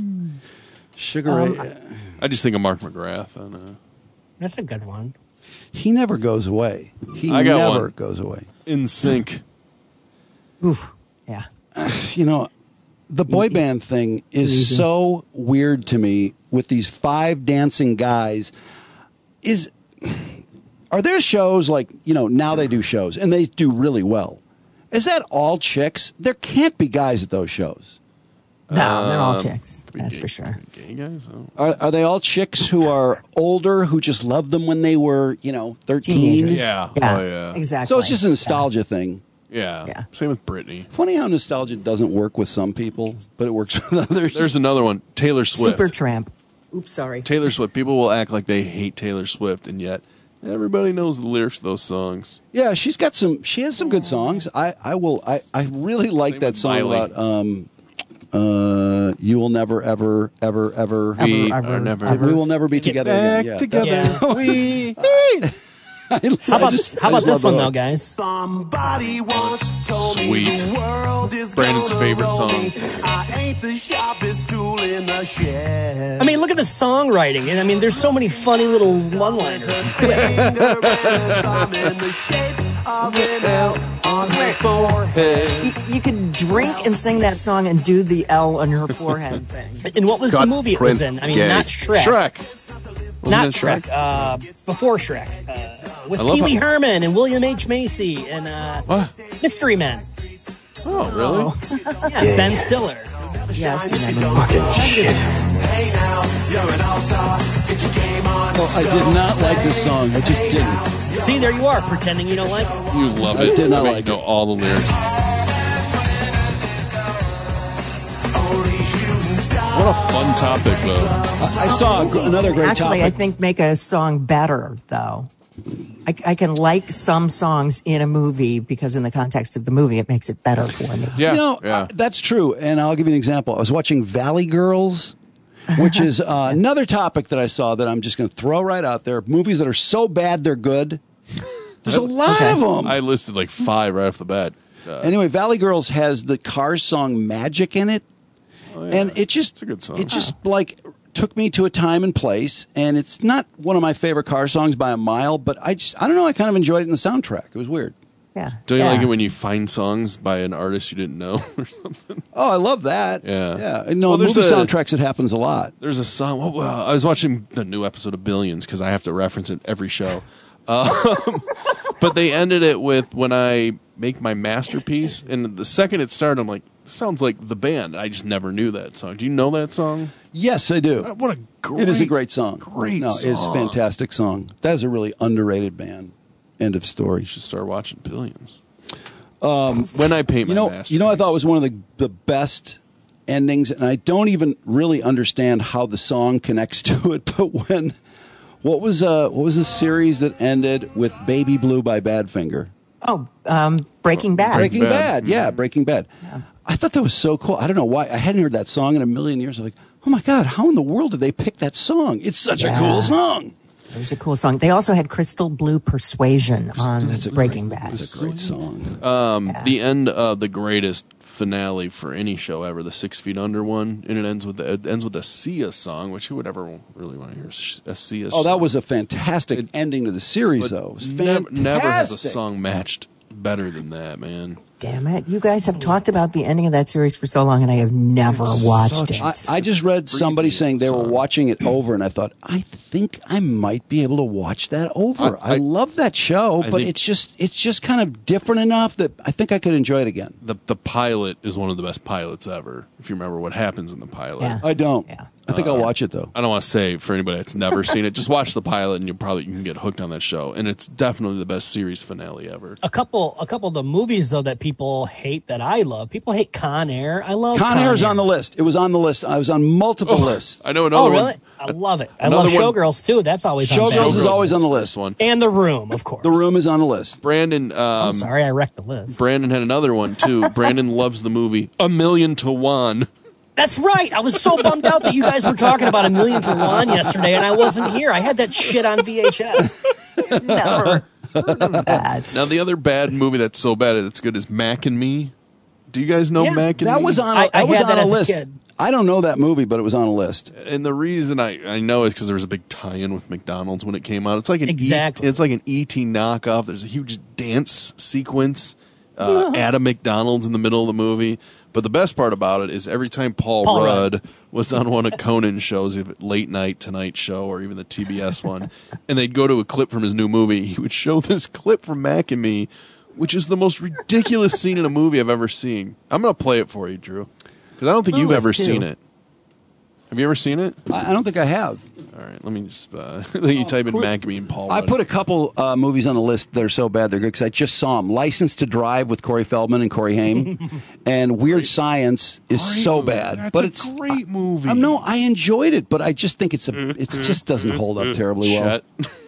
Speaker 1: Sugar Ray.
Speaker 3: I just think of Mark McGrath. And,
Speaker 2: That's a good one.
Speaker 1: He never goes away. He
Speaker 3: I got
Speaker 1: never
Speaker 3: one.
Speaker 1: goes away.
Speaker 3: In Sync.
Speaker 6: Oof. Yeah.
Speaker 1: You know, the boy band thing is so weird to me with these 5 dancing guys. Are there shows like, now they do shows and they do really well. Is that all chicks? There can't be guys at those shows.
Speaker 6: No, they're all chicks. That's for sure.
Speaker 3: Gay guys?
Speaker 1: Are they all chicks who are older who just loved them when they were, 13?
Speaker 6: Teenagers.
Speaker 3: Yeah.
Speaker 6: Yeah.
Speaker 3: Oh, yeah.
Speaker 6: Exactly.
Speaker 1: So it's just a nostalgia thing.
Speaker 3: Yeah. Same with Britney.
Speaker 1: Funny how nostalgia doesn't work with some people, but it works with others.
Speaker 3: There's another one. Taylor Swift.
Speaker 6: Supertramp. Oops, sorry.
Speaker 3: Taylor Swift. People will act like they hate Taylor Swift, and yet everybody knows the lyrics to those songs.
Speaker 1: Yeah, she has some good songs. I really like
Speaker 3: Same
Speaker 1: that
Speaker 3: with
Speaker 1: song
Speaker 3: Miley.
Speaker 1: about you will never ever ever ever
Speaker 3: We are never
Speaker 1: we will never be together
Speaker 3: back
Speaker 1: again. Yeah,
Speaker 3: together.
Speaker 1: that-
Speaker 3: We.
Speaker 2: How about this one though, guys?
Speaker 13: Somebody once told me
Speaker 3: Sweet.
Speaker 13: the world is
Speaker 3: Brandon's
Speaker 13: gonna
Speaker 3: favorite
Speaker 13: roll
Speaker 3: song.
Speaker 13: me. I ain't the sharpest tool in the shed.
Speaker 2: I mean, look at the songwriting, and I mean, there's so many funny little one-liners.
Speaker 13: Finger and thumb in the shape of an L on her forehead.
Speaker 6: You could drink and sing that song and do the L on your forehead thing.
Speaker 2: And what was the movie it was in? I mean, not Shrek.
Speaker 3: Shrek.
Speaker 2: Not
Speaker 3: Wasn't it
Speaker 2: Shrek. Before Shrek. With
Speaker 3: I love
Speaker 2: Pee Wee
Speaker 3: how-
Speaker 2: Herman and William H. Macy and
Speaker 3: What?
Speaker 2: Mystery Men.
Speaker 3: Oh, really?
Speaker 2: Yeah, Ben Stiller.
Speaker 6: Yeah, I've seen that movie.
Speaker 13: Fucking shit. Hey now, you're an all-star. Get your game on.
Speaker 1: Well, I did not like this song. I just didn't.
Speaker 2: See, there you are, pretending you don't like it.
Speaker 3: You love
Speaker 1: I
Speaker 3: it.
Speaker 1: did not
Speaker 3: You
Speaker 1: like
Speaker 3: know
Speaker 1: it.
Speaker 3: all the lyrics. What a fun topic, though.
Speaker 1: I saw another great
Speaker 6: Actually,
Speaker 1: topic.
Speaker 6: I think make a song better, though. I can like some songs in a movie because in the context of the movie, it makes it better for me.
Speaker 3: Yeah,
Speaker 1: You know, that's true. And I'll give you an example. I was watching Valley Girls, which is another topic that I saw that I'm just going to throw right out there. Movies that are so bad they're good. There's a lot of them.
Speaker 3: I listed like 5 right off the bat.
Speaker 1: Anyway, Valley Girls has the Cars song Magic in it. And it just,
Speaker 3: It's a good song.
Speaker 1: it just like took me to a time and place. And it's not one of my favorite car songs by a mile, but I don't know. I kind of enjoyed it in the soundtrack. It was weird.
Speaker 6: Yeah.
Speaker 3: Don't you like it when you find songs by an artist you didn't know or something?
Speaker 1: Oh, I love that.
Speaker 3: Yeah.
Speaker 1: Yeah. No,
Speaker 3: there's
Speaker 1: movie soundtracks, it happens a lot.
Speaker 3: There's a song. Well, I was watching the new episode of Billions because I have to reference it every show. But they ended it with "When I Make My Masterpiece," and the second it started, I'm like, this sounds like the band. I just never knew that song. Do you know that song?
Speaker 1: Yes, I do.
Speaker 3: What a great,
Speaker 1: It is a great song.
Speaker 3: Great
Speaker 1: No,
Speaker 3: song.
Speaker 1: it's a fantastic song. That is a really underrated band. End of story.
Speaker 3: You should start watching Billions. When I paint my masterpiece.
Speaker 1: You know, I thought was one of the best endings, and I don't even really understand how the song connects to it. But what was the series that ended with "Baby Blue" by Badfinger?
Speaker 6: Oh, Breaking Bad.
Speaker 1: Breaking Bad. Yeah, Breaking Bad. Yeah. I thought that was so cool. I don't know why. I hadn't heard that song in a million years. I was like, oh my God, how in the world did they pick that song? It's such a cool song.
Speaker 6: It was a cool song. They also had Crystal Blue Persuasion on Breaking Bad.
Speaker 1: That's a great song.
Speaker 3: The end of the greatest finale for any show ever, the 6 Feet Under one, and it ends with a Sia song, which who would ever really want to hear a Sia song?
Speaker 1: Oh, that was a fantastic ending to the series, though. It was fantastic.
Speaker 3: Never has a song matched better than that, man.
Speaker 6: Damn it. You guys have talked about the ending of that series for so long, and I have never watched it.
Speaker 1: I just read somebody saying they were watching it over, and I thought, I think I might be able to watch that over. I love that show, but it's just kind of different enough that I think I could enjoy it again.
Speaker 3: The pilot is one of the best pilots ever, if you remember what happens in the pilot.
Speaker 6: Yeah.
Speaker 1: I don't. Yeah. I think I'll watch it, though.
Speaker 3: I don't want to say for anybody that's never seen it, just watch the pilot and you can get hooked on that show. And it's definitely the best series finale ever.
Speaker 2: A couple of the movies, though, that people hate that I love. People hate Con Air. I love
Speaker 1: Con Air is on the list. It was on the list. I was on multiple lists.
Speaker 3: I know another one.
Speaker 2: Oh, really? I love it. I love Showgirls, too. That's always on
Speaker 1: Showgirls is always on the list.
Speaker 3: One.
Speaker 2: And The Room, of course.
Speaker 1: The Room is on the list.
Speaker 3: Brandon.
Speaker 2: I'm sorry, I wrecked the list.
Speaker 3: Brandon had another one, too. Brandon loves the movie A Million to One.
Speaker 2: That's right. I was so bummed out that you guys were talking about A Million to One yesterday, and I wasn't here. I had that shit on VHS.
Speaker 6: Never heard of that.
Speaker 3: Now, the other bad movie that's so bad it's good is Mac and Me. Do you guys know Mac and Me?
Speaker 1: That was on a list. I don't know that movie, but it was on a list.
Speaker 3: And the reason I know is because there was a big tie-in with McDonald's when it came out. It's like an it's like an E.T. knockoff. There's a huge dance sequence at a McDonald's in the middle of the movie. But the best part about it is every time Paul Rudd was on one of Conan's shows, Late Night Tonight Show or even the TBS one, and they'd go to a clip from his new movie, he would show this clip from Mac and Me, which is the most ridiculous scene in a movie I've ever seen. I'm going to play it for you, Drew, because I don't think you've ever seen it. Have you ever seen it?
Speaker 1: I don't think I have.
Speaker 3: All right, let me just let you type in Mac and Me and Paul Rudd.
Speaker 1: I put a couple movies on the list that are so bad they're good because I just saw them. License to Drive with Corey Feldman and Corey Haim, and Weird Science is so bad, but it's
Speaker 3: a great movie.
Speaker 1: No, I enjoyed it, but I just think it just doesn't hold up terribly well.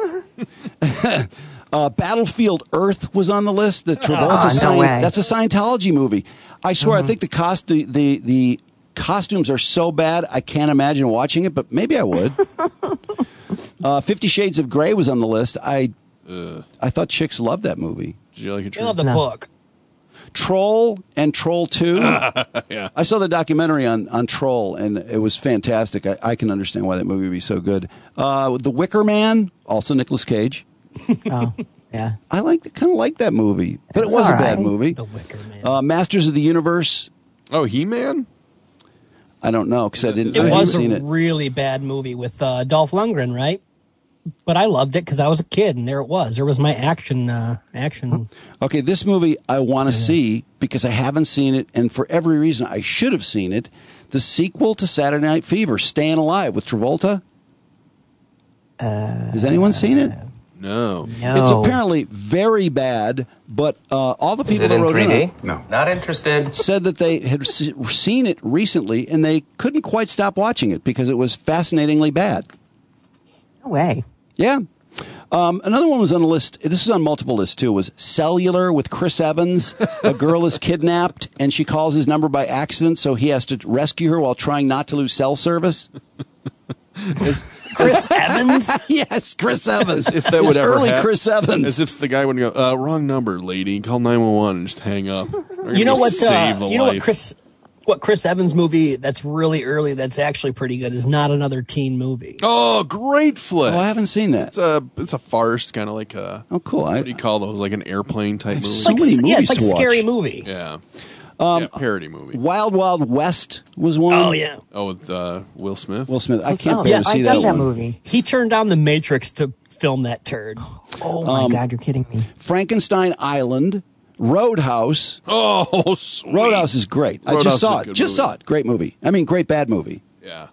Speaker 1: Battlefield Earth was on the list. The Travolta that's a Scientology movie. I swear, I think the costumes are so bad I can't imagine watching it, but maybe I would. 50 Shades of Grey was on the list. I thought chicks loved that movie.
Speaker 3: Did you like it?
Speaker 2: I love the book.
Speaker 1: Troll and Troll 2.
Speaker 3: Yeah.
Speaker 1: I saw the documentary on Troll, and it was fantastic. I can understand why that movie would be so good. The Wicker Man, also Nicolas Cage.
Speaker 6: Oh, yeah.
Speaker 1: I kind of like that movie, but it was a bad movie.
Speaker 2: The Wicker Man.
Speaker 1: Masters of the Universe.
Speaker 3: Oh, He-Man?
Speaker 1: I don't know because I
Speaker 2: It
Speaker 1: haven't
Speaker 2: was
Speaker 1: seen
Speaker 2: a
Speaker 1: it.
Speaker 2: really bad movie with Dolph Lundgren, right? But I loved it because I was a kid, and there it was. There was my action.
Speaker 1: Okay, this movie I want to see because I haven't seen it, and for every reason I should have seen it. The sequel to Saturday Night Fever, Staying Alive with Travolta. Has anyone seen it?
Speaker 3: No.
Speaker 1: It's apparently very bad, but all the people
Speaker 14: it
Speaker 1: that
Speaker 14: in
Speaker 1: wrote
Speaker 14: 3D?
Speaker 1: in
Speaker 14: No. Not interested.
Speaker 1: said that they had seen it recently and they couldn't quite stop watching it because it was fascinatingly bad.
Speaker 6: No way.
Speaker 1: Yeah. Another one was on the list. This is on multiple lists, too, was Cellular with Chris Evans. A girl is kidnapped, and she calls his number by accident, so he has to rescue her while trying not to lose cell service.
Speaker 2: Chris Evans?
Speaker 1: Yes, Chris Evans.
Speaker 3: If that would ever
Speaker 1: early
Speaker 3: happen.
Speaker 1: Chris Evans.
Speaker 3: As if the guy would go, wrong number, lady. Call 911 and just hang up.
Speaker 2: You know what?
Speaker 3: Save a
Speaker 2: You know
Speaker 3: life.
Speaker 2: what Chris Evans movie that's really early that's actually pretty good is Not Another Teen Movie.
Speaker 3: Oh, great flick.
Speaker 1: Oh, I haven't seen that.
Speaker 3: It's a farce, kind of like a...
Speaker 1: Oh, cool.
Speaker 3: What do you call those? Like an airplane type movie?
Speaker 1: so many movies
Speaker 2: it's like
Speaker 1: to
Speaker 2: a scary
Speaker 1: watch.
Speaker 2: movie.
Speaker 3: Yeah. Yeah, parody movie.
Speaker 1: Wild Wild West was one.
Speaker 2: Oh, yeah.
Speaker 3: Oh, with Will Smith?
Speaker 1: Will Smith. I can't
Speaker 6: Oh,
Speaker 1: bear
Speaker 6: yeah,
Speaker 1: to
Speaker 6: I
Speaker 1: see
Speaker 6: love
Speaker 1: that
Speaker 6: that
Speaker 1: one.
Speaker 6: movie.
Speaker 2: He turned down The Matrix to film that turd.
Speaker 6: Oh my God, you're kidding me.
Speaker 1: Frankenstein Island. Roadhouse.
Speaker 3: Oh, sweet.
Speaker 1: Roadhouse is great. I
Speaker 3: Roadhouse
Speaker 1: just
Speaker 3: is a
Speaker 1: saw it.
Speaker 3: good
Speaker 1: Just
Speaker 3: movie.
Speaker 1: saw it. Great movie. I mean, great bad movie.
Speaker 3: Yeah.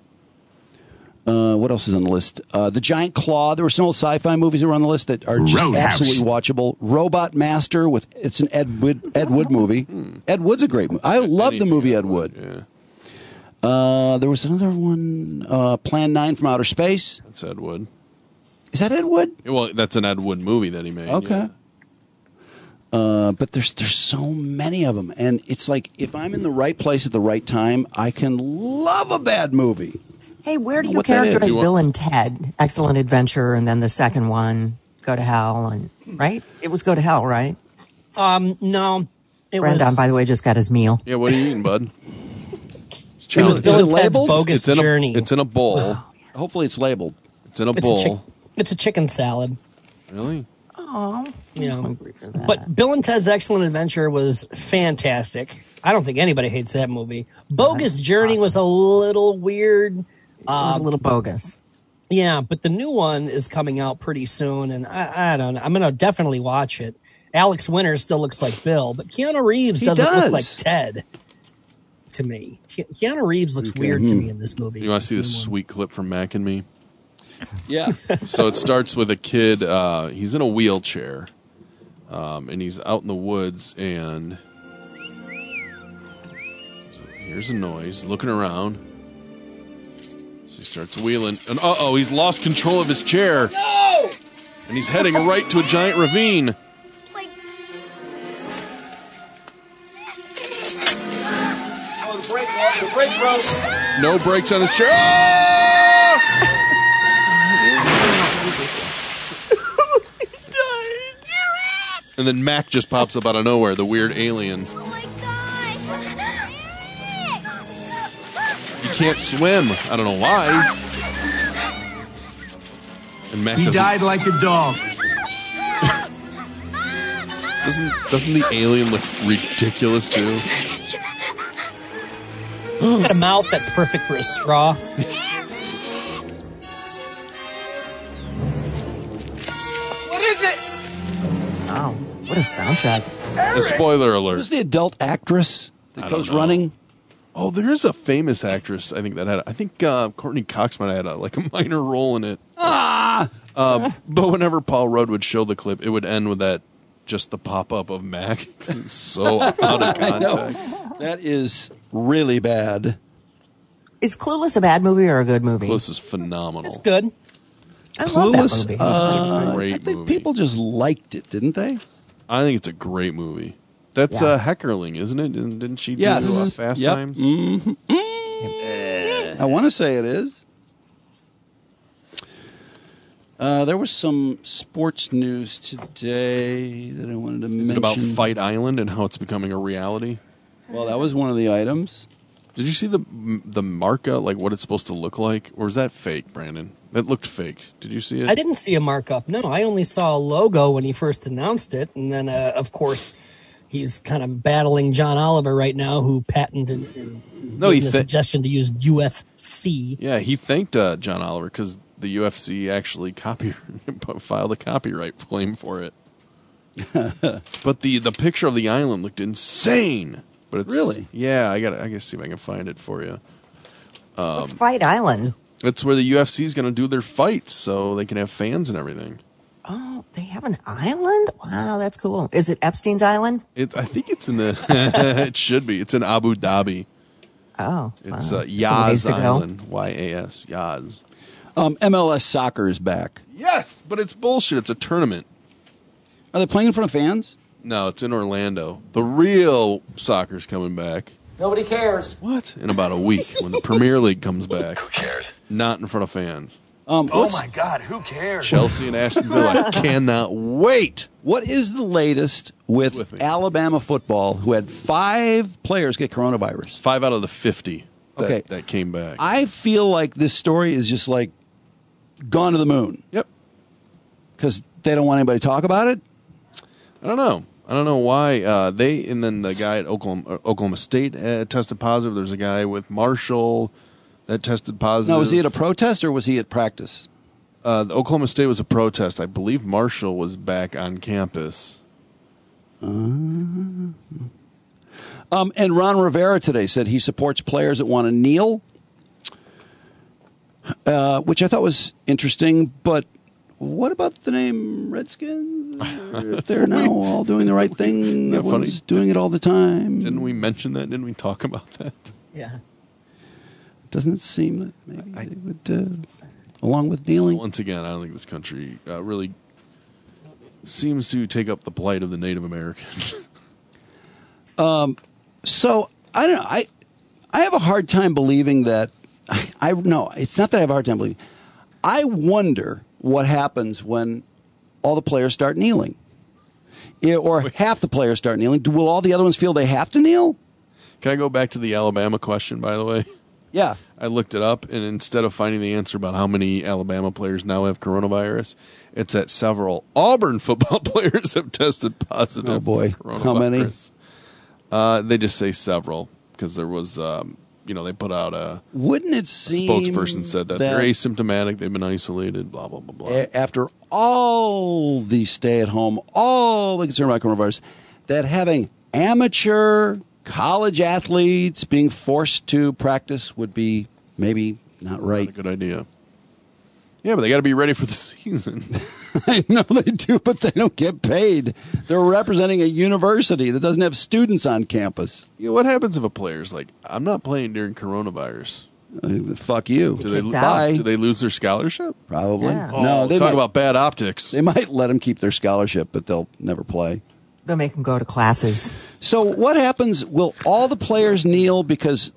Speaker 1: What else is on the list? The Giant Claw. There were some old sci-fi movies that were on the list that are just
Speaker 15: Roadhouse.
Speaker 1: absolutely watchable. Robot Master it's an Ed Wood movie. Ed Wood's a great movie. I love the movie Ed Wood.
Speaker 3: Yeah.
Speaker 1: There was another one, Plan 9 from Outer Space.
Speaker 3: That's Ed Wood.
Speaker 1: Is that Ed Wood?
Speaker 3: Well, that's an Ed Wood movie that he made.
Speaker 1: Okay.
Speaker 3: Yeah.
Speaker 1: But there's so many of them, and it's like if I'm in the right place at the right time, I can love a bad movie.
Speaker 6: Hey, where do you
Speaker 1: What that is.
Speaker 6: characterize Bill and Ted? Excellent Adventure, and then the second one, Go to Hell, and right? It was Go to Hell, right?
Speaker 2: No. It
Speaker 6: Brandon,
Speaker 2: was,
Speaker 6: by the way, just got his meal.
Speaker 3: Yeah, what are you eating, bud?
Speaker 2: it was Bill and Ted's
Speaker 1: labeled?
Speaker 2: Bogus Journey.
Speaker 3: It's in a bowl.
Speaker 1: Hopefully, it's labeled.
Speaker 3: It's in a
Speaker 2: It's
Speaker 3: bowl.
Speaker 2: It's a chicken salad.
Speaker 3: Really?
Speaker 6: Oh,
Speaker 2: Yeah. But Bill and Ted's Excellent Adventure was fantastic. I don't think anybody hates that movie. Bogus Journey was a little weird.
Speaker 6: It was a little bogus.
Speaker 2: Yeah, but the new one is coming out pretty soon, and I don't know. I'm going to definitely watch it. Alex Winter still looks like Bill, but Keanu Reeves doesn't look like Ted to me. Keanu Reeves looks weird to me in this movie.
Speaker 3: You want to see this sweet clip from Mac and Me?
Speaker 1: Yeah.
Speaker 3: So it starts with a kid. He's in a wheelchair, and he's out in the woods, and here's a noise. Looking around. So he starts wheeling, and he's lost control of his chair.
Speaker 1: No!
Speaker 3: And he's heading right to a giant ravine.
Speaker 1: The brake broke.
Speaker 3: No brakes on his chair. Ah! And then Mac just pops up out of nowhere, the weird alien. He can't swim. I don't know why. And Mac
Speaker 15: He died like a dog.
Speaker 3: Doesn't the alien look ridiculous too?
Speaker 2: Got a mouth that's perfect for a straw.
Speaker 21: What is it?
Speaker 6: Wow, what a soundtrack.
Speaker 3: A spoiler alert.
Speaker 1: Who's the adult actress that
Speaker 3: I don't
Speaker 1: goes
Speaker 3: know.
Speaker 1: running?
Speaker 3: Oh, there's a famous actress. I think that had. I think Courtney Cox might have had a minor role in it.
Speaker 1: Ah!
Speaker 3: But whenever Paul Rudd would show the clip, it would end with that, just the pop up of Mac. It's so out of
Speaker 1: I know.
Speaker 3: context.
Speaker 1: That is really bad.
Speaker 6: Is Clueless a bad movie or a good movie?
Speaker 3: Clueless is phenomenal.
Speaker 2: It's good.
Speaker 6: I love that
Speaker 1: Clueless,
Speaker 6: movie.
Speaker 3: Clueless is a great
Speaker 1: I think
Speaker 3: movie.
Speaker 1: people just liked it, didn't they?
Speaker 3: I think it's a great movie. That's
Speaker 6: Yeah.
Speaker 3: Heckerling, isn't it? Didn't she do
Speaker 1: Yes.
Speaker 3: Fast
Speaker 1: Yep.
Speaker 3: Times?
Speaker 1: Mhm. I want to say it is. There was some sports news today that I wanted to mention.
Speaker 3: Is it about Fight Island and how it's becoming a reality?
Speaker 1: Well, that was one of the items.
Speaker 3: Did you see the markup, like what it's supposed to look like? Or is that fake, Brandon? That looked fake. Did you see it?
Speaker 2: I didn't see a markup. No, I only saw a logo when he first announced it. And then, of course, he's kind of battling John Oliver right now, who patented the suggestion to use USC.
Speaker 3: Yeah, he thanked John Oliver because the UFC actually filed a copyright claim for it. But the picture of the island looked insane. But it's
Speaker 1: Really?
Speaker 3: Yeah, I gotta see if I can find it for you.
Speaker 6: What's Fight Island?
Speaker 3: It's where the UFC is going to do their fights, so they can have fans and everything.
Speaker 6: Oh, they have an island? Wow, that's cool. Is it Epstein's Island?
Speaker 3: I think it's in the. It should be. It's in Abu Dhabi.
Speaker 6: Oh,
Speaker 3: it's
Speaker 6: wow.
Speaker 3: Yas Island. YAS. Yas.
Speaker 1: MLS soccer is back.
Speaker 3: Yes, but it's bullshit. It's a tournament.
Speaker 1: Are they playing in front of fans?
Speaker 3: No, it's in Orlando. The real soccer's coming back.
Speaker 2: Nobody cares.
Speaker 3: What? In about a week when the Premier League comes back. Who cares? Not in front of fans.
Speaker 11: Oh my God, who cares?
Speaker 3: Chelsea and Aston Villa. I cannot wait.
Speaker 1: What is the latest with Alabama football, who had 5 players get coronavirus?
Speaker 3: 5 out of the 50 that came back.
Speaker 1: I feel like this story is just like gone to the moon.
Speaker 3: Yep.
Speaker 1: Because they don't want anybody to talk about it?
Speaker 3: I don't know why. And then the guy at Oklahoma State tested positive. There's a guy with Marshall that tested positive.
Speaker 1: Now, was he at a protest or was he at practice?
Speaker 3: The Oklahoma State was a protest. I believe Marshall was back on campus.
Speaker 1: And Ron Rivera today said he supports players that want to kneel, which I thought was interesting. But what about the name Redskins? They're now all doing the right thing. Everyone's doing it all the time.
Speaker 3: Didn't we mention that? Didn't we talk about that?
Speaker 2: Yeah.
Speaker 1: Doesn't it seem that maybe they would, along with kneeling?
Speaker 3: Once again, I don't think this country really seems to take up the plight of the Native American.
Speaker 1: So I don't know. I have a hard time believing that. No, it's not that I have a hard time believing. I wonder what happens when all the players start kneeling, or half the players start kneeling. Will all the other ones feel they have to kneel?
Speaker 3: Can I go back to the Alabama question, by the way?
Speaker 1: Yeah.
Speaker 3: I looked it up, and instead of finding the answer about how many Alabama players now have coronavirus, it's that several Auburn football players have tested positive.
Speaker 1: Oh, boy.
Speaker 3: For coronavirus.
Speaker 1: How many?
Speaker 3: They just say several because there was, they put out a.
Speaker 1: Wouldn't it seem
Speaker 3: spokesperson said that they're asymptomatic, they've been isolated, blah, blah, blah, blah.
Speaker 1: After all the stay-at-home, all the concern about coronavirus, that having amateur college athletes being forced to practice would be maybe not right.
Speaker 3: Not a good idea. Yeah, but they got to be ready for the season.
Speaker 1: I know they do, but they don't get paid. They're representing a university that doesn't have students on campus.
Speaker 3: Yeah, what happens if a player's like, I'm not playing during coronavirus?
Speaker 1: Fuck you.
Speaker 3: Do they lose their scholarship?
Speaker 1: Probably.
Speaker 6: Yeah.
Speaker 3: No, they talk about bad optics.
Speaker 1: They might let them keep their scholarship, but they'll never play.
Speaker 6: They'll make them go to classes.
Speaker 1: So what happens? Will all the players kneel because,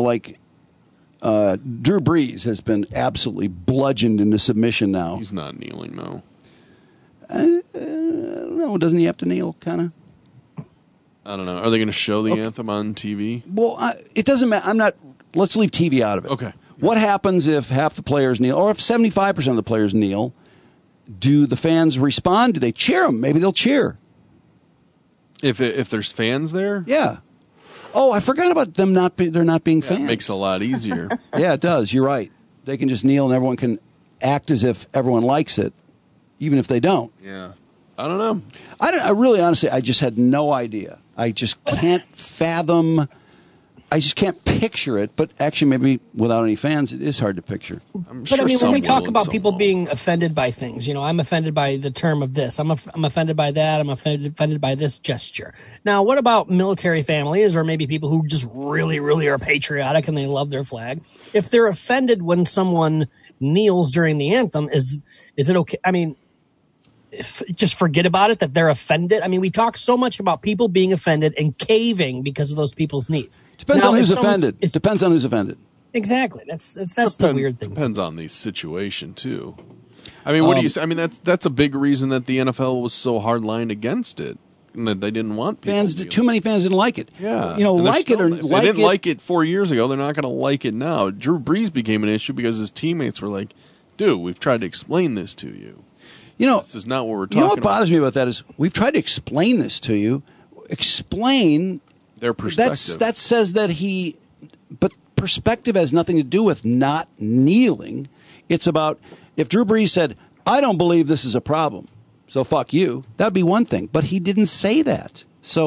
Speaker 1: Drew Brees has been absolutely bludgeoned into submission now.
Speaker 3: He's not kneeling, no.
Speaker 1: I don't know. Doesn't he have to kneel, kind of?
Speaker 3: I don't know. Are they going to show the anthem on TV?
Speaker 1: Well, it doesn't matter. Let's leave TV out of it.
Speaker 3: Okay.
Speaker 1: What happens if half the players kneel, or if 75% of the players kneel? Do the fans respond? Do they cheer them? Maybe they'll cheer.
Speaker 3: If there's fans there?
Speaker 1: Yeah. Oh, I forgot about them they're not being fans.
Speaker 3: It makes it a lot easier.
Speaker 1: Yeah, it does. You're right. They can just kneel and everyone can act as if everyone likes it, even if they don't.
Speaker 3: Yeah. I don't know.
Speaker 1: I really, honestly, I just had no idea. I just can't fathom. I just can't picture it. But actually, maybe without any fans, it is hard to picture.
Speaker 2: But I mean, when we talk about people being offended by things, I'm offended by the term of this. I'm offended by that. I'm offended by this gesture. Now, what about military families or maybe people who just really, really are patriotic and they love their flag? If they're offended when someone kneels during the anthem, is it okay? I mean, just forget about it, that they're offended. I mean, we talk so much about people being offended and caving because of those people's needs.
Speaker 1: Depends on who's offended. It depends on who's offended.
Speaker 2: Exactly. That's the weird thing.
Speaker 3: Depends on the situation too. I mean, what do you say? I mean, that's a big reason that the NFL was so hardline against it, and that they didn't want people
Speaker 1: fans. Too many fans didn't like it.
Speaker 3: Yeah,
Speaker 1: like it or
Speaker 3: if they didn't like it 4 years ago, they're not going to like it now. Drew Brees became an issue because his teammates were like, "Dude, we've tried to explain this to you. This is not what we're talking about."
Speaker 1: You know what bothers me about that is we've tried to explain this to you. Explain
Speaker 3: their perspective.
Speaker 1: That says that but perspective has nothing to do with not kneeling. It's about if Drew Brees said, "I don't believe this is a problem, so fuck you," that'd be one thing. But he didn't say that. So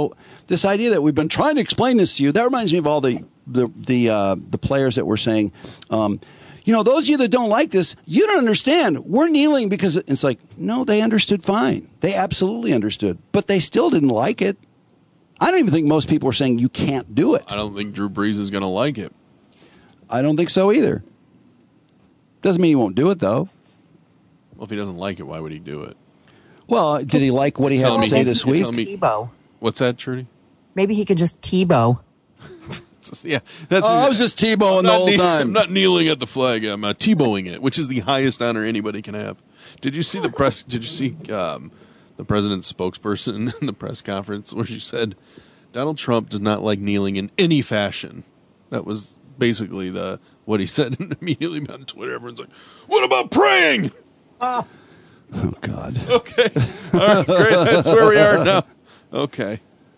Speaker 1: this idea that we've been trying to explain this to you, that reminds me of all the players that were saying, those of you that don't like this, you don't understand. We're kneeling because it's like, no, they understood fine. They absolutely understood, but they still didn't like it. I don't even think most people are saying you can't do it.
Speaker 3: I don't think Drew Brees is going to like it.
Speaker 1: I don't think so either. Doesn't mean he won't do it, though.
Speaker 3: Well, if he doesn't like it, why would he do it?
Speaker 1: Well, did he like what he had to say this week?
Speaker 6: Tebow.
Speaker 3: What's that, Trudy?
Speaker 6: Maybe he could just Tebow.
Speaker 3: Yeah,
Speaker 1: I was just Tebowing the whole time.
Speaker 3: I'm not kneeling at the flag. I'm Tebowing it, which is the highest honor anybody can have. Did you see the press? Did you see the president's spokesperson in the press conference where she said Donald Trump does not like kneeling in any fashion? That was basically what he said, and immediately on Twitter, everyone's like, "What about praying?"
Speaker 1: Oh God.
Speaker 3: Okay, all right, great. That's where we are now. Okay.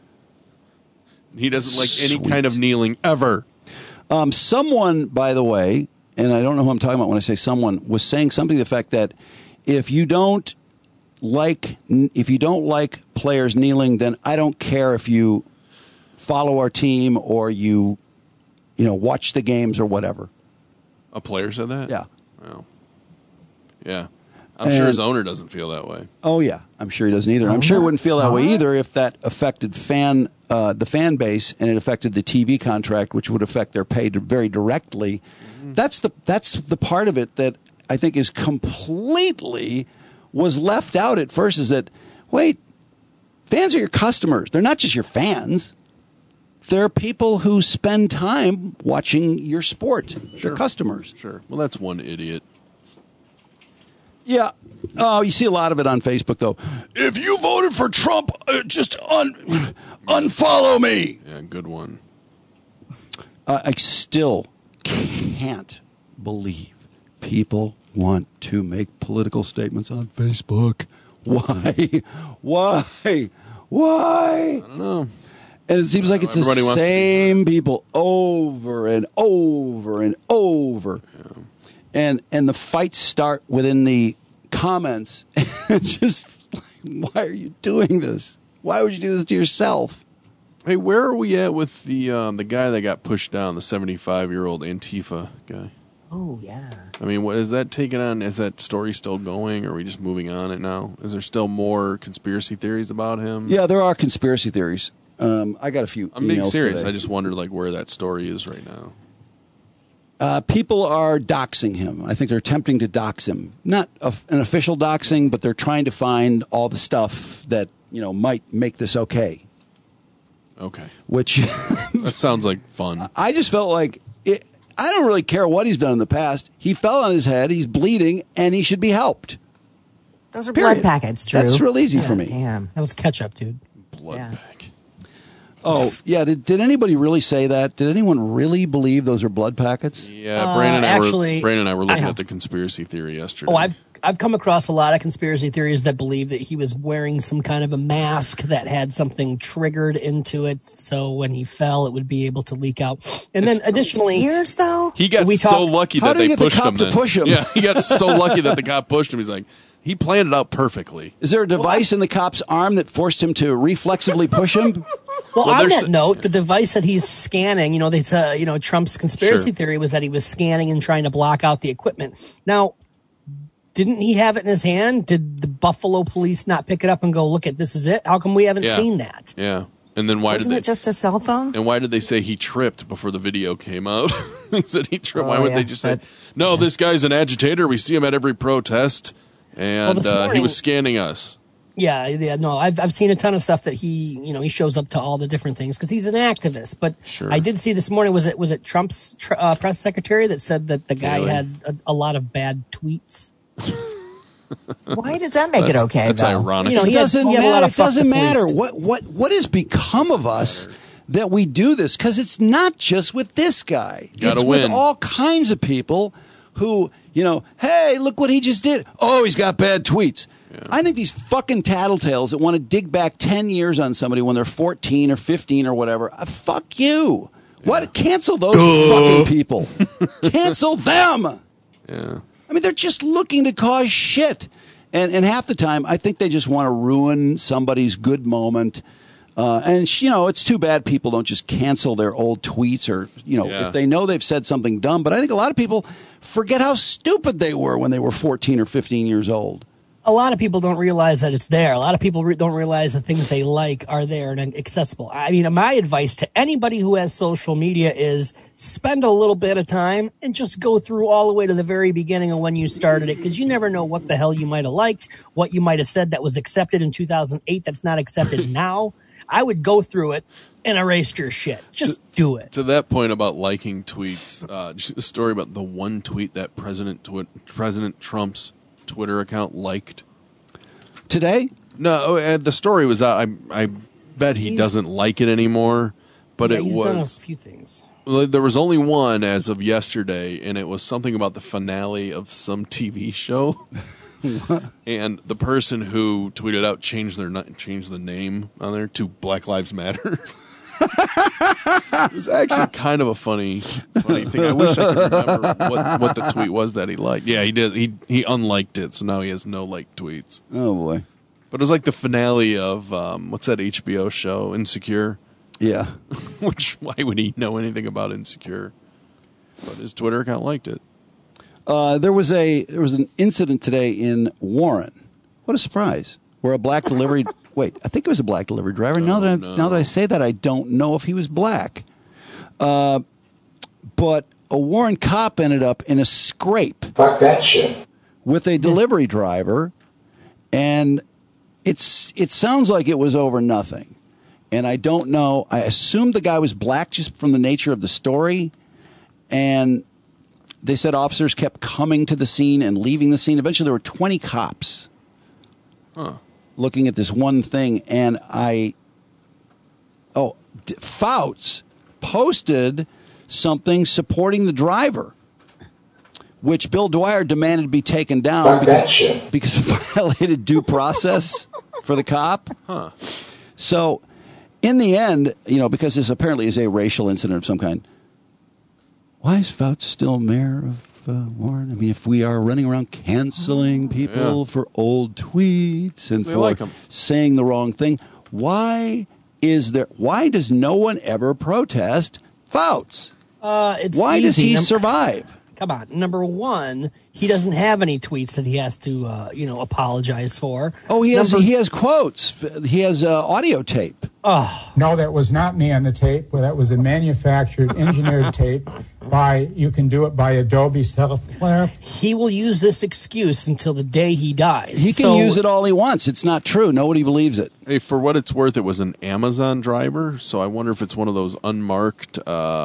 Speaker 3: He doesn't like any kind of kneeling ever.
Speaker 1: Someone, by the way, and I don't know who I'm talking about when I say someone, was saying something to the fact that if you don't like players kneeling, then I don't care if you follow our team or you watch the games or whatever.
Speaker 3: A player said that?
Speaker 1: Yeah.
Speaker 3: Well, yeah. I'm sure his owner doesn't feel that way.
Speaker 1: Oh, yeah. I'm sure he doesn't either. I'm sure he wouldn't feel that way either if that affected the fan base and it affected the TV contract, which would affect their pay very directly. Mm-hmm. That's the part of it that I think is completely was left out at first, is that, wait, fans are your customers. They're not just your fans. They're people who spend time watching your sport. Sure. They're customers.
Speaker 3: Sure. Well, that's one idiot.
Speaker 1: Yeah. Oh, you see a lot of it on Facebook, though. If you voted for Trump, just unfollow me.
Speaker 3: Yeah, good one.
Speaker 1: I still can't believe people want to make political statements on Facebook. Why?
Speaker 3: I don't know.
Speaker 1: And it seems like it's the same people over and over and over. Yeah. And the fights start within the comments. It's just, why are you doing this? Why would you do this to yourself?
Speaker 3: Hey, where are we at with the guy that got pushed down, the 75-year-old Antifa guy?
Speaker 6: Oh, yeah.
Speaker 3: I mean, what is that taken on? Is that story still going, or are we just moving on it now? Is there still more conspiracy theories about him?
Speaker 1: Yeah, there are conspiracy theories. I got a few emails
Speaker 3: I'm being serious.
Speaker 1: Today.
Speaker 3: I just wondered where that story is right now.
Speaker 1: People are doxing him. I think they're attempting to dox him. Not an official doxing, but they're trying to find all the stuff that might make this okay.
Speaker 3: Okay.
Speaker 1: Which
Speaker 3: that sounds like fun.
Speaker 1: I just felt like I don't really care what he's done in the past. He fell on his head. He's bleeding, and he should be helped.
Speaker 6: Those are blood packets, Drew.
Speaker 1: That's real easy for me.
Speaker 6: Damn.
Speaker 2: That was ketchup, dude.
Speaker 3: Blood pack.
Speaker 1: Oh, yeah. Did anybody really say that? Did anyone really believe those are blood packets?
Speaker 3: Yeah, Brandon and I were looking at the conspiracy theory yesterday.
Speaker 2: Oh, I've come across a lot of conspiracy theories that believe that he was wearing some kind of a mask that had something triggered into it, so when he fell, it would be able to leak out. And then additionally,
Speaker 6: years though,
Speaker 3: he got so lucky that they pushed him.
Speaker 1: To push him?
Speaker 3: Yeah, he got so lucky that the cop pushed him. He's like, he planned it out perfectly.
Speaker 1: Is there a device in the cop's arm that forced him to reflexively push him?
Speaker 2: Well, on that note, the device that he's scanning, Trump's conspiracy theory was that he was scanning and trying to block out the equipment. Now, didn't he have it in his hand? Did the Buffalo police not pick it up and go, look at this is it? How come we haven't seen that?
Speaker 3: Yeah. And then
Speaker 6: Wasn't it just a cell phone?
Speaker 3: And why did they say he tripped before the video came out? They said he tripped. Why would they just say, no, this guy's an agitator. We see him at every protest. And he was scanning us.
Speaker 2: Yeah, no, I've seen a ton of stuff that he shows up to all the different things because he's an activist. But I did see this morning, was it Trump's press secretary that said that the guy had a lot of bad tweets?
Speaker 6: Why does that make it okay?
Speaker 3: That's ironic.
Speaker 1: It doesn't matter. It doesn't matter. What has become of us that we do this? Because it's not just with this guy. It's with all kinds of people who, hey, look what he just did. Oh, he's got bad tweets. Yeah. I think these fucking tattletales that want to dig back 10 years on somebody when they're 14 or 15 or whatever, fuck you. Yeah. What? Cancel those fucking people. Cancel them.
Speaker 3: Yeah.
Speaker 1: I mean, they're just looking to cause shit. And half the time, I think they just want to ruin somebody's good moment. And, it's too bad people don't just cancel their old tweets or, if they know they've said something dumb. But I think a lot of people forget how stupid they were when they were 14 or 15 years old.
Speaker 2: A lot of people don't realize that it's there. A lot of people don't realize the things they like are there and accessible. I mean, my advice to anybody who has social media is spend a little bit of time and just go through all the way to the very beginning of when you started it, because you never know what the hell you might have liked, what you might have said that was accepted in 2008 that's not accepted now. I would go through it and erase your shit. Just do it.
Speaker 3: To that point about liking tweets, just a story about the one tweet that President Trump's Twitter account liked
Speaker 1: today.
Speaker 3: No, the story was out. I bet he doesn't like it anymore. But
Speaker 2: he's done a few things.
Speaker 3: Well, there was only one as of yesterday, and it was something about the finale of some TV show. And the person who tweeted out changed the name on there to Black Lives Matter. It was actually kind of a funny thing. I wish I could remember what the tweet was that he liked. Yeah, he did. He unliked it, so now he has no liked tweets.
Speaker 1: Oh boy!
Speaker 3: But it was like the finale of what's that HBO show, Insecure?
Speaker 1: Yeah.
Speaker 3: Which, why would he know anything about Insecure? But his Twitter account liked it.
Speaker 1: There was an incident today in Warren. What a surprise! Where a black delivery. Wait, I think it was a black delivery driver. Now that I say that, I don't know if he was black. But a Warren cop ended up in a scrape.
Speaker 12: Fuck that shit.
Speaker 1: With a delivery driver, and it sounds like it was over nothing. And I don't know. I assumed the guy was black just from the nature of the story. And they said officers kept coming to the scene and leaving the scene. Eventually, there were 20 cops.
Speaker 3: Huh.
Speaker 1: Looking at this one thing, and Fouts posted something supporting the driver, which Bill Dwyer demanded to be taken down because it violated due process for the cop.
Speaker 3: Huh.
Speaker 1: So, in the end, because this apparently is a racial incident of some kind, why is Fouts still mayor of Warren? I mean, if we are running around canceling people for old tweets and for saying the wrong thing, why does no one ever protest Fouts? Why does he survive?
Speaker 2: Come on. Number one, he doesn't have any tweets that he has to, apologize for.
Speaker 1: Oh, he has quotes. He has audio tape.
Speaker 2: Oh.
Speaker 14: No, that was not me on the tape. Well, that was a manufactured, engineered tape you can do it by Adobe software.
Speaker 2: He will use this excuse until the day he dies.
Speaker 1: He can use it all he wants. It's not true. Nobody believes it.
Speaker 3: Hey, for what it's worth, it was an Amazon driver, so I wonder if it's one of those unmarked...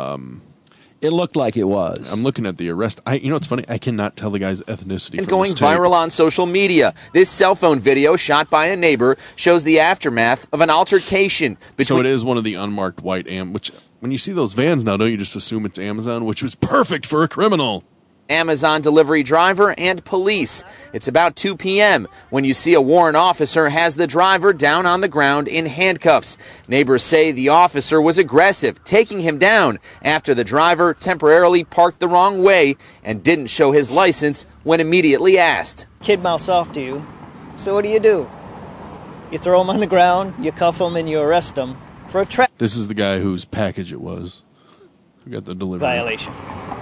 Speaker 1: It looked like it was.
Speaker 3: I'm looking at the arrest. It's funny. I cannot tell the guy's ethnicity.
Speaker 15: And going viral on social media. This cell phone video shot by a neighbor shows the aftermath of an altercation.
Speaker 3: So it is one of the unmarked white which when you see those vans now, don't you just assume it's Amazon, which was perfect for a criminal.
Speaker 15: Amazon delivery driver and police. It's about 2 p.m. when you see a Warren officer has the driver down on the ground in handcuffs. Neighbors say the officer was aggressive, taking him down after the driver temporarily parked the wrong way and didn't show his license when immediately asked.
Speaker 16: Kid mouths off to you, so what do? You throw him on the ground, you cuff him, and you arrest him for a traffic.
Speaker 3: This is the guy whose package it was. We got the delivery
Speaker 16: violation.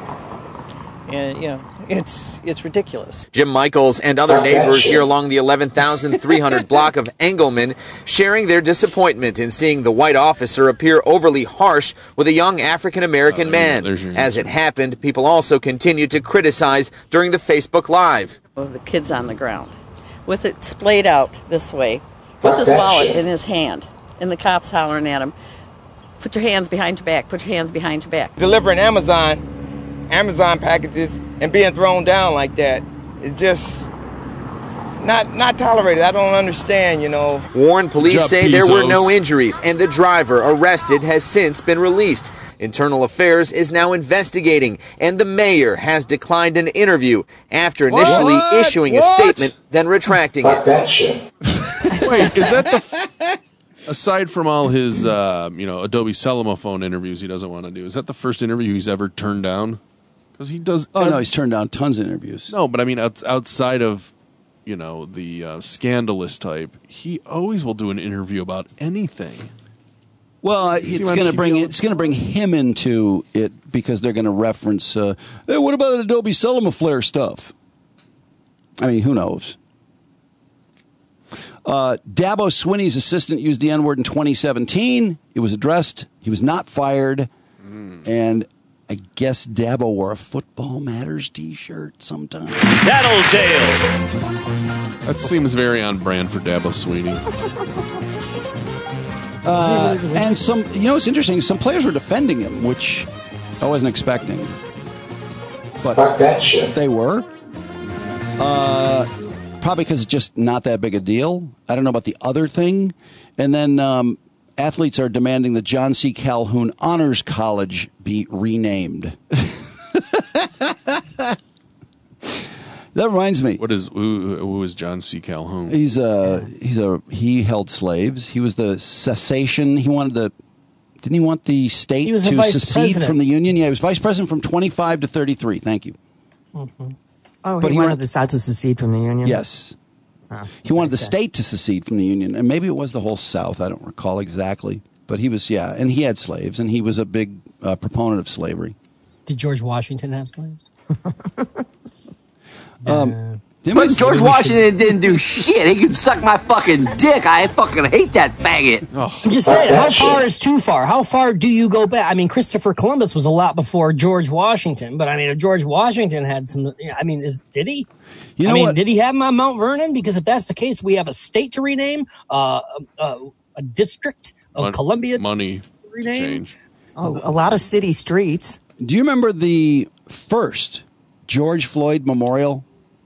Speaker 16: And, it's ridiculous.
Speaker 15: Jim Michaels and other neighbors here along the 11,300 block of Engelman sharing their disappointment in seeing the white officer appear overly harsh with a young African-American man. As it happened, people also continued to criticize during the Facebook Live.
Speaker 17: The kid's on the ground with it splayed out this way, with his wallet in his hand, and the cops hollering at him, put your hands behind your back, put your hands behind your back.
Speaker 18: Delivering Amazon packages and being thrown down like that is just not tolerated. I don't understand,
Speaker 15: Warren police say there were no injuries, and the driver arrested has since been released. Internal Affairs is now investigating, and the mayor has declined an interview after initially issuing a statement, then retracting it.
Speaker 3: Wait, is that aside from all his, Adobe Cellulophone interviews he doesn't want to do, is that the first interview he's ever turned down? Because he does.
Speaker 1: Oh no, he's turned down tons of interviews.
Speaker 3: No, but I mean, outside of the scandalous type, he always will do an interview about anything.
Speaker 1: Well, it's going to bring him into it because they're going to reference. Hey, what about the Adobe Selma-Flare stuff? I mean, who knows? Dabo Swinney's assistant used the N-word in 2017. It was addressed. He was not fired. And I guess Dabo wore a Football Matters T-shirt sometime.
Speaker 3: Tattletale. That seems very on brand for Dabo Swinney.
Speaker 1: And some, it's interesting. Some players were defending him, which I wasn't expecting. But
Speaker 4: fuck that shit.
Speaker 1: They were. Probably because it's just not that big a deal. I don't know about the other thing. And then athletes are demanding the John C. Calhoun Honors College be renamed. That reminds me.
Speaker 3: Who is John C. Calhoun?
Speaker 1: He held slaves. He was the cessation. Didn't he want the state to secede from the Union? Yeah, he was vice president from 25 to 33. Thank you.
Speaker 6: Mm-hmm. Oh, he wanted the South to secede from the Union?
Speaker 1: Yes. He wanted the state to secede from the Union, and maybe it was the whole South. I don't recall exactly. But he was, and he had slaves, and he was a big proponent of slavery.
Speaker 2: Did George Washington have slaves?
Speaker 5: But George Washington didn't do shit. He could suck my fucking dick. I fucking hate that faggot.
Speaker 2: I'm just saying, how far is too far? How far do you go back? I mean, Christopher Columbus was a lot before George Washington, but I mean, if George Washington had some, did he? Did he have him on Mount Vernon? Because if that's the case, we have a state to rename, a district of Columbia
Speaker 3: money
Speaker 2: to rename.
Speaker 3: Change.
Speaker 6: Oh, a lot of city streets.
Speaker 1: Do you remember the first George Floyd Memorial?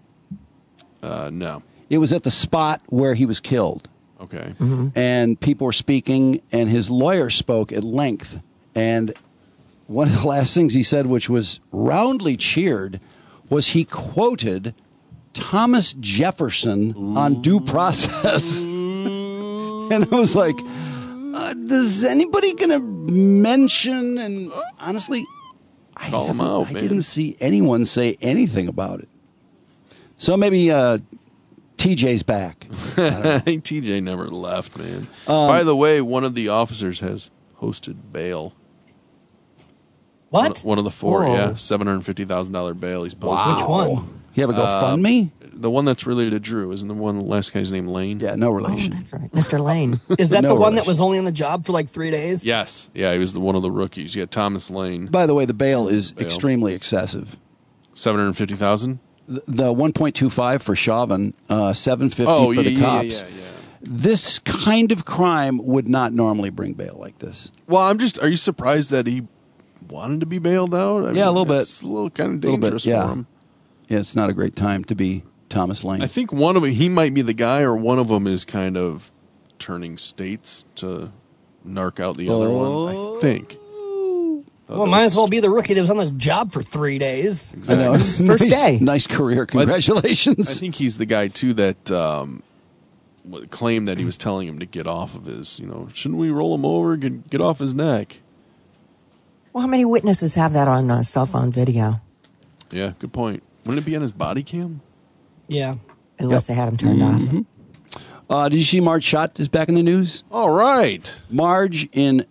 Speaker 3: No.
Speaker 1: It was at the spot where he was killed.
Speaker 3: Okay.
Speaker 6: Mm-hmm.
Speaker 1: And people were speaking, and his lawyer spoke at length. And one of the last things he said, which was roundly cheered, was he quoted Thomas Jefferson on due process. And I was like, is anybody going to mention? And honestly, I didn't see anyone say anything about it. So maybe TJ's back.
Speaker 3: I think TJ never left, man. By the way, one of the officers has hosted bail.
Speaker 2: What?
Speaker 3: One of the four, $750,000 bail he's posted.
Speaker 2: Wow. Which one?
Speaker 1: You have a GoFundMe?
Speaker 3: The one that's related to Drew. Isn't the last guy's name Lane?
Speaker 1: Yeah, no relation.
Speaker 6: Oh, that's right. Mr. Lane.
Speaker 2: Is that the one that was only on the job for like 3 days?
Speaker 3: Yes. Yeah, he was one of the rookies. Yeah, Thomas Lane.
Speaker 1: By the way, the bail is extremely excessive.
Speaker 3: $750,000?
Speaker 1: The 1.25 for Chauvin, $750 for the cops.
Speaker 3: Yeah.
Speaker 1: This kind of crime would not normally bring bail like this.
Speaker 3: Well, are you surprised that he wanted to be bailed out?
Speaker 1: A little bit.
Speaker 3: It's a little kind of dangerous for him.
Speaker 1: Yeah, it's not a great time to be Thomas Lane.
Speaker 3: I think one of them, he might be the guy, or one of them is kind of turning states to narc out the other ones, I think.
Speaker 2: Well, might as well be the rookie that was on this job for 3 days.
Speaker 3: Exactly.
Speaker 1: I know.
Speaker 6: First day.
Speaker 1: Nice career. Congratulations.
Speaker 3: I think he's the guy, too, that claimed that he was telling him to get off of his, shouldn't we roll him over, get off his neck?
Speaker 6: Well, how many witnesses have that on cell phone video?
Speaker 3: Yeah, good point. Wouldn't it be on his body cam?
Speaker 2: Yeah.
Speaker 6: Unless they had him turned off.
Speaker 1: Did you see Marge Schott is back in the news?
Speaker 3: All right.
Speaker 1: Marge in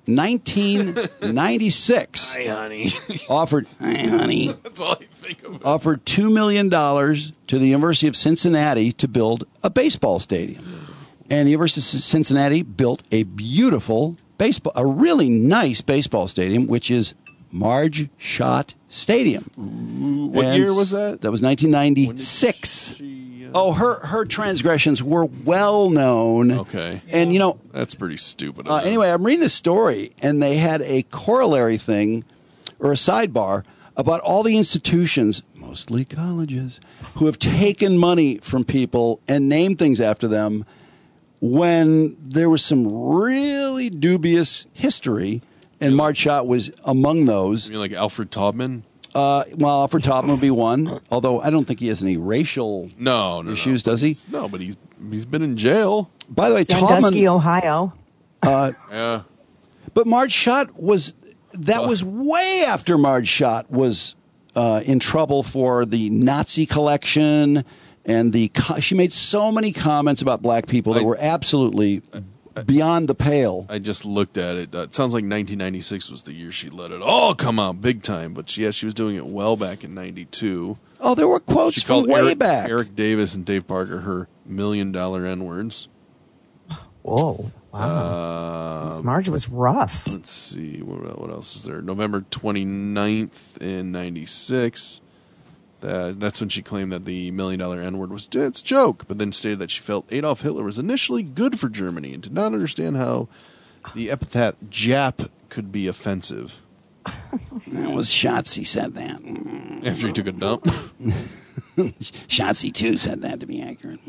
Speaker 1: 1996 offered
Speaker 3: That's all I think of.
Speaker 1: Offered $2 million to the University of Cincinnati to build a baseball stadium. And the University of Cincinnati built a really nice baseball stadium, which is Marge Schott Stadium.
Speaker 3: What year was that?
Speaker 1: That was 1996. Her transgressions were well known.
Speaker 3: Okay.
Speaker 1: And,
Speaker 3: that's pretty stupid.
Speaker 1: Anyway, I'm reading this story, and they had a corollary thing, or a sidebar, about all the institutions, mostly colleges, who have taken money from people and named things after them when there was some really dubious history, and Marge Schott was among those.
Speaker 3: You mean like Alfred Taubman?
Speaker 1: Alfred Taubman would be one, although I don't think he has any racial issues, does he?
Speaker 3: No, but he's been in jail.
Speaker 1: By the way,
Speaker 6: Sandusky, Ohio.
Speaker 3: Yeah.
Speaker 1: But Marge Schott was way after Marge Schott was in trouble for the Nazi collection, and she made so many comments about black people that were absolutely beyond the pale.
Speaker 3: I just looked at it. It sounds like 1996 was the year she let it all come out big time. But she was doing it well back in 92.
Speaker 1: Oh, there were quotes from way back.
Speaker 3: Eric Davis and Dave Parker her $1 million N-words.
Speaker 6: Whoa. Wow. Marge was rough.
Speaker 3: Let's see. What else is there? November 29th in 96. That's when she claimed that the $1 million N-word was it's a joke, but then stated that she felt Adolf Hitler was initially good for Germany and did not understand how the epithet Jap could be offensive.
Speaker 1: That was Shotzi said that.
Speaker 3: After he took a dump?
Speaker 1: Shotzi, too, said that, to be accurate.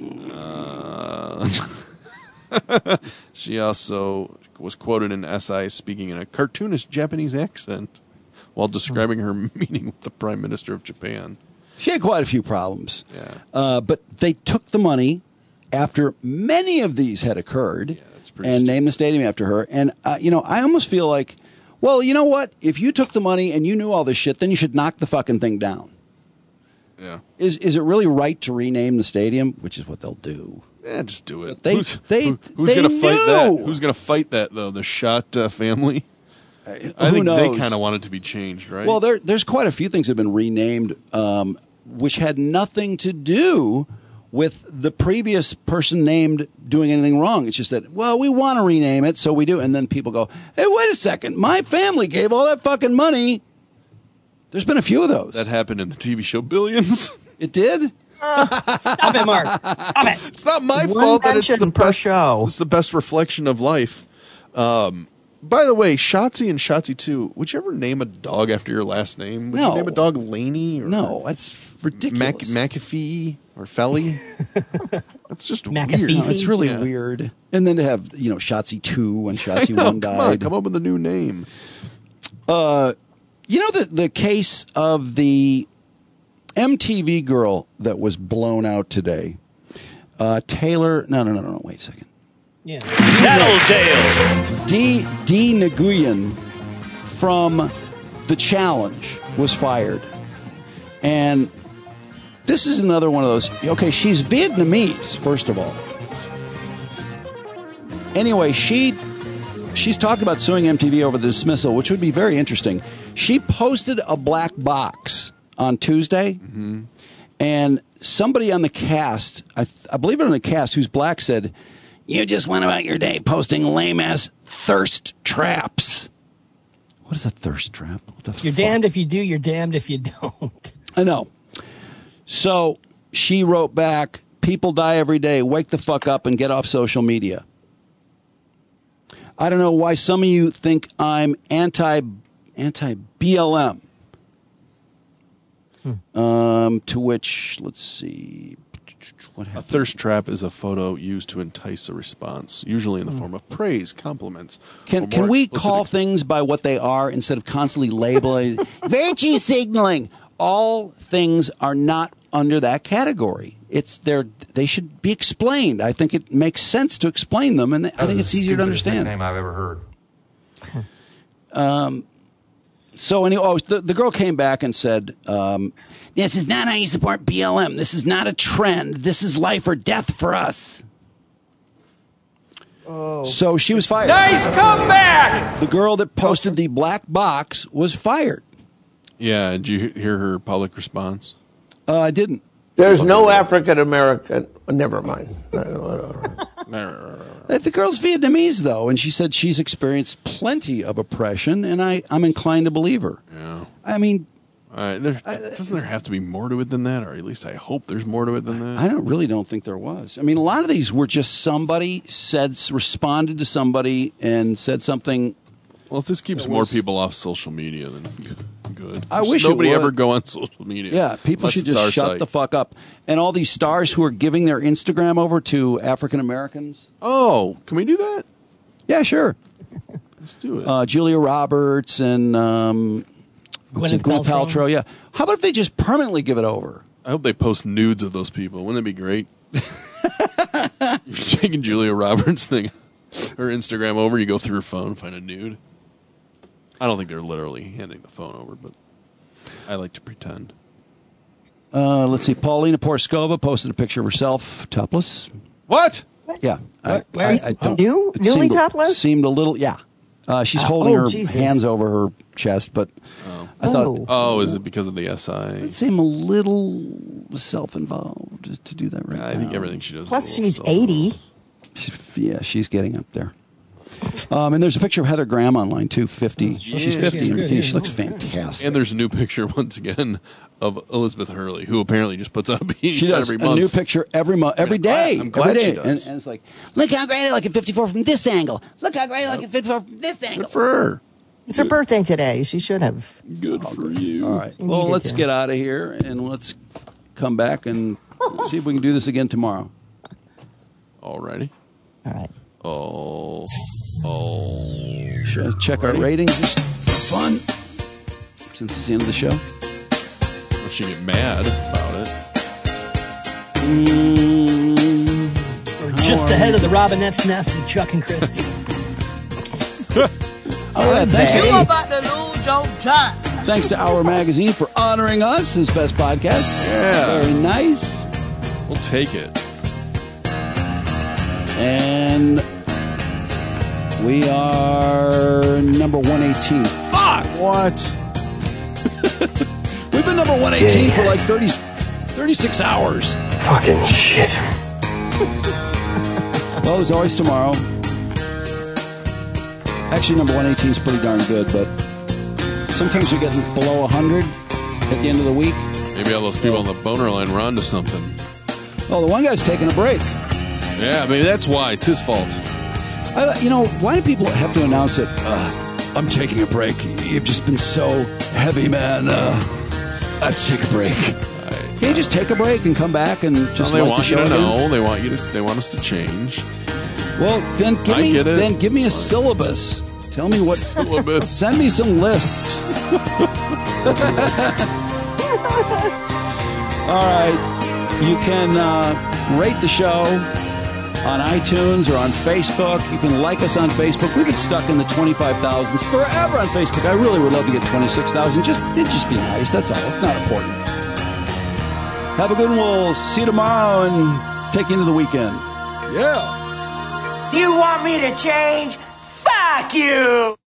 Speaker 3: She also was quoted in SI speaking in a cartoonish Japanese accent while describing her meeting with the Prime Minister of Japan.
Speaker 1: She had quite a few problems.
Speaker 3: Yeah.
Speaker 1: But they took the money after many of these had occurred and named the stadium after her. And, I almost feel like, well, you know what? If you took the money and you knew all this shit, then you should knock the fucking thing down.
Speaker 3: Yeah.
Speaker 1: Is it really right to rename the stadium? Which is what they'll do.
Speaker 3: Yeah, just do it.
Speaker 1: Who's
Speaker 3: going to fight that? Who's going to fight that, though? The Schott family? I think they kind of want it to be changed, right?
Speaker 1: Well, there's quite a few things that have been renamed, which had nothing to do with the previous person named doing anything wrong. It's just that, well, we want to rename it, so we do. And then people go, hey, wait a second. My family gave all that fucking money. There's been a few of those.
Speaker 3: That happened in the TV show Billions.
Speaker 1: It did?
Speaker 2: Stop it, Mark. Stop it.
Speaker 3: It's not my fault that it's the best
Speaker 6: show.
Speaker 3: It's the best reflection of life. By the way, Shotzi and Shotzi 2, would you ever name a dog after your last name? Would you name a dog Laney? Or
Speaker 1: no, that's ridiculous.
Speaker 3: McAfee or Felly? That's just
Speaker 1: McAfee.
Speaker 3: weird.
Speaker 1: No, it's really weird. And then to have, Shotzi 2 when Shotzi 1 died.
Speaker 3: Come up with a new name.
Speaker 1: The case of the MTV girl that was blown out today. Taylor. No. Wait a second.
Speaker 2: Yeah.
Speaker 1: Tattletale. D. Nguyen from The Challenge was fired. And this is another one of those. Okay, she's Vietnamese, first of all. Anyway, she's talking about suing MTV over the dismissal, which would be very interesting. She posted a black box on Tuesday, and somebody on the cast, I believe it on the cast, who's black, said, "You just went about your day posting lame-ass thirst traps." What is a thirst trap? What the
Speaker 2: You're damned if you do, you're damned if you don't.
Speaker 1: I know. So she wrote back, "People die every day. Wake the fuck up and get off social media. I don't know why some of you think I'm anti-BLM. To which, let's see. What happened?
Speaker 3: A thirst trap is a photo used to entice a response, usually in the form of praise, compliments.
Speaker 1: Can we call things by what they are instead of constantly labeling virtue signaling? All things are not under that category. They should be explained. I think it makes sense to explain them, and I think it's easier to understand.
Speaker 4: Name I've ever
Speaker 1: So
Speaker 4: heard.
Speaker 1: anyway, the girl came back and said, "This is not how you support BLM. This is not a trend. This is life or death for us." Oh. So she was fired.
Speaker 4: Nice comeback!
Speaker 1: The girl that posted the black box was fired.
Speaker 3: Yeah, did you hear her public response?
Speaker 1: I didn't.
Speaker 9: There's no African American. Never mind.
Speaker 1: The girl's Vietnamese, though, and she said she's experienced plenty of oppression, and I'm inclined to believe her.
Speaker 3: Yeah.
Speaker 1: I mean,
Speaker 3: doesn't there have to be more to it than that, or at least I hope there's more to it than that?
Speaker 1: I don't think there was. I mean, a lot of these were just somebody responded to somebody and said something.
Speaker 3: Well, if this keeps more people off social media, then good.
Speaker 1: I wish
Speaker 3: nobody
Speaker 1: it would.
Speaker 3: ever go on social media.
Speaker 1: Yeah, people should just shut the fuck up. And all these stars who are giving their Instagram over to African Americans.
Speaker 3: Oh, can we do that?
Speaker 1: Yeah, sure.
Speaker 3: Let's do it.
Speaker 1: Julia Roberts and Gwyneth Paltrow. Yeah. How about if they just permanently give it over?
Speaker 3: I hope they post nudes of those people. Wouldn't that be great? You're taking Julia Roberts' thing, her Instagram over. You go through her phone, find a nude. I don't think they're literally handing the phone over, but I like to pretend.
Speaker 1: Let's see. Paulina Porskova posted a picture of herself topless.
Speaker 3: What?
Speaker 1: Yeah.
Speaker 6: Newly topless?
Speaker 1: Seemed a little, yeah. She's holding her
Speaker 6: Jesus.
Speaker 1: hands over her chest, but I thought...
Speaker 3: Oh, is it because of the SI?
Speaker 1: It seemed a little self-involved to do that right now.
Speaker 3: I think everything she does
Speaker 6: Plus,
Speaker 3: is a little
Speaker 6: she's 80.
Speaker 1: She's getting up there. And there's a picture of Heather Graham online, too, 50. She's 50 in bikini. She looks fantastic.
Speaker 3: And there's a new picture, once again, of Elizabeth Hurley, who apparently just puts out a bikini
Speaker 1: She does
Speaker 3: every month.
Speaker 1: a new picture every month, every day.
Speaker 3: I'm glad
Speaker 1: every
Speaker 3: she
Speaker 1: day.
Speaker 3: does.
Speaker 1: And it's like, look how great I look at 54 from this angle. Look how great I look at 54 from this angle.
Speaker 3: Good for her.
Speaker 6: It's her birthday today. She should have.
Speaker 3: Good for you.
Speaker 1: All right. Well, let's get out of here and let's come back and see if we can do this again tomorrow.
Speaker 3: Alrighty.
Speaker 6: All right.
Speaker 3: Oh.
Speaker 1: Should I check our ratings just for fun? Since it's the end of the show.
Speaker 3: Well, she get mad about it.
Speaker 2: We're just ahead of the Robinette's Nest with Chuck and Christy.
Speaker 1: All right, thanks.
Speaker 21: You about to lose your job.
Speaker 1: Thanks to Our Magazine for honoring us as Best Podcast.
Speaker 3: Yeah.
Speaker 1: Very nice.
Speaker 3: We'll take it.
Speaker 1: And we are number 118. Fuck!
Speaker 3: What?
Speaker 1: We've been number 118 for like 36 hours.
Speaker 12: Fucking shit.
Speaker 1: Well, there's always tomorrow. Actually, number 118 is pretty darn good, but sometimes we're getting below 100 at the end of the week.
Speaker 3: Maybe all those people on the boner line were onto something.
Speaker 1: Oh, the one guy's taking a break.
Speaker 3: Yeah, maybe that's why. It's his fault.
Speaker 1: Why do people have to announce it? I'm taking a break. You've just been so heavy, man. I have to take a break. Can you just take a break and come back and just
Speaker 3: they
Speaker 1: like
Speaker 3: want
Speaker 1: the show
Speaker 3: you to
Speaker 1: again?
Speaker 3: know. They want us to change.
Speaker 1: Well, then give me a syllabus. Tell me what
Speaker 3: syllabus.
Speaker 1: Send me some lists. All right, you can rate the show on iTunes or on Facebook. You can like us on Facebook. We've been stuck in the 25,000s forever on Facebook. I really would love to get 26,000. It'd just be nice. That's all. It's not important. Have a good one. We'll see you tomorrow and take you into the weekend. Yeah.
Speaker 13: You want me to change? Fuck you!